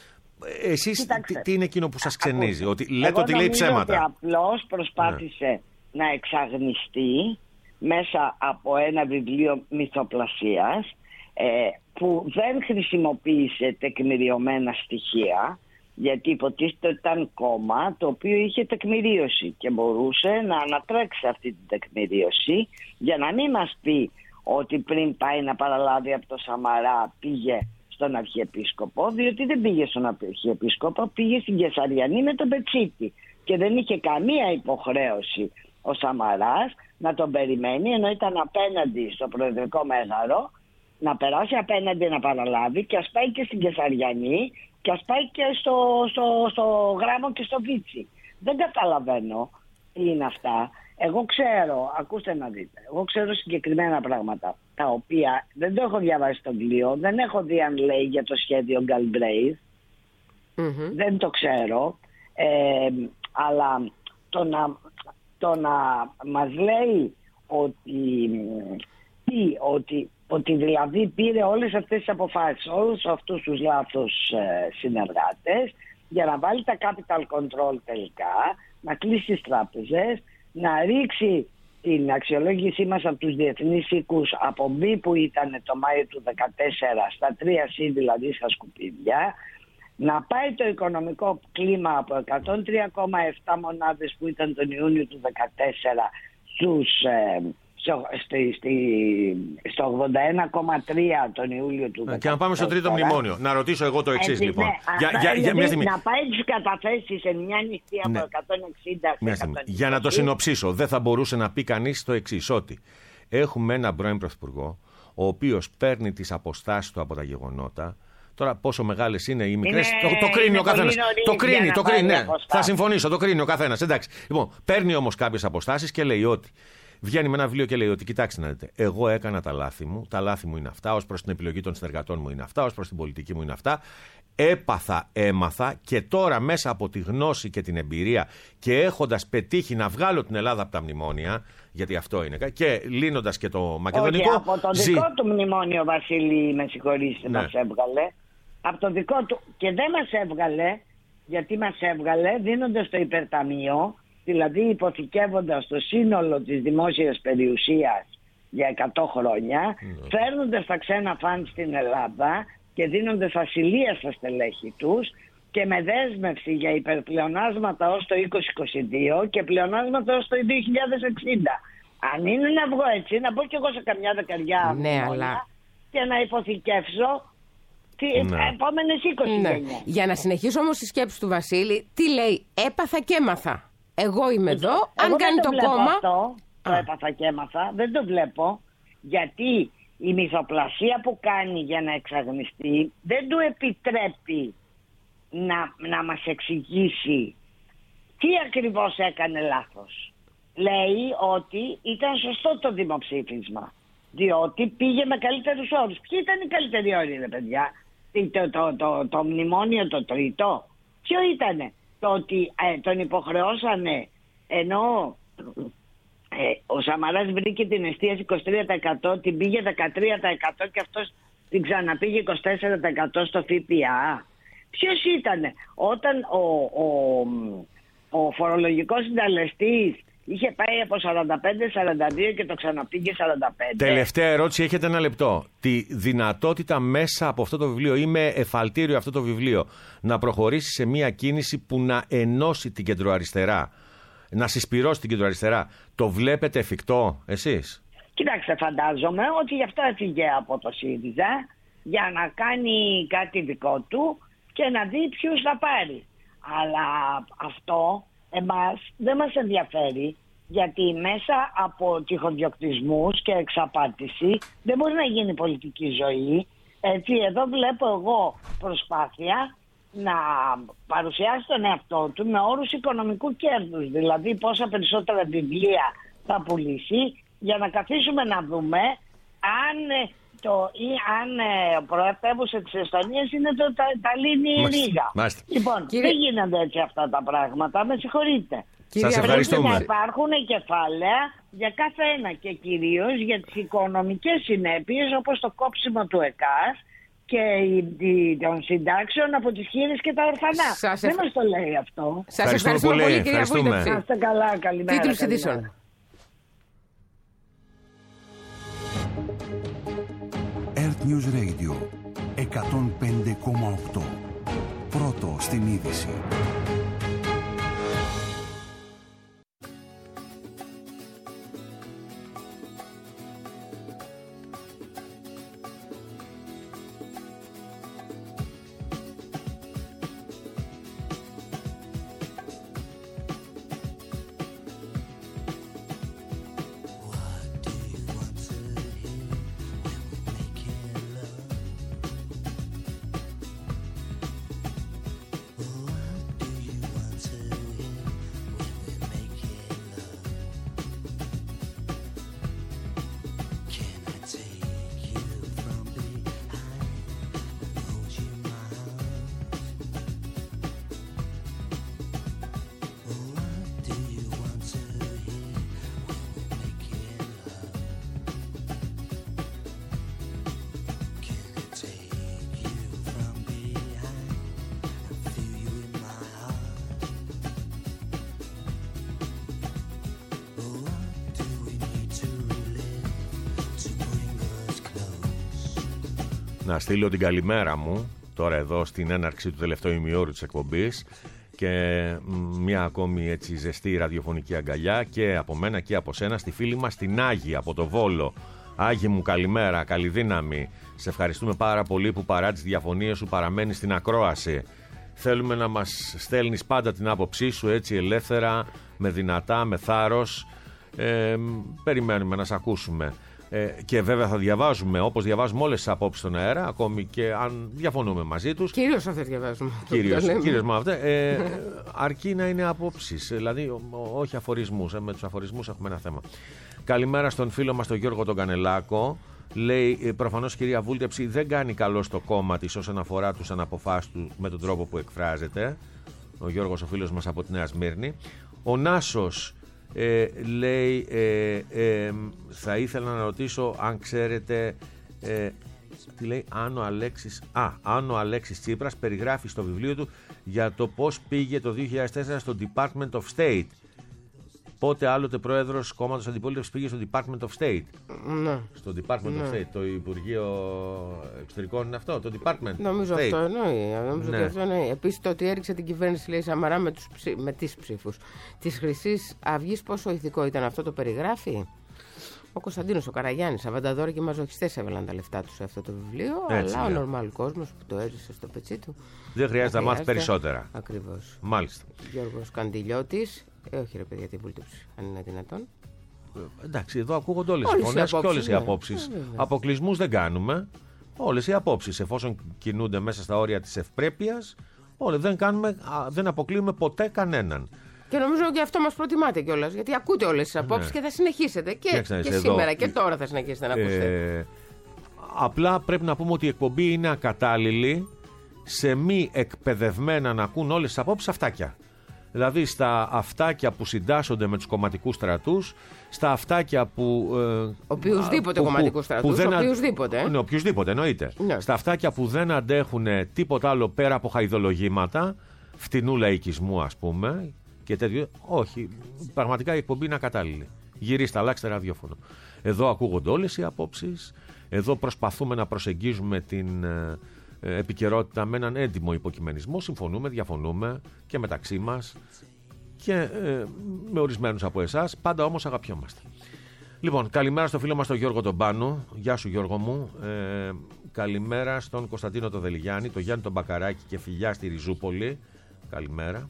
S2: Εσείς τι, τι είναι εκείνο που σας ξενίζει?
S10: Ακούστε.
S2: Ότι λέτε
S10: Εγώ
S2: ότι λέει ψέματα.
S10: Ότι απλώς προσπάθησε ναι. να εξαγνιστεί μέσα από ένα βιβλίο μυθοπλασίας ε, που δεν χρησιμοποίησε τεκμηριωμένα στοιχεία, γιατί υποτίθεται ότι ήταν κόμμα το οποίο είχε τεκμηρίωση και μπορούσε να ανατρέξει αυτή την τεκμηρίωση για να μην μας πει ότι πριν πάει να παραλάβει από το Σαμαρά πήγε στον Αρχιεπίσκοπο, διότι δεν πήγε στον Αρχιεπίσκοπο, πήγε στην Κεσαριανή με τον Πετσίτη και δεν είχε καμία υποχρέωση ο Σαμαράς να τον περιμένει, ενώ ήταν απέναντι στο Προεδρικό Μέγαρο, να περάσει απέναντι να παραλάβει, και ας πάει και στην Κεσαριανή και ας πάει και στο, στο, στο Γράμμο και στο Βίτσι. Δεν καταλαβαίνω τι είναι αυτά. Εγώ ξέρω, ακούστε να δείτε, εγώ ξέρω συγκεκριμένα πράγματα, τα οποία δεν το έχω διαβάσει στο βιβλίο, δεν έχω δει αν λέει για το σχέδιο Galbraith, mm-hmm. δεν το ξέρω, ε, αλλά το να, το να μας λέει ότι, τι, ότι, ότι δηλαδή πήρε όλες αυτές τις αποφάσεις, όλους αυτούς τους λάθος ε, συνεργάτες, για να βάλει τα capital control τελικά, να κλείσει τις τράπεζες, να ρίξει την αξιολόγησή μας από τους διεθνείς οίκους από B που ήταν το Μάιο του δύο χιλιάδες δεκατέσσερα στα τρία C, δηλαδή στα σκουπίδια, να πάει το οικονομικό κλίμα από εκατόν τρία κόμμα επτά μονάδες που ήταν τον Ιούνιο του δύο χιλιάδες δεκατέσσερα στους, ε, στο, στη, στη, στο ογδόντα ένα κόμμα τρία τον Ιούλιο του δύο χιλιάδες δεκατέσσερα.
S2: Και να πάμε στο τρίτο μνημόνιο. Να ρωτήσω εγώ το εξής, ε, λοιπόν.
S10: Ναι,
S2: για, για, για,
S10: δηλαδή,
S2: μια στιγμή.
S10: Να πάει τις καταθέσεις σε μια νυχτή από ναι. εκατόν εξήντα σε εκατόν είκοσι.
S2: Για να το συνοψίσω, δεν θα μπορούσε να πει κανείς το εξής, ότι έχουμε έναν πρώην πρωθυπουργό, ο οποίος παίρνει τις αποστάσεις του από τα γεγονότα. Τώρα, πόσο μεγάλες είναι οι μικρές, το, το κρίνει ο καθένας. Το κρίνει, το κρίνει, ναι. Θα συμφωνήσω, το κρίνει ο καθένας. Εντάξει. Λοιπόν, παίρνει όμως κάποιες αποστάσεις και λέει ότι. Βγαίνει με ένα βιβλίο και λέει ότι κοιτάξτε να δείτε, εγώ έκανα τα λάθη μου, τα λάθη μου είναι αυτά, ως προς την επιλογή των συνεργατών μου είναι αυτά, ως προς την πολιτική μου είναι αυτά. Έπαθα, έμαθα και τώρα μέσα από τη γνώση και την εμπειρία και έχοντας πετύχει να βγάλω την Ελλάδα από τα μνημόνια, γιατί αυτό είναι, και λύνοντας και το μακεδονικό.
S10: Όχι, από το
S2: ζη...
S10: δικό του μνημόνιο, Βασίλη, με συγχωρείτε, ναι. μας έβγαλε. Από το δικό του. Και δεν μας έβγαλε, γιατί μας έβγαλε δίνοντας το υπερταμείο, δηλαδή υποθηκεύοντας το σύνολο της δημόσιας περιουσίας για εκατό χρόνια, mm. φέρνοντας τα ξένα φαντ στην Ελλάδα και δίνοντας ασυλία στα στελέχη τους και με δέσμευση για υπερπλεονάσματα ως το είκοσι είκοσι δύο και πλεονάσματα ως το δύο χιλιάδες εξήντα. Αν είναι να βγω έτσι, να μπω κι εγώ σε καμιά δεκαριά
S3: ναι, αλλά...
S10: και να υποθηκεύσω τις ναι. επόμενες είκοσι ναι. γενιές.
S3: Για να συνεχίσω όμως τη σκέψη του Βασίλη, τι λέει, έπαθα και έμαθα. Εγώ είμαι εδώ, εγώ αν κάνει το, το κόμμα...
S10: Αυτό, το Α. έπαθα και έμαθα, δεν το βλέπω, γιατί η μυθοπλασία που κάνει για να εξαγνιστεί δεν του επιτρέπει να, να μας εξηγήσει τι ακριβώς έκανε λάθος. Λέει ότι ήταν σωστό το δημοψήφισμα, διότι πήγε με καλύτερους όρους. Ποιοι ήταν οι καλύτεροι όροι, ρε παιδιά? Το, το, το, το, το μνημόνιο το τρίτο, ποιο ήτανε? Το ότι ε, τον υποχρεώσανε, ενώ ε, ο Σαμαράς βρήκε την εστίαση είκοσι τρία τοις εκατό, την πήγε δεκατρία τοις εκατό και αυτός την ξαναπήγε είκοσι τέσσερα τοις εκατό στο ΦΠΑ. Ποιος ήτανε? Όταν ο, ο, ο φορολογικός συντελεστής Είχε πάει από σαράντα πέντε σαράντα δύο και το ξαναπήγε σαράντα πέντε.
S2: Τελευταία ερώτηση, έχετε ένα λεπτό. Τη δυνατότητα μέσα από αυτό το βιβλίο ή με εφαλτήριο αυτό το βιβλίο να προχωρήσει σε μια κίνηση που να ενώσει την κεντροαριστερά, να συσπυρώσει την κεντροαριστερά, το βλέπετε εφικτό εσείς?
S10: Κοιτάξτε, φαντάζομαι ότι γι' αυτό έφυγε από το ΣΥΡΙΖΑ, για να κάνει κάτι δικό του και να δει ποιους θα πάρει. Αλλά αυτό εμάς δεν μας ενδιαφέρει, γιατί μέσα από τυχοδιοκτισμούς και εξαπάτηση δεν μπορεί να γίνει πολιτική ζωή. Έτσι, εδώ βλέπω εγώ προσπάθεια να παρουσιάσει τον εαυτό του με όρους οικονομικού κέρδους. Δηλαδή πόσα περισσότερα βιβλία θα πουλήσει, για να καθίσουμε να δούμε αν το, ή αν προετεύουσε της Εστονίας είναι το τα, Ταλίνι ή Ρήγα. Λοιπόν, Κύριε... δεν γίνονται έτσι αυτά τα πράγματα, με συγχωρείτε.
S2: Σας ευχαριστούμε.
S10: Πρέπει να υπάρχουν κεφάλαια για κάθε ένα και κυρίως για τις οικονομικές συνέπειες, όπως το κόψιμο του ΕΚΑΣ και των συντάξεων από τις χήρες και τα ορφανά. Σας δεν μας το λέει αυτό.
S3: Σας ευχαριστούμε πολύ, πολύ κυρία Βούλτεψη.
S10: Να είστε καλά, καλημέρα.
S3: Τίτλους ειδήσεων.
S1: Earth News Radio εκατόν πέντε κόμμα οκτώ. Πρώτο στην είδηση.
S2: Να στείλω την καλημέρα μου τώρα εδώ στην έναρξη του τελευταίου ημιώρου της εκπομπής και μια ακόμη έτσι ζεστή ραδιοφωνική αγκαλιά και από μένα και από σένα στη φίλη μας την Άγη από το Βόλο. Άγη μου, καλημέρα, καλή δύναμη. Σε ευχαριστούμε πάρα πολύ που παρά τις διαφωνίες σου παραμένεις στην ακρόαση. Θέλουμε να μας στέλνεις πάντα την άποψή σου έτσι ελεύθερα, με δυνατά, με θάρρος. Ε, περιμένουμε να σε ακούσουμε. Ε, και βέβαια θα διαβάζουμε όπως διαβάζουμε όλες τις απόψεις στον αέρα, ακόμη και αν διαφωνούμε μαζί τους.
S3: Κυρίως αυτές διαβάζουμε.
S2: Κυρίως, κυρίως με αυτές. Ε, αρκεί να είναι απόψεις, δηλαδή όχι αφορισμούς. Ε, με τους αφορισμούς έχουμε ένα θέμα. Καλημέρα στον φίλο μας τον Γιώργο τον Κανελάκο. Λέει προφανώς η κυρία Βούλτεψη δεν κάνει καλό στο κόμμα της όσον αφορά τους αναποφάσεις του με τον τρόπο που εκφράζεται. Ο Γιώργος ο φίλος μας από τη Νέα Σμύρνη. Ο Νάσος Ε, λέει ε, ε, θα ήθελα να ρωτήσω αν ξέρετε ε, τι λέει, αν ο Αλέξης Α, αν ο Αλέξης Τσίπρας περιγράφει στο βιβλίο του για το πως πήγε το δύο χιλιάδες τέσσερα στο Department of State. Πότε άλλοτε πρόεδρος κόμματος αντιπολίτευσης πήγε στο Department of State?
S3: Ναι.
S2: Στο Department
S3: ναι.
S2: of State, το Υπουργείο Εξωτερικών είναι αυτό, το Department.
S3: Νομίζω
S2: State.
S3: αυτό εννοεί. Νομίζω
S2: ναι.
S3: ότι αυτό εννοεί. Επίσης το ότι έριξε την κυβέρνηση, λέει Σαμαρά, με, τους ψη... με τις ψήφους της Χρυσής Αυγής, πόσο ηθικό ήταν αυτό, το περιγράφει? Ο Κωνσταντίνος ο Καραγιάννης, αβανταδόροι και μαζοχιστές έβαλαν τα λεφτά τους σε αυτό το βιβλίο. Έτσι, αλλά ναι. ο νορμάλ κόσμος που το έζησε στο πετσί του
S2: δεν χρειάζεται να μάθει περισσότερα.
S3: Ακριβώς.
S2: Μάλιστα.
S3: Γιώργος Καντιλιώτης. Ε, όχι ρε παιδιά, την Βούλτεψη, αν είναι δυνατόν.
S2: Ε, εντάξει, εδώ ακούγονται όλες οι φωνές και όλες οι
S3: ναι.
S2: απόψεις. Ε, Αποκλεισμούς δεν κάνουμε. Όλες οι απόψεις, εφόσον κινούνται μέσα στα όρια της ευπρέπειας, όλες δεν, κάνουμε, δεν αποκλείουμε ποτέ κανέναν.
S3: Και νομίζω ότι αυτό μας προτιμάτε κιόλας, γιατί ακούτε όλες τις απόψεις ναι. και θα συνεχίσετε. Και, και, και σήμερα και τώρα θα συνεχίσετε να ακούσετε.
S2: Ε, απλά πρέπει να πούμε ότι η εκπομπή είναι ακατάλληλη σε μη εκπαιδευμένα να ακούν όλες τις απόψεις αυτάκια. Δηλαδή στα αυτάκια που συντάσσονται με τους κομματικούς στρατούς, στα αυτάκια που... Ε,
S3: οποιουσδήποτε κομματικούς στρατούς,
S2: δεν,
S3: οποιουσδήποτε.
S2: Ναι, οποιουσδήποτε εννοείται. Ναι. Στα αυτάκια που δεν αντέχουν τίποτα άλλο πέρα από χαϊδολογήματα, φτηνού λαϊκισμού ας πούμε, και τέτοιο. Όχι, πραγματικά η εκπομπή είναι ακατάλληλη. Γυρίστε, αλλάξτε ραδιόφωνο. Εδώ ακούγονται όλες οι απόψεις. Εδώ προσπαθούμε να προσεγγίζουμε την ε, ε, επικαιρότητα με έναν έντιμο υποκειμενισμό. Συμφωνούμε, διαφωνούμε και μεταξύ μας και ε, με ορισμένους από εσάς. Πάντα όμως αγαπιόμαστε. Λοιπόν, καλημέρα στο φίλο μας τον Γιώργο τον Πάνο. Γεια σου Γιώργο μου. Ε, καλημέρα στον Κωνσταντίνο τον Δελιγιάννη, τον Γιάννη τον Μπακαράκη και φιλιά στη Ριζούπολη. Καλημέρα.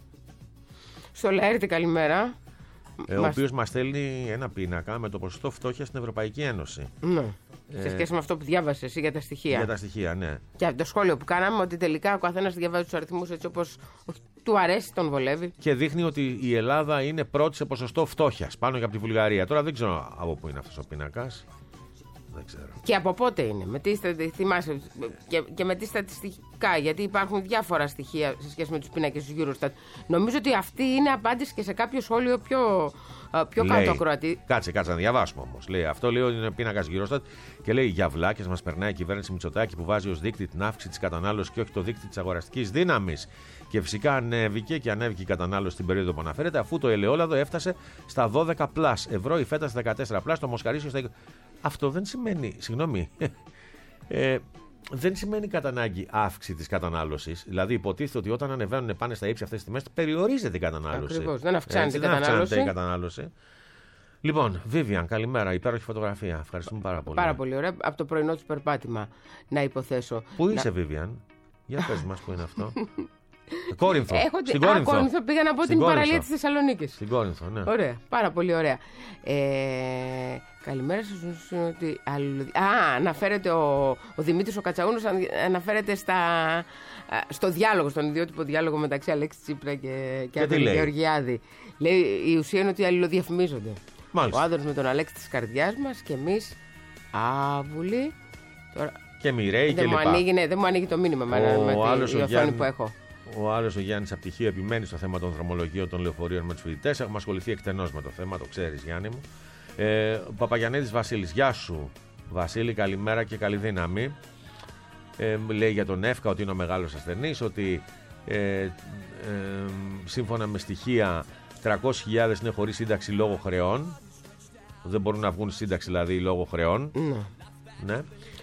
S3: Στο Λαέρτη καλημέρα.
S2: Ε, μας... Ο οποίος μας στέλνει ένα πίνακα με το ποσοστό φτώχεια στην Ευρωπαϊκή Ένωση.
S3: Ναι.
S2: Ε...
S3: Σε σχέση με αυτό που διάβασες εσύ για τα στοιχεία.
S2: Για τα στοιχεία, ναι.
S3: Και το σχόλιο που κάναμε ότι τελικά ο καθένας διαβάζει τους αριθμούς έτσι όπως του αρέσει, τον βολεύει.
S2: Και δείχνει ότι η Ελλάδα είναι πρώτη σε ποσοστό φτώχειας πάνω και από τη Βουλγαρία. Τώρα δεν ξέρω από πού είναι αυτός ο πίνακας. Δεν ξέρω.
S3: Και από πότε είναι, με τι, θυμάσαι, και, και με τι στατιστικά, γιατί υπάρχουν διάφορα στοιχεία σε σχέση με τους πίνακες του Eurostat. Νομίζω ότι αυτή είναι απάντηση και σε κάποιο σχόλιο πιο, πιο κάτω ακροατή.
S2: Κάτσε, κάτσε να διαβάσουμε όμως. Λέει, αυτό λέει ότι είναι πίνακας Eurostat και λέει για βλάκες μας περνάει η κυβέρνηση Μητσοτάκη που βάζει ως δείκτη την αύξηση της κατανάλωσης και όχι το δείκτη της αγοραστικής δύναμης. Και φυσικά ανέβηκε και ανέβηκε η κατανάλωση στην περίοδο που αναφέρεται, αφού το ελαιόλαδο έφτασε στα δώδεκα πλας ευρώ, η φέτα στα δεκατέσσερα πλας, το μοσχαρίσιο στα είκοσι. Αυτό δεν σημαίνει, συγγνώμη, ε, δεν σημαίνει κατά ανάγκη αύξηση της κατανάλωσης. Δηλαδή, υποτίθεται ότι όταν ανεβαίνουν πάνε στα ύψη αυτές τις τιμές, περιορίζεται η κατανάλωση.
S3: Ακριβώς, δεν αυξάνεται η
S2: δεν
S3: κατανάλωση.
S2: αυξάνεται η κατανάλωση. Λοιπόν, Βίβιαν, καλημέρα. Υπέροχη φωτογραφία. Ευχαριστούμε πάρα πολύ.
S3: Πάρα πολύ ωραία. Από το πρωινό του περπάτημα, να υποθέσω.
S2: Πού
S3: να...
S2: είσαι, Βίβιαν? Για πες μας, πού είναι αυτό. Κόρινθο.
S3: Έχω...
S2: Στην
S3: Α,
S2: Κόρινθο.
S3: Κόρινθο πήγα να πω την
S2: Κόρινθο.
S3: παραλία της Θεσσαλονίκης.
S2: Στην Κόρινθο, ναι.
S3: Ωραία, πάρα πολύ ωραία. Ε, καλημέρα σας. Ότι... Α, αναφέρεται ο, ο Δημήτρης ο Κατσαούνος, αναφέρεται στα... στο διάλογο, στον ιδιότυπο διάλογο μεταξύ Αλέξη Τσίπρα και, και Άδωνη Γεωργιάδη. Λέει, η ουσία είναι ότι αλληλοδιαφημίζονται.
S2: Μάλιστα.
S3: Ο Άδωνης με τον Αλέξη της καρδιάς μας και εμείς άβουλοι. Τώρα...
S2: Και Μιρέη και λοιπά.
S3: Ανοίγει, ναι, δεν μου ανοίγει το μήνυμα με, με τη οθόνη Γιάννη, που έχω.
S2: Ο άλλος ο Γιάννης από πτυχίο επιμένει στο θέμα των δρομολογίων των λεωφορείων με τους φοιτητές. Έχουμε ασχοληθεί εκτενώς με το θέμα, το ξέρεις Γιάννη μου. Ε, ο Παπαγιαννίδης Βασίλης, γεια σου Βασίλη, καλημέρα και καλή δύναμη. Ε, λέει για τον Εύκα ότι είναι ο μεγάλος ασθενής, ότι ε, ε, σύμφωνα με στοιχεία τριακόσιες χιλιάδες είναι χωρίς σύνταξη λόγω χρεών. Δεν μπορούν να βγουν σύνταξη δηλαδή λόγω χρεών.
S3: Ναι.
S2: Ναι.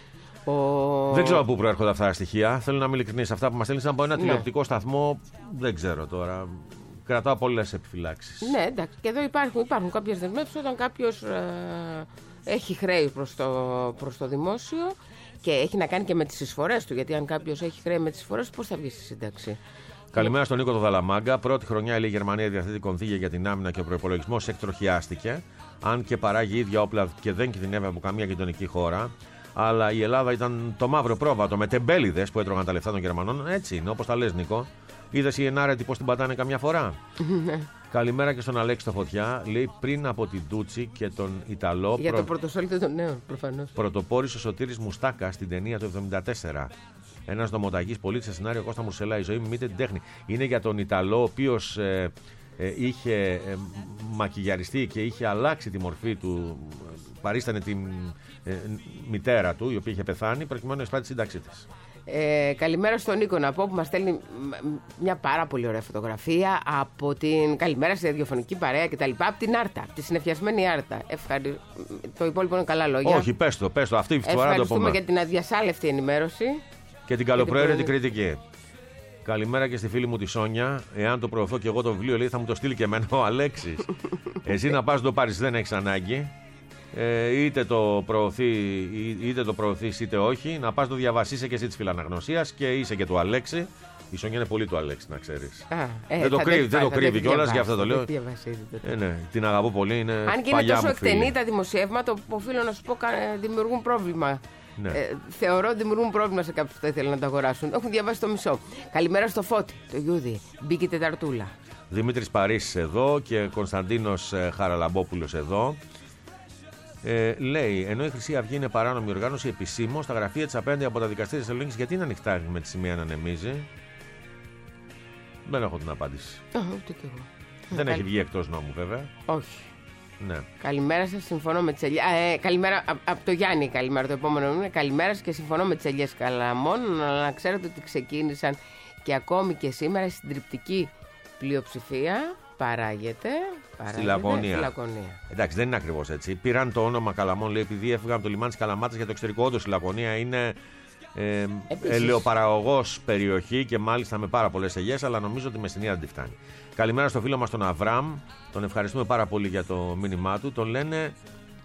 S3: Ο...
S2: Δεν ξέρω από πού προέρχονται αυτά τα στοιχεία. Θέλω να είμαι ειλικρινής. Αυτά που μας στέλνεις από ένα ναι. τηλεοπτικό σταθμό, δεν ξέρω τώρα. Κρατάω πολλές επιφυλάξεις.
S3: Ναι, εντάξει. Και εδώ υπάρχουν, υπάρχουν κάποιες δεσμεύσεις όταν κάποιος ε, έχει χρέη προς το, προς το δημόσιο και έχει να κάνει και με τις εισφορές του. Γιατί αν κάποιος έχει χρέη με τις εισφορές του, πώς θα βγει στη σύνταξη.
S2: Καλημέρα στον Νίκο το Δαλαμάγκα. Πρώτη χρονιά η Γερμανία διαθέτει κονδύλια για την άμυνα και ο προϋπολογισμός εκτροχιάστηκε. Αν και παράγει ίδια όπλα και δεν κινδυνεύει από καμία γειτονική χώρα. Αλλά η Ελλάδα ήταν το μαύρο πρόβατο με τεμπέληδες που έτρωγαν τα λεφτά των Γερμανών. Έτσι είναι, όπως τα λες, Νίκο. Είδες η ενάρετη πώς την πατάνε καμιά φορά. Καλημέρα και στον Αλέξη το Φωτιά. Λέει πριν από την Τούτσι και τον Ιταλό.
S3: Για
S2: προ...
S3: το πρωτοσόλυτο των νέων, προφανώς.
S2: Πρωτοπόρησε ο Σωτήρης Μουστάκα στην ταινία του εβδομήντα τέσσερα. Ένας νομοταγής πολίτης σε σενάριο Κώστα Μουρσελά. Η ζωή μου μήτε την τέχνη. Είναι για τον Ιταλό, ο οποίος ε, ε, είχε ε, μακιγιαριστεί και είχε αλλάξει τη μορφή του. Παρίστανε τη ε, μητέρα του, η οποία είχε πεθάνει, προκειμένου να εισπράττει τη σύνταξή της.
S3: Ε, καλημέρα στον Νίκο να πω που μας στέλνει μια πάρα πολύ ωραία φωτογραφία από την καλημέρα στη ραδιοφωνική παρέα και τα λοιπά, από την Άρτα, από τη συνεφιασμένη Άρτα. Ευχαρι... Το υπόλοιπο είναι καλά λόγια.
S2: Όχι, πες το, πες το. Αυτή η φορά το πούμε.
S3: Ευχαριστούμε για την αδιασάλευτη ενημέρωση
S2: και την καλοπροαίρετη κριτική. Καλημέρα και στη φίλη μου τη Σόνια. Εάν το προωθώ και εγώ το βιβλίο, λέει, θα μου το στείλει και εμένα ο Αλέξης. Εσύ να πας να το πάρεις, δεν έχεις ανάγκη. Ε, είτε το προωθεί, είτε το προωθείς είτε όχι. Να πας το διαβασίσαι και εσύ της φιλαναγνωσίας και είσαι και του Αλέξη. Η Σόνια είναι πολύ του Αλέξη, να ξέρεις.
S3: Α, ε,
S2: δεν το κρύβει, δεν το κρύβει κιόλας, γι' αυτό το λέω.
S3: Ε,
S2: ναι, την αγαπώ πολύ. Είναι
S3: αν και είναι τόσο εκτενή τα δημοσιεύματα, οφείλω να σου πω, δημιουργούν πρόβλημα.
S2: Ναι.
S3: Ε, θεωρώ ότι δημιουργούν πρόβλημα σε κάποιους που θα ήθελαν να τα αγοράσουν. Έχουν διαβάσει το μισό. Καλημέρα στο Φώτη, το Γιούδη. Μπήκε Τεταρτούλα.
S2: Δημήτρης Παρίσης εδώ και Κωνσταντίνος Χαραλαμπόπουλος εδώ. Ε, λέει, ενώ η Χρυσή Αυγή είναι παράνομη οργάνωση, επισήμως τα γραφεία της απέναντι από τα δικαστήρια της Θεσσαλονίκης γιατί είναι ανοιχτά με τη σημαία να ανεμίζει. Δεν έχω την απάντηση.
S3: Oh, ούτε κι εγώ.
S2: Δεν
S3: Καλ...
S2: έχει βγει εκτός νόμου, βέβαια.
S3: Όχι.
S2: Ναι.
S3: Καλημέρα σας, συμφωνώ με τις ελιές. Ε, καλημέρα από απ το Γιάννη, καλημέρα. Το επόμενο είναι καλημέρα σας και συμφωνώ με τις ελιές Καλαμών. Αλλά να ξέρετε ότι ξεκίνησαν και ακόμη και σήμερα η συντριπτική πλειοψηφία Παράγεται, παράγεται
S2: στη Λακωνία.
S3: στη Λακωνία.
S2: Εντάξει, δεν είναι ακριβώς έτσι. Πήραν το όνομα Καλαμών, λέει, επειδή έφυγαν από το λιμάνι της Καλαμάτας για το εξωτερικό. Όντως η Λακωνία είναι ε, ελαιοπαραγωγός περιοχή και μάλιστα με πάρα πολλές ελιές, αλλά νομίζω ότι η Μεσσηνία δεν τη φτάνει. Καλημέρα στο φίλο μας τον Αβραμ. Τον ευχαριστούμε πάρα πολύ για το μήνυμά του. Τον λένε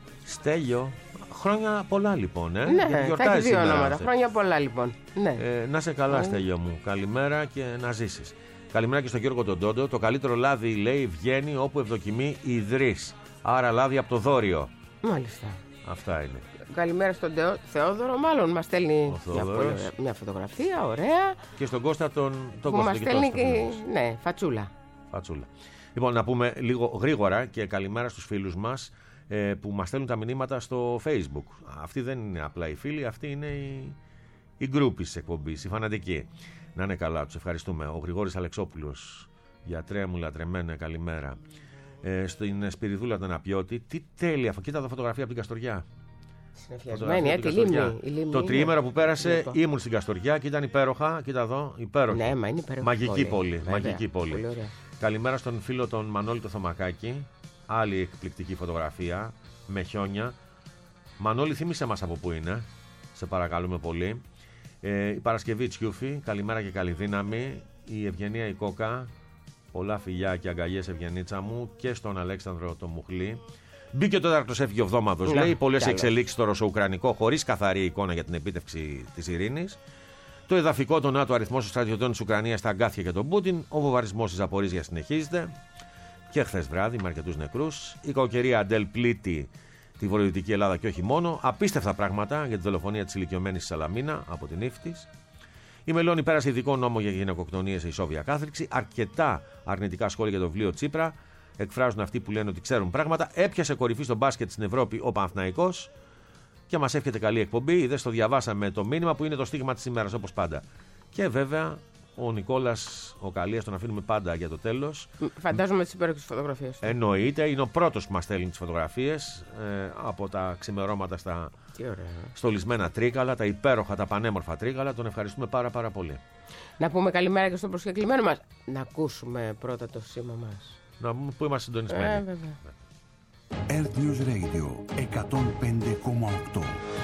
S2: Στέλιο. Χρόνια πολλά λοιπόν. Ε,
S3: ναι, θα έχει δύο ονόματα. Αυτή. Χρόνια πολλά λοιπόν. Ναι.
S2: Ε, να σε καλά, ναι. Στέλιο μου. Καλημέρα και να ζήσεις. Καλημέρα και στον Γιώργο τον Τόντο. Το καλύτερο λάδι, λέει, βγαίνει όπου ευδοκιμεί η Ιδρύς. Άρα λάδι από το Δόριο.
S3: Μάλιστα.
S2: Αυτά είναι.
S3: Καλημέρα στον Θεόδωρο. Μάλλον μας στέλνει μια, μια φωτογραφία, ωραία.
S2: Και στον Κώστα τον, τον
S3: που
S2: Κώστα.
S3: Μας στέλνει και, ναι, φατσούλα.
S2: Φατσούλα. Λοιπόν, να πούμε λίγο γρήγορα και καλημέρα στους φίλους μας ε, που μας στέλνουν τα μηνύματα στο Facebook. Αυτοί δεν είναι απλά οι φίλοι, αυτοί είναι οι, οι γκρούποι της εκπομπής, οι φανατικοί. Να είναι καλά, τους ευχαριστούμε. Ο Γρηγόρης Αλεξόπουλος, γιατρέ μου λατρεμένε, καλημέρα. Ε, στην Σπυριδούλα τον Απιώτη, τι τέλεια, κοίτα εδώ φωτογραφία από την Καστοριά.
S3: Συνεφιασμένη, ε, τη λίμνη, η λίμνη.
S2: Το τριήμερο που πέρασε λοιπόν. Ήμουν στην Καστοριά και ήταν υπέροχα. Κοίτα εδώ, υπέροχη.
S3: Ναι, μα είναι υπέροχη.
S2: Μαγική
S3: πόλη.
S2: πόλη.
S3: Βέβαια,
S2: μαγική πόλη. Καλημέρα στον φίλο τον Μανώλη το Θωμακάκη. Άλλη εκπληκτική φωτογραφία με χιόνια. Μανώλη, θύμισε μας από πού είναι. Σε παρακαλούμε πολύ. Ε, η Παρασκευή Τσιούφη, καλημέρα και καλή δύναμη. Η Ευγενία η Κόκα. Πολλά φιλιά και αγκαλιές, Ευγενίτσα μου. Και στον Αλέξανδρο το Μουχλή. Μπήκε ο τέταρτος έφυγε εβδόμαδος, λέει. Πολλές εξελίξεις στο ρωσο-ουκρανικό, χωρίς καθαρή εικόνα για την επίτευξη της ειρήνης. Το εδαφικό, το ΝΑΤΟ, αριθμός των στρατιωτών της Ουκρανίας στα αγκάθια για τον Πούτιν. Ο βομβαρδισμός της Ζαπορίζιας συνεχίζεται. Και χθες βράδυ με αρκετούς νεκρούς. Η κακοκαιρία Αντέλ πλήττει τη βορειοδυτική Ελλάδα και όχι μόνο. Απίστευτα πράγματα για τη δολοφονία της ηλικιωμένης Σαλαμίνα από την ύφη της. Η Μελώνη πέρασε ειδικό νόμο για γυναικοκτονίες σε ισόβια κάθριξη. Αρκετά αρνητικά σχόλια για το βιβλίο Τσίπρα. Εκφράζουν αυτοί που λένε ότι ξέρουν πράγματα. Έπιασε κορυφή στο μπάσκετ στην Ευρώπη ο Παναθηναϊκός και μας εύχεται καλή εκπομπή. Είδες, το διαβάσαμε το μήνυμα που είναι το στίγμα της ημέρας όπως πάντα. Και βέβαια ο Νικόλας ο Καλίας, τον αφήνουμε πάντα για το τέλος.
S3: Φαντάζομαι τις υπέροχες φωτογραφίες.
S2: Εννοείται, είναι ο πρώτος που μας στέλνει τις φωτογραφίες ε, από τα ξημερώματα στα στολισμένα τρίκαλα, τα υπέροχα, τα πανέμορφα τρίκαλα. Τον ευχαριστούμε πάρα πάρα πολύ.
S3: Να πούμε καλημέρα και στον προσκεκλημένο μας. Να ακούσουμε πρώτα το σήμα μας.
S2: Να πούμε που είμαστε συντονισμένοι.
S3: Ε, βέβαια.
S1: Earth News Radio εκατόν πέντε κόμμα οκτώ.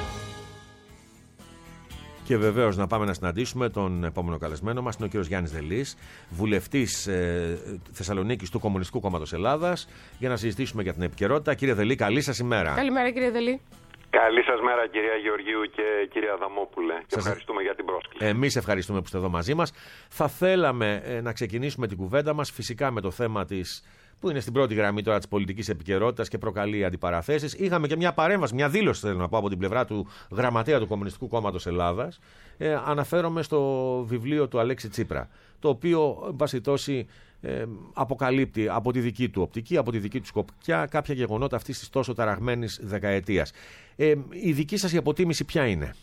S2: Και βεβαίως να πάμε να συναντήσουμε τον επόμενο καλεσμένο μας, είναι ο κύριος Γιάννης Δελής, βουλευτής ε, Θεσσαλονίκης του Κομμουνιστικού Κόμματος Ελλάδας, για να συζητήσουμε για την επικαιρότητα. Κύριε Δελή, καλή σας ημέρα.
S3: Καλημέρα, κύριε Δελή.
S11: Καλή σας μέρα, κυρία Γεωργίου και κυρία Αδαμόπουλε. Και σας ευχαριστούμε για την πρόσκληση.
S2: Εμείς ευχαριστούμε που είστε εδώ μαζί μας. Θα θέλαμε ε, να ξεκινήσουμε την κουβέντα μας φυσικά με το θέμα της, που είναι στην πρώτη γραμμή τώρα της πολιτικής επικαιρότητας και προκαλεί αντιπαραθέσεις. Είχαμε και μια παρέμβαση, μια δήλωση, θέλω να πω, από την πλευρά του γραμματέα του Κομμουνιστικού Κόμματος Ελλάδας. Ε, αναφέρομαι στο βιβλίο του Αλέξη Τσίπρα, το οποίο, εν πάση τόση, ε, αποκαλύπτει από τη δική του οπτική, από τη δική του σκοπιά, κάποια γεγονότα αυτής της τόσο ταραγμένης δεκαετίας. Ε, η δική σας η αποτίμηση ποια είναι?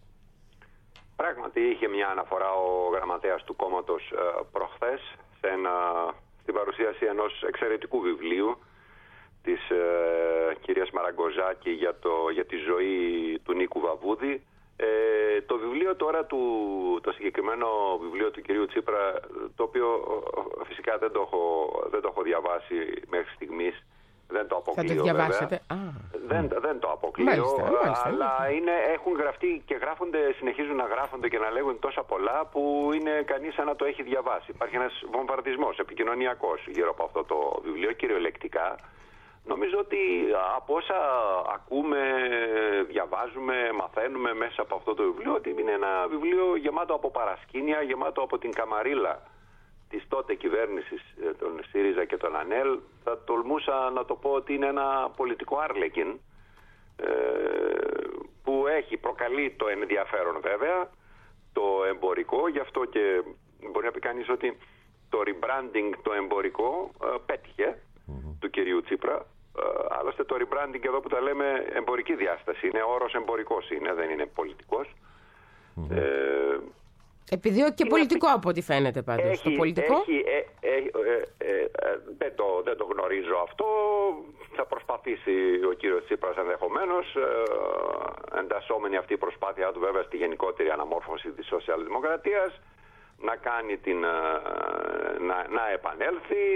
S11: Πράγματι είχε μια αναφορά ο γραμματέας του κόμματος ε, προχθές σε ένα, στην παρουσίαση ενός εξαιρετικού βιβλίου της ε, κυρίας Μαραγκοζάκη για, το, για τη ζωή του Νίκου Βαβούδη. Ε, το βιβλίο τώρα, του, το συγκεκριμένο βιβλίο του κυρίου Τσίπρα, το οποίο φυσικά δεν το έχω, δεν το έχω διαβάσει μέχρι στιγμής, δεν το αποκλείω.
S3: Θα το διαβάσετε. Α.
S11: Δεν, δεν το αποκλείω, μάλιστα, μάλιστα, αλλά είναι, έχουν γραφτεί και γράφονται, συνεχίζουν να γράφονται και να λέγουν τόσα πολλά που είναι κανείς σαν να το έχει διαβάσει. Υπάρχει ένας βομβαρδισμός επικοινωνιακός γύρω από αυτό το βιβλίο, κυριολεκτικά. Νομίζω ότι από όσα ακούμε, διαβάζουμε, μαθαίνουμε μέσα από αυτό το βιβλίο, ότι είναι ένα βιβλίο γεμάτο από παρασκήνια, γεμάτο από την καμαρίλα της τότε κυβέρνησης των ΣΥΡΙΖΑ και των ΑΝΕΛ. Θα τολμούσα να το πω ότι είναι ένα πολιτικό άρλεκιν ε, που έχει προκαλεί το ενδιαφέρον βέβαια, το εμπορικό, γι' αυτό και μπορεί να πει κανείς ότι το rebranding το εμπορικό ε, πέτυχε mm-hmm. του κυρίου Τσίπρα. Ε, άλλωστε το rebranding εδώ που τα λέμε εμπορική διάσταση, είναι όρος εμπορικός, είναι, δεν είναι πολιτικός. Mm-hmm. Ε,
S3: Επιδιώκει και πολιτικό από ό,τι φαίνεται πάντως.
S11: Έχει,
S3: το πολιτικό.
S11: Έχει, ε, ε, ε, ε, ε, δεν, το, δεν το γνωρίζω αυτό. Θα προσπαθήσει ο κύριος Τσίπρας ενδεχομένως, ε, εντασσόμενη αυτή η προσπάθειά του βέβαια στη γενικότερη αναμόρφωση της σοσιαλδημοκρατίας, να κάνει την, ε, να, να επανέλθει.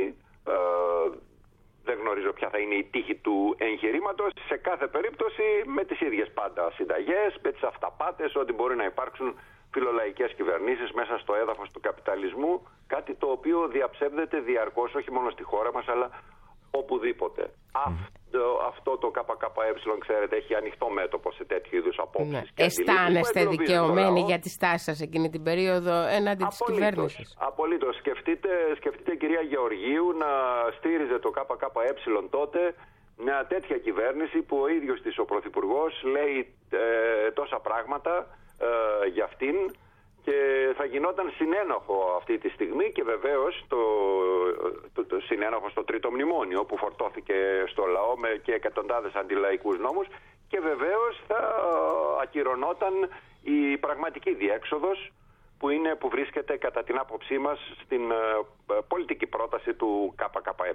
S11: Ε, δεν γνωρίζω ποια θα είναι η τύχη του εγχειρήματος. Σε κάθε περίπτωση με τις ίδιες πάντα συνταγές, με τις αυταπάτες ότι μπορεί να υπάρξουν φιλολαϊκές κυβερνήσεις μέσα στο έδαφος του καπιταλισμού, κάτι το οποίο διαψεύδεται διαρκώς όχι μόνο στη χώρα μας αλλά οπουδήποτε. Mm. Αυτό, αυτό το ΚΚΕ, ξέρετε, έχει ανοιχτό μέτωπο σε τέτοιου είδους απόψεις. Ναι.
S3: Αισθάνεστε δικαιωμένοι για τη στάση σας εκείνη την περίοδο έναντι της κυβέρνησης?
S11: Απολύτως. Σκεφτείτε, σκεφτείτε κυρία Γεωργίου να στήριζε το ΚΚΕ τότε μια τέτοια κυβέρνηση που ο ίδιος της ο Πρωθυπουργός λέει ε, τόσα πράγματα ε, για αυτήν και θα γινόταν συνένοχο αυτή τη στιγμή και βεβαίως το, το, το συνένοχο στο τρίτο μνημόνιο που φορτώθηκε στο λαό με και εκατοντάδες αντιλαϊκούς νόμους και βεβαίως θα ακυρωνόταν η πραγματική διέξοδος που, είναι, που βρίσκεται κατά την άποψή μας στην uh, πολιτική πρόταση του ΚΚΕ.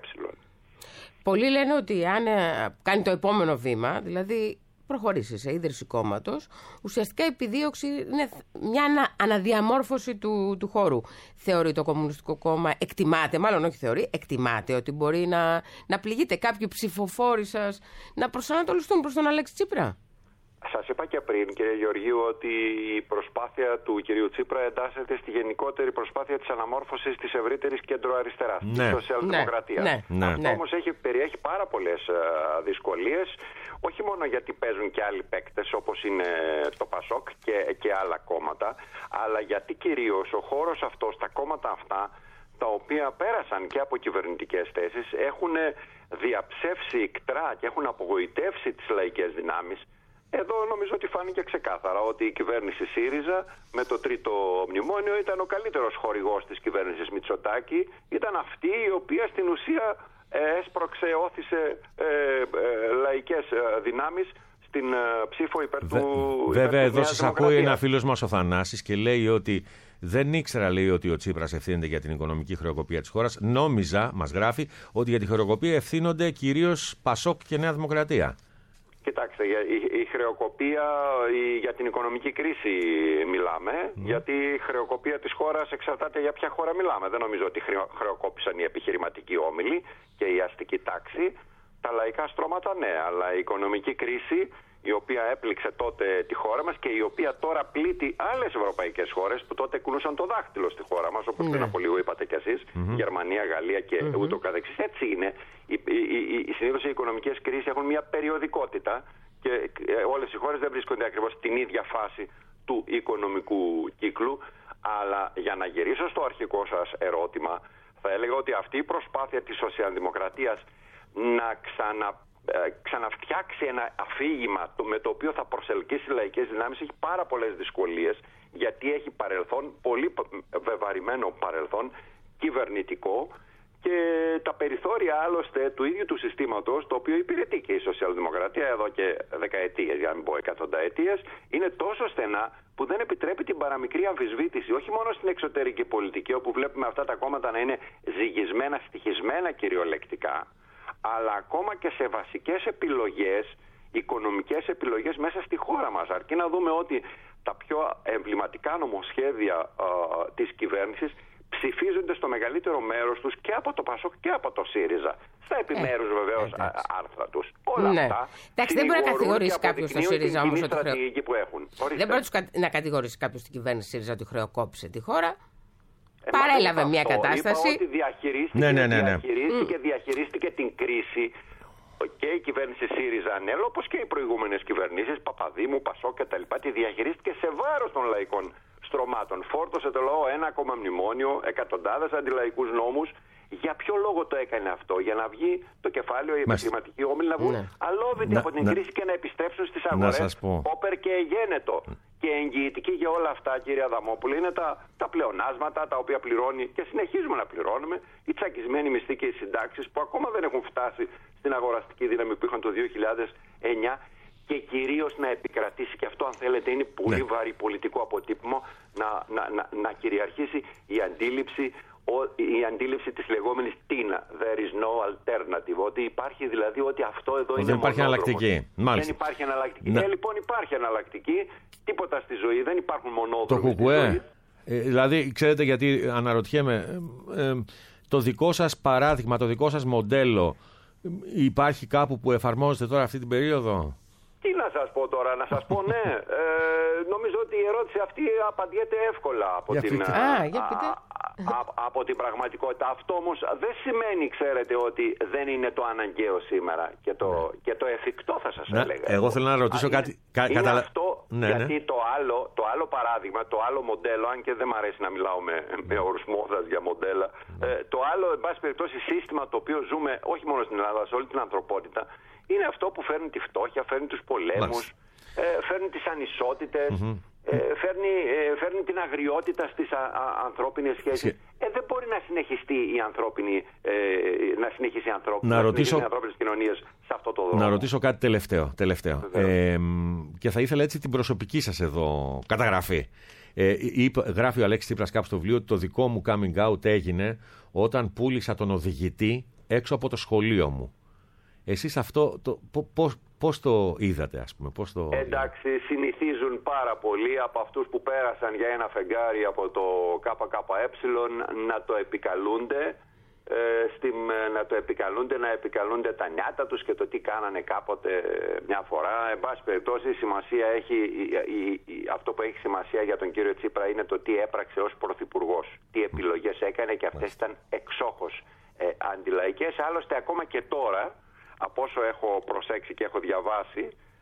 S3: Πολλοί λένε ότι αν κάνει το επόμενο βήμα, δηλαδή προχωρήσει σε ίδρυση κόμματος, ουσιαστικά η επιδίωξη είναι μια αναδιαμόρφωση του, του χώρου. Θεωρεί το Κομμουνιστικό Κόμμα, εκτιμάται, μάλλον όχι θεωρεί, εκτιμάται ότι μπορεί να, να πληγείτε κάποιοι ψηφοφόροι σας να προσανατολιστούν προς τον Αλέξη Τσίπρα.
S11: Σας είπα και πριν, κύριε Γεωργίου, ότι η προσπάθεια του κυρίου Τσίπρα εντάσσεται στη γενικότερη προσπάθεια της αναμόρφωσης της ευρύτερης κεντροαριστεράς, ναι. της σοσιαλδημοκρατίας. Ναι. Ναι. Αυτό ναι. όμως έχει, περιέχει πάρα πολλές uh, δυσκολίες, όχι μόνο γιατί παίζουν και άλλοι παίκτες όπως είναι το ΠΑΣΟΚ και, και άλλα κόμματα, αλλά γιατί κυρίως ο χώρος αυτός, τα κόμματα αυτά, τα οποία πέρασαν και από κυβερνητικές θέσεις, έχουν διαψεύσει ικτρά και έχουν απογοητεύσει τις λαϊκές δυνάμεις. Εδώ νομίζω ότι φάνηκε ξεκάθαρα ότι η κυβέρνηση ΣΥΡΙΖΑ με το τρίτο μνημόνιο ήταν ο καλύτερος χορηγός της κυβέρνησης Μητσοτάκη. Ήταν αυτή η οποία στην ουσία ε, έσπρωξε, όθησε ε, ε, λαϊκές δυνάμεις στην ε, ψήφο υπέρ του. Βε,
S2: βέβαια, εδώ σας ακούει ένα φίλος μας ο Θανάσης και λέει ότι δεν ήξερα, λέει, ότι ο Τσίπρας ευθύνεται για την οικονομική χρεοκοπία της χώρας. Νόμιζα, μας γράφει, ότι για τη χρεοκοπία ευθύνονται κυρίως ΠΑΣΟΚ και Νέα Δημοκρατία.
S11: Κοιτάξτε, η, η χρεοκοπία η, για την οικονομική κρίση μιλάμε, mm. γιατί η χρεοκοπία της χώρας εξαρτάται για ποια χώρα μιλάμε. Δεν νομίζω ότι χρεο, χρεοκόπησαν οι επιχειρηματικοί όμιλοι και η αστική τάξη. Τα λαϊκά στρώματα ναι, αλλά η οικονομική κρίση η οποία έπληξε τότε τη χώρα μας και η οποία τώρα πλήττει άλλες ευρωπαϊκές χώρες που τότε κουνούσαν το δάχτυλο στη χώρα μας, όπως mm. πριν από λίγο είπατε κι εσείς, mm-hmm. Γερμανία, Γαλλία και mm-hmm. ούτω καθεξής. Έτσι είναι. Οι, οι, οι, οι, συνήθως οι οικονομικές κρίσεις έχουν μια περιοδικότητα και όλες οι χώρες δεν βρίσκονται ακριβώς στην ίδια φάση του οικονομικού κύκλου. Αλλά για να γυρίσω στο αρχικό σας ερώτημα, θα έλεγα ότι αυτή η προσπάθεια της σοσιαλδημοκρατίας να ξανα ξαναφτιάξει ένα αφήγημα με το οποίο θα προσελκύσει λαϊκές δυνάμεις έχει πάρα πολλές δυσκολίες, γιατί έχει παρελθόν, πολύ βεβαρημένο παρελθόν κυβερνητικό και τα περιθώρια άλλωστε του ίδιου του συστήματος, το οποίο υπηρετεί και η σοσιαλδημοκρατία εδώ και δεκαετίες, για να μην πω εκατονταετίες, είναι τόσο στενά που δεν επιτρέπει την παραμικρή αμφισβήτηση, όχι μόνο στην εξωτερική πολιτική, όπου βλέπουμε αυτά τα κόμματα να είναι ζυγισμένα, στοιχισμένα κυριολεκτικά, αλλά ακόμα και σε βασικές επιλογές, οικονομικές επιλογές μέσα στη χώρα μας. Αρκεί να δούμε ότι τα πιο εμβληματικά νομοσχέδια α, της κυβέρνησης ψηφίζονται στο μεγαλύτερο μέρος τους και από το ΠΑΣΟΚ και από το ΣΥΡΙΖΑ. Στα επιμέρους ε, βεβαίως ε, άρθρα τους. Όλα ναι. αυτά.
S3: Εντάξει, δεν μπορεί να κατηγορήσει κάποιος το ΣΥΡΙΖΑ όμως ότι
S11: χρεο... που έχουν.
S3: Δεν μπορεί να κατηγορήσει κάποιος την κυβέρνηση ΣΥΡΙΖΑ ότι χρεοκόπησε τη χώρα. Ε, Παρέλαβε μια αυτό. κατάσταση.
S11: Είπα ότι διαχειρίστηκε, ναι, ναι, ναι, ναι. διαχειρίστηκε, διαχειρίστηκε την κρίση και η κυβέρνηση ΣΥΡΙΖΑ ΑΝΕΛ, όπως και οι προηγούμενες κυβερνήσεις, Παπαδήμου, Πασόκ κτλ. Τη διαχειρίστηκε σε βάρος των λαϊκών στρωμάτων. Φόρτωσε το λαό ένα ακόμα μνημόνιο, εκατοντάδες αντιλαϊκούς νόμους. Για ποιο λόγο το έκανε αυτό? Για να βγει το κεφάλαιο, οι επιχειρηματικοί όμιλοι να βγουν ναι. αλόβητοι να, από την να, κρίση και να επιστρέψουν στις αγορές. Όπερ και εγένετο. Και εγγυητική για όλα αυτά, κύριε Αδαμόπουλε, είναι τα, τα πλεονάσματα τα οποία πληρώνει και συνεχίζουμε να πληρώνουμε, οι τσακισμένοι μισθοί και οι συντάξεις που ακόμα δεν έχουν φτάσει στην αγοραστική δύναμη που είχαν το δύο χιλιάδες εννιά. Και κυρίως να επικρατήσει, και αυτό αν θέλετε είναι πολύ ναι. βαρύ πολιτικό αποτύπωμα, να, να, να, να κυριαρχήσει η αντίληψη, η αντίληψη της λεγόμενης τίνα, there is no alternative, ότι υπάρχει δηλαδή ότι αυτό εδώ
S2: δεν
S11: είναι
S2: υπάρχει εναλλακτική.
S11: Δεν υπάρχει εναλλακτική. Ναι. Ε, λοιπόν υπάρχει εναλλακτική, τίποτα στη ζωή, δεν υπάρχουν μονόδρομοι.
S2: Το κουκουέ, ε, δηλαδή ξέρετε γιατί αναρωτιέμαι, ε, ε, το δικό σας παράδειγμα, το δικό σας μοντέλο υπάρχει κάπου που εφαρμόζεται τώρα αυτή την περίοδο?
S11: Τι να σας πω τώρα, να σας πω ναι. Ε, νομίζω ότι η ερώτηση αυτή απαντιέται εύκολα από,
S2: για
S11: την,
S3: α, για
S11: α, α, από την πραγματικότητα. Αυτό όμως δεν σημαίνει, ξέρετε, ότι δεν είναι το αναγκαίο σήμερα και το, ναι. και το εφικτό θα σας
S2: ναι,
S11: έλεγα.
S2: Εγώ θέλω να ρωτήσω
S11: είναι,
S2: κάτι. Κα,
S11: είναι
S2: καταλα...
S11: αυτό,
S2: ναι,
S11: γιατί
S2: ναι.
S11: το, άλλο, το άλλο παράδειγμα, το άλλο μοντέλο, αν και δεν μου αρέσει να μιλάω με, με όρους μόδας για μοντέλα, ναι. ε, το άλλο, εν πάση περιπτώσει, σύστημα το οποίο ζούμε όχι μόνο στην Ελλάδα, σε όλη την ανθρωπότητα, είναι αυτό που φέρνει τη φτώχεια, φέρνει τους πολέμους, ε, φέρνει τις ανισότητες, mm-hmm. ε, φέρνει, ε, φέρνει την αγριότητα στις α, α, ανθρώπινες σχέσεις. Ε, δεν μπορεί να συνεχιστεί η ανθρώπινη, ε, να συνεχίσει η ανθρώπινη,
S2: να
S11: να
S2: ρωτήσω...
S11: οι ανθρώπινες κοινωνίες σε αυτό το δρόμο.
S2: Να ρωτήσω κάτι τελευταίο. τελευταίο. Ε, και θα ήθελα έτσι την προσωπική σας εδώ καταγραφή. Ε, γράφει ο Αλέξης Τσίπρας κάπου στο βιβλίο ότι το δικό μου coming out έγινε όταν πούλησα τον οδηγητή έξω από το σχολείο μου. Εσείς αυτό το, πώς, πώς το είδατε, ας πούμε, πώς το...
S11: Εντάξει, συνηθίζουν πάρα πολλοί από αυτούς που πέρασαν για ένα φεγγάρι από το ΚΚΕ να το επικαλούνται, ε, στην, να το επικαλούνται, να επικαλούνται τα νιάτα τους και το τι κάνανε κάποτε μια φορά. Εν πάση περιπτώσει, σημασία έχει, η, η, η, αυτό που έχει σημασία για τον κύριο Τσίπρα είναι το τι έπραξε ως πρωθυπουργός, τι επιλογές έκανε και αυτές ήταν εξόχως ε, αντιλαϊκές. Άλλωστε, ακόμα και τώρα, από όσο έχω προσέξει και έχω διαβάσει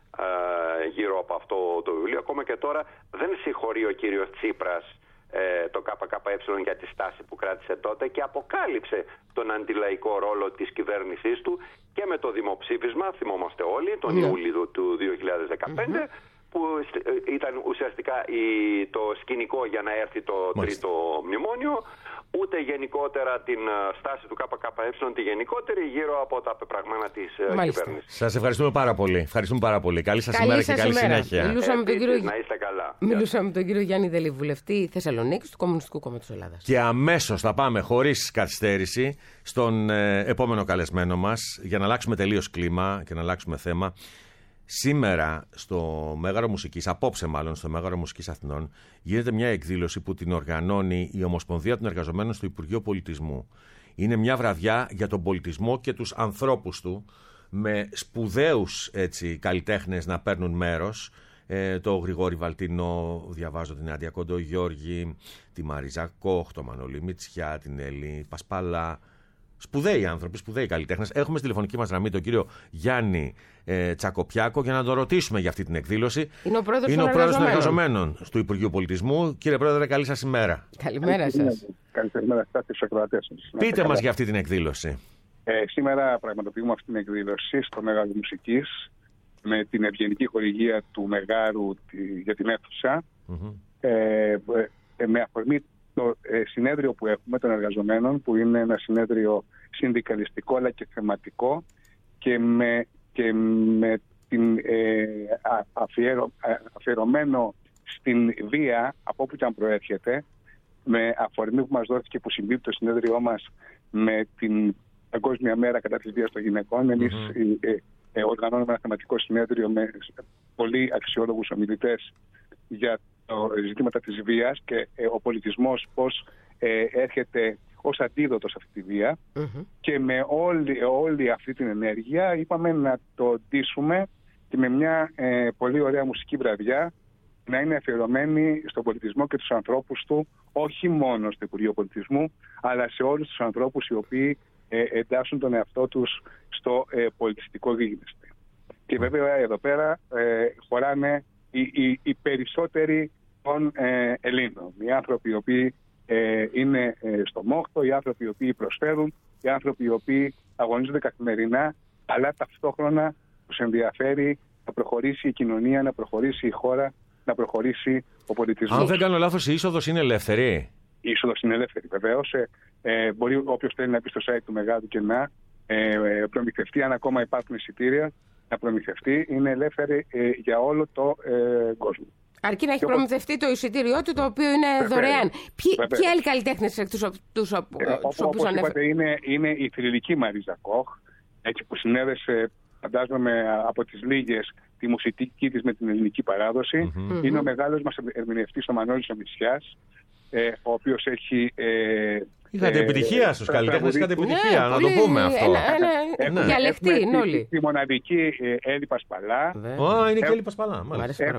S11: ε, γύρω από αυτό το βιβλίο, ακόμα και τώρα δεν συγχωρεί ο κύριος Τσίπρας ε, το ΚΚΕ για τη στάση που κράτησε τότε και αποκάλυψε τον αντιλαϊκό ρόλο της κυβέρνησής του και με το δημοψήφισμα, θυμόμαστε όλοι, τον mm. Ιούλιο του δύο χιλιάδες δεκαπέντε, mm-hmm. που ήταν ουσιαστικά η, το σκηνικό για να έρθει το Μάλιστα. τρίτο μνημόνιο, ούτε γενικότερα την στάση του ΚΚΕ, τη γενικότερη γύρω από τα πεπραγμένα της κυβέρνησης.
S2: Σας ευχαριστούμε πάρα πολύ. Ευχαριστούμε πάρα πολύ. Καλή σας ημέρα και καλή συνέχεια.
S3: Μιλούσαμε με τον κύριο...
S11: Να είστε καλά.
S3: Μιλούσαμε με τον κύριο Γιάννη Δελή, βουλευτή Θεσσαλονίκης του Κομμουνιστικού Κόμματος Ελλάδας.
S2: Και αμέσως θα πάμε χωρίς καθυστέρηση στον ε, επόμενο καλεσμένο μας για να αλλάξουμε τελείως κλίμα και να αλλάξουμε θέμα. Σήμερα στο Μέγαρο Μουσικής, απόψε μάλλον στο Μέγαρο Μουσικής Αθηνών, γίνεται μια εκδήλωση που την οργανώνει η Ομοσπονδία των Εργαζομένων στο Υπουργείο Πολιτισμού. Είναι μια βραδιά για τον πολιτισμό και τους ανθρώπους του, με σπουδαίους έτσι, καλλιτέχνες να παίρνουν μέρος. Ε, το Γρηγόρη Βαλτινό, διαβάζω την Άντια Κοντογιώργη, τη Μαρίζα Κόχ, το Μανώλη Μητσιά, την Έλλη Πασπαλά. Σπουδαίοι άνθρωποι, σπουδαίοι καλλιτέχνες. Έχουμε στη τηλεφωνική μας γραμμή τον κύριο Γιάννη ε, Τσακοπιάκο για να τον ρωτήσουμε για αυτή την εκδήλωση.
S3: Είναι ο πρόεδρος,
S2: Είναι
S3: των,
S2: ο πρόεδρος των
S3: εργαζομένων.
S2: εργαζομένων του Υπουργείου Πολιτισμού. Κύριε Πρόεδρε, καλή σας ημέρα.
S3: Καλημέρα σας.
S12: Καλημέρα σας και στους ακροατές σας.
S2: Πείτε μας για αυτή την εκδήλωση.
S12: Ε, σήμερα πραγματοποιούμε αυτή την εκδήλωση στο Μέγαρο Μουσικής με την ευγενική χορηγία του Μεγάρου για την αίθουσα. Mm-hmm. Ε, ε, με αφορμή το ε, συνέδριο που έχουμε των εργαζομένων, που είναι ένα συνέδριο συνδικαλιστικό αλλά και θεματικό και με, και με την, ε, αφιερω, αφιερωμένο στην βία από όπου και αν προέρχεται, με αφορμή που μας δόθηκε που συμπίπτει το συνέδριό μας με την Παγκόσμια Μέρα κατά της βίας των γυναικών. Εμείς mm-hmm. ε, ε, οργανώνουμε ένα θεματικό συνέδριο με πολύ αξιόλογους ομιλητές για το ζητήματα της βίας και ε, ο πολιτισμός πώς ε, έρχεται ως αντίδοτο σε αυτή τη βία. Mm-hmm. Και με όλη, όλη αυτή την ενέργεια είπαμε να το ντύσουμε και με μια ε, πολύ ωραία μουσική βραδιά να είναι αφιερωμένη στον πολιτισμό και τους ανθρώπους του, όχι μόνο στο Υπουργείο Πολιτισμού, αλλά σε όλους τους ανθρώπους οι οποίοι ε, εντάσσουν τον εαυτό τους στο ε, πολιτιστικό γίγνεσθε. Και βέβαια εδώ πέρα ε, χωράνε οι, οι, οι περισσότεροι των ε, Ελλήνων. Οι άνθρωποι οι οποίοι ε, είναι ε, στο μόχθο, οι άνθρωποι οι οποίοι προσφέρουν, οι άνθρωποι οι οποίοι αγωνίζονται καθημερινά, αλλά ταυτόχρονα τους ενδιαφέρει να προχωρήσει η κοινωνία, να προχωρήσει η χώρα, να προχωρήσει ο πολιτισμός.
S2: Αν δεν κάνω λάθος, η είσοδος είναι ελεύθερη.
S12: Η είσοδος είναι ελεύθερη, βεβαίως. Ε, ε, μπορεί όποιος θέλει να μπει στο site του Μεγάρου και να ε, προμηθευτεί, αν ακόμα υπάρχουν εισιτήρια, να προμηθευτεί. Είναι ελεύθερη ε, για όλο το ε, κόσμο.
S3: Αρκεί να έχει προμηθευτεί το εισιτήριό του, το οποίο είναι Βεβαίως. δωρεάν. Ποιοι, ποιοι άλλοι καλλιτέχνες εκ τους οποίους
S12: όπως είπατε, είναι, είναι η θρυλική Μαρίζα Κόχ, έτσι που συνέδεσε, φαντάζομαι, από τις λίγες τη μουσική της με την ελληνική παράδοση. Mm-hmm. Είναι ο μεγάλος μας ερμηνευτής ο Μανώλης ο Μητσιάς, ε, ο οποίος έχει... Ε,
S2: Είχατε επιτυχία στους καλλιτέχνες, είχατε επιτυχία, να το πούμε αυτό.
S3: Διαλεκτή είναι όλοι.
S12: Τη μοναδική Έλλη Πασπαλά.
S2: Ω, είναι και Έλλη Πασπαλά.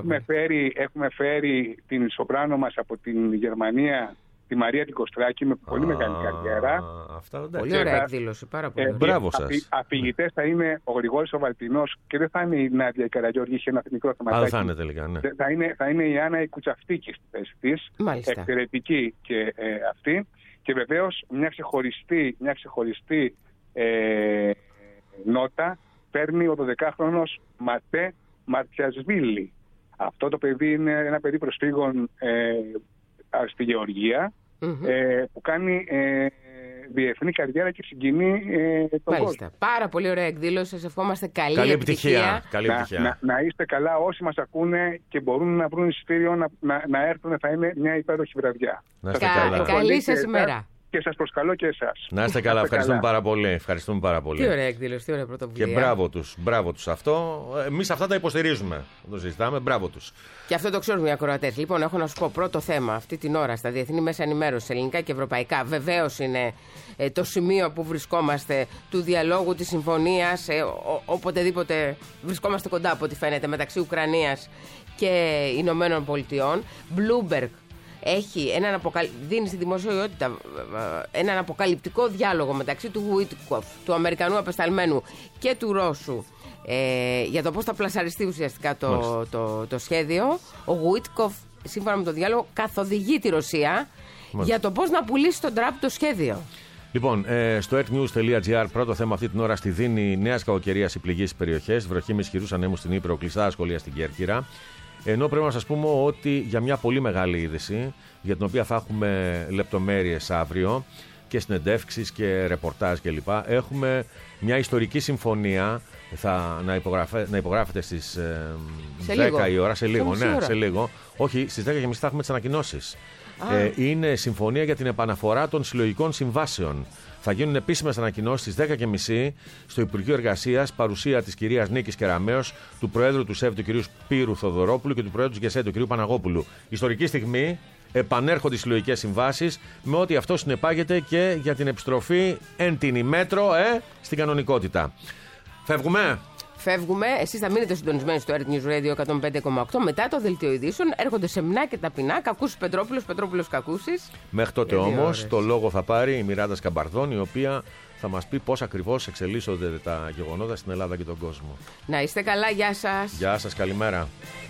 S12: Έχουμε φέρει την σοπράνο μας από την Γερμανία, τη Μαρία την Κοστράκη, με πολύ μεγάλη καριέρα.
S3: Πολύ ωραία εκδήλωση, πάρα πολύ.
S2: Μπράβο σας.
S12: Αφηγητές θα είναι ο Γρηγόρης ο Βαλτινός και δεν θα είναι η Νάντια η Καραγιώργη, είχε ένα μικρό θεματάκι.
S2: Αλλά θα είναι τελικά, ναι.
S12: Θα είναι, θα είναι η Άννα η Κουτσαφτίκη στη θέση της. Εξαιρετική και ε, αυτή. Και βεβαίως μια ξεχωριστή, μια ξεχωριστή ε, νότα παίρνει ο δωδεκάχρονος Ματέ Μαρτιασβίλη. Αυτό το παιδί είναι ένα παιδί προσφύγων ε, στη Γεωργία, mm-hmm. ε, που κάνει ε, διεθνή καριέρα και συγκινεί ε, τον
S3: Μάλιστα.
S12: κόσμο.
S3: Πάρα πολύ ωραία εκδήλωση. Σας ευχόμαστε καλή,
S2: καλή
S3: επιτυχία.
S2: επιτυχία. Καλή επιτυχία.
S12: Να, να, να είστε καλά όσοι μας ακούνε και μπορούν να βρουν εισιτήριο να, να, να έρθουν. Θα είναι μια υπέροχη βραδιά.
S2: Να είστε
S3: Κα,
S2: καλά.
S3: Καλή σας ημέρα.
S12: Και σας προσκαλώ και εσάς.
S2: Να είστε καλά, ευχαριστούμε πάρα πολύ. Ευχαριστούμε πάρα πολύ.
S3: Τι ωραία εκδήλωση, τι ωραία πρωτοβουλία.
S2: Και μπράβο τους, μπράβο τους αυτό. Εμείς αυτά τα υποστηρίζουμε. Το συζητάμε, μπράβο τους.
S3: Και αυτό το ξέρουν οι ακροατές. Λοιπόν, έχω να σου πω πρώτο θέμα αυτή την ώρα στα διεθνή μέσα ενημέρωση, ελληνικά και ευρωπαϊκά. Βεβαίως είναι ε, το σημείο που βρισκόμαστε του διαλόγου, της συμφωνίας, ε, ο, οποτεδήποτε βρισκόμαστε κοντά από ό,τι φαίνεται μεταξύ Ουκρανίας και Ηνωμένων Πολιτειών. Bloomberg έχει έναν αποκαλ... δίνει στη δημοσιότητα έναν αποκαλυπτικό διάλογο μεταξύ του Γουίτκοφ, του Αμερικανού απεσταλμένου, και του Ρώσου ε, για το πώς θα πλασαριστεί ουσιαστικά το, το, το, το σχέδιο. Ο Γουίτκοφ, σύμφωνα με το διάλογο, καθοδηγεί τη Ρωσία Μάλιστα. για το πώς να πουλήσει τον Τραμπ το σχέδιο.
S2: Λοιπόν, ε, στο earthnews.gr πρώτο θέμα αυτή την ώρα στη Δίνη, νέας κακοκαιρίας οι πληγείς περιοχές, βροχή με ισχυρούς ανέμους στην Ήπειρο, κλειστά σχολεία στην Κέρκυρα. Ενώ πρέπει να σας πούμε ότι για μια πολύ μεγάλη είδηση, για την οποία θα έχουμε λεπτομέρειες αύριο και συνεντεύξεις και ρεπορτάζ κλπ. Έχουμε μια ιστορική συμφωνία, θα, να, υπογραφέ, να υπογράφεται στις ε, δέκα η ώρα, σε λίγο, ναι, ώρα. σε λίγο. Όχι, στις δέκα και μισή θα έχουμε τις ανακοινώσεις. Ε, είναι συμφωνία για την επαναφορά των συλλογικών συμβάσεων. Θα γίνουν επίσημες ανακοινώσεις στις δέκα και μισή στο Υπουργείο Εργασίας, παρουσία της κυρίας Νίκης Κεραμέως, του Προέδρου του ΣΕΒ, του κυρίου Σπύρου Θοδωρόπουλου, και του Προέδρου του ΓΕΣΕ, του κυρίου Παναγόπουλου. Ιστορική στιγμή, επανέρχονται οι συλλογικές συμβάσεις, με ό,τι αυτό συνεπάγεται και για την επιστροφή εν την ημέτρο ε, στην κανονικότητα. Φεύγουμε.
S3: Φεύγουμε. Εσείς θα μείνετε συντονισμένοι στο Earth News Radio εκατόν πέντε κόμμα οκτώ. Μετά το δελτίο ειδήσεων έρχονται σεμνά και ταπεινά. Κακούσης Πετρόπουλος, Πετρόπουλος Κακούσης.
S2: Μέχρι τότε όμως το λόγο θα πάρει η Μιράντα Σκαμπαρδών, η οποία θα μας πει πώς ακριβώς εξελίσσονται τα γεγονότα στην Ελλάδα και τον κόσμο.
S3: Να είστε καλά, γεια σας.
S2: Γεια σας, καλημέρα.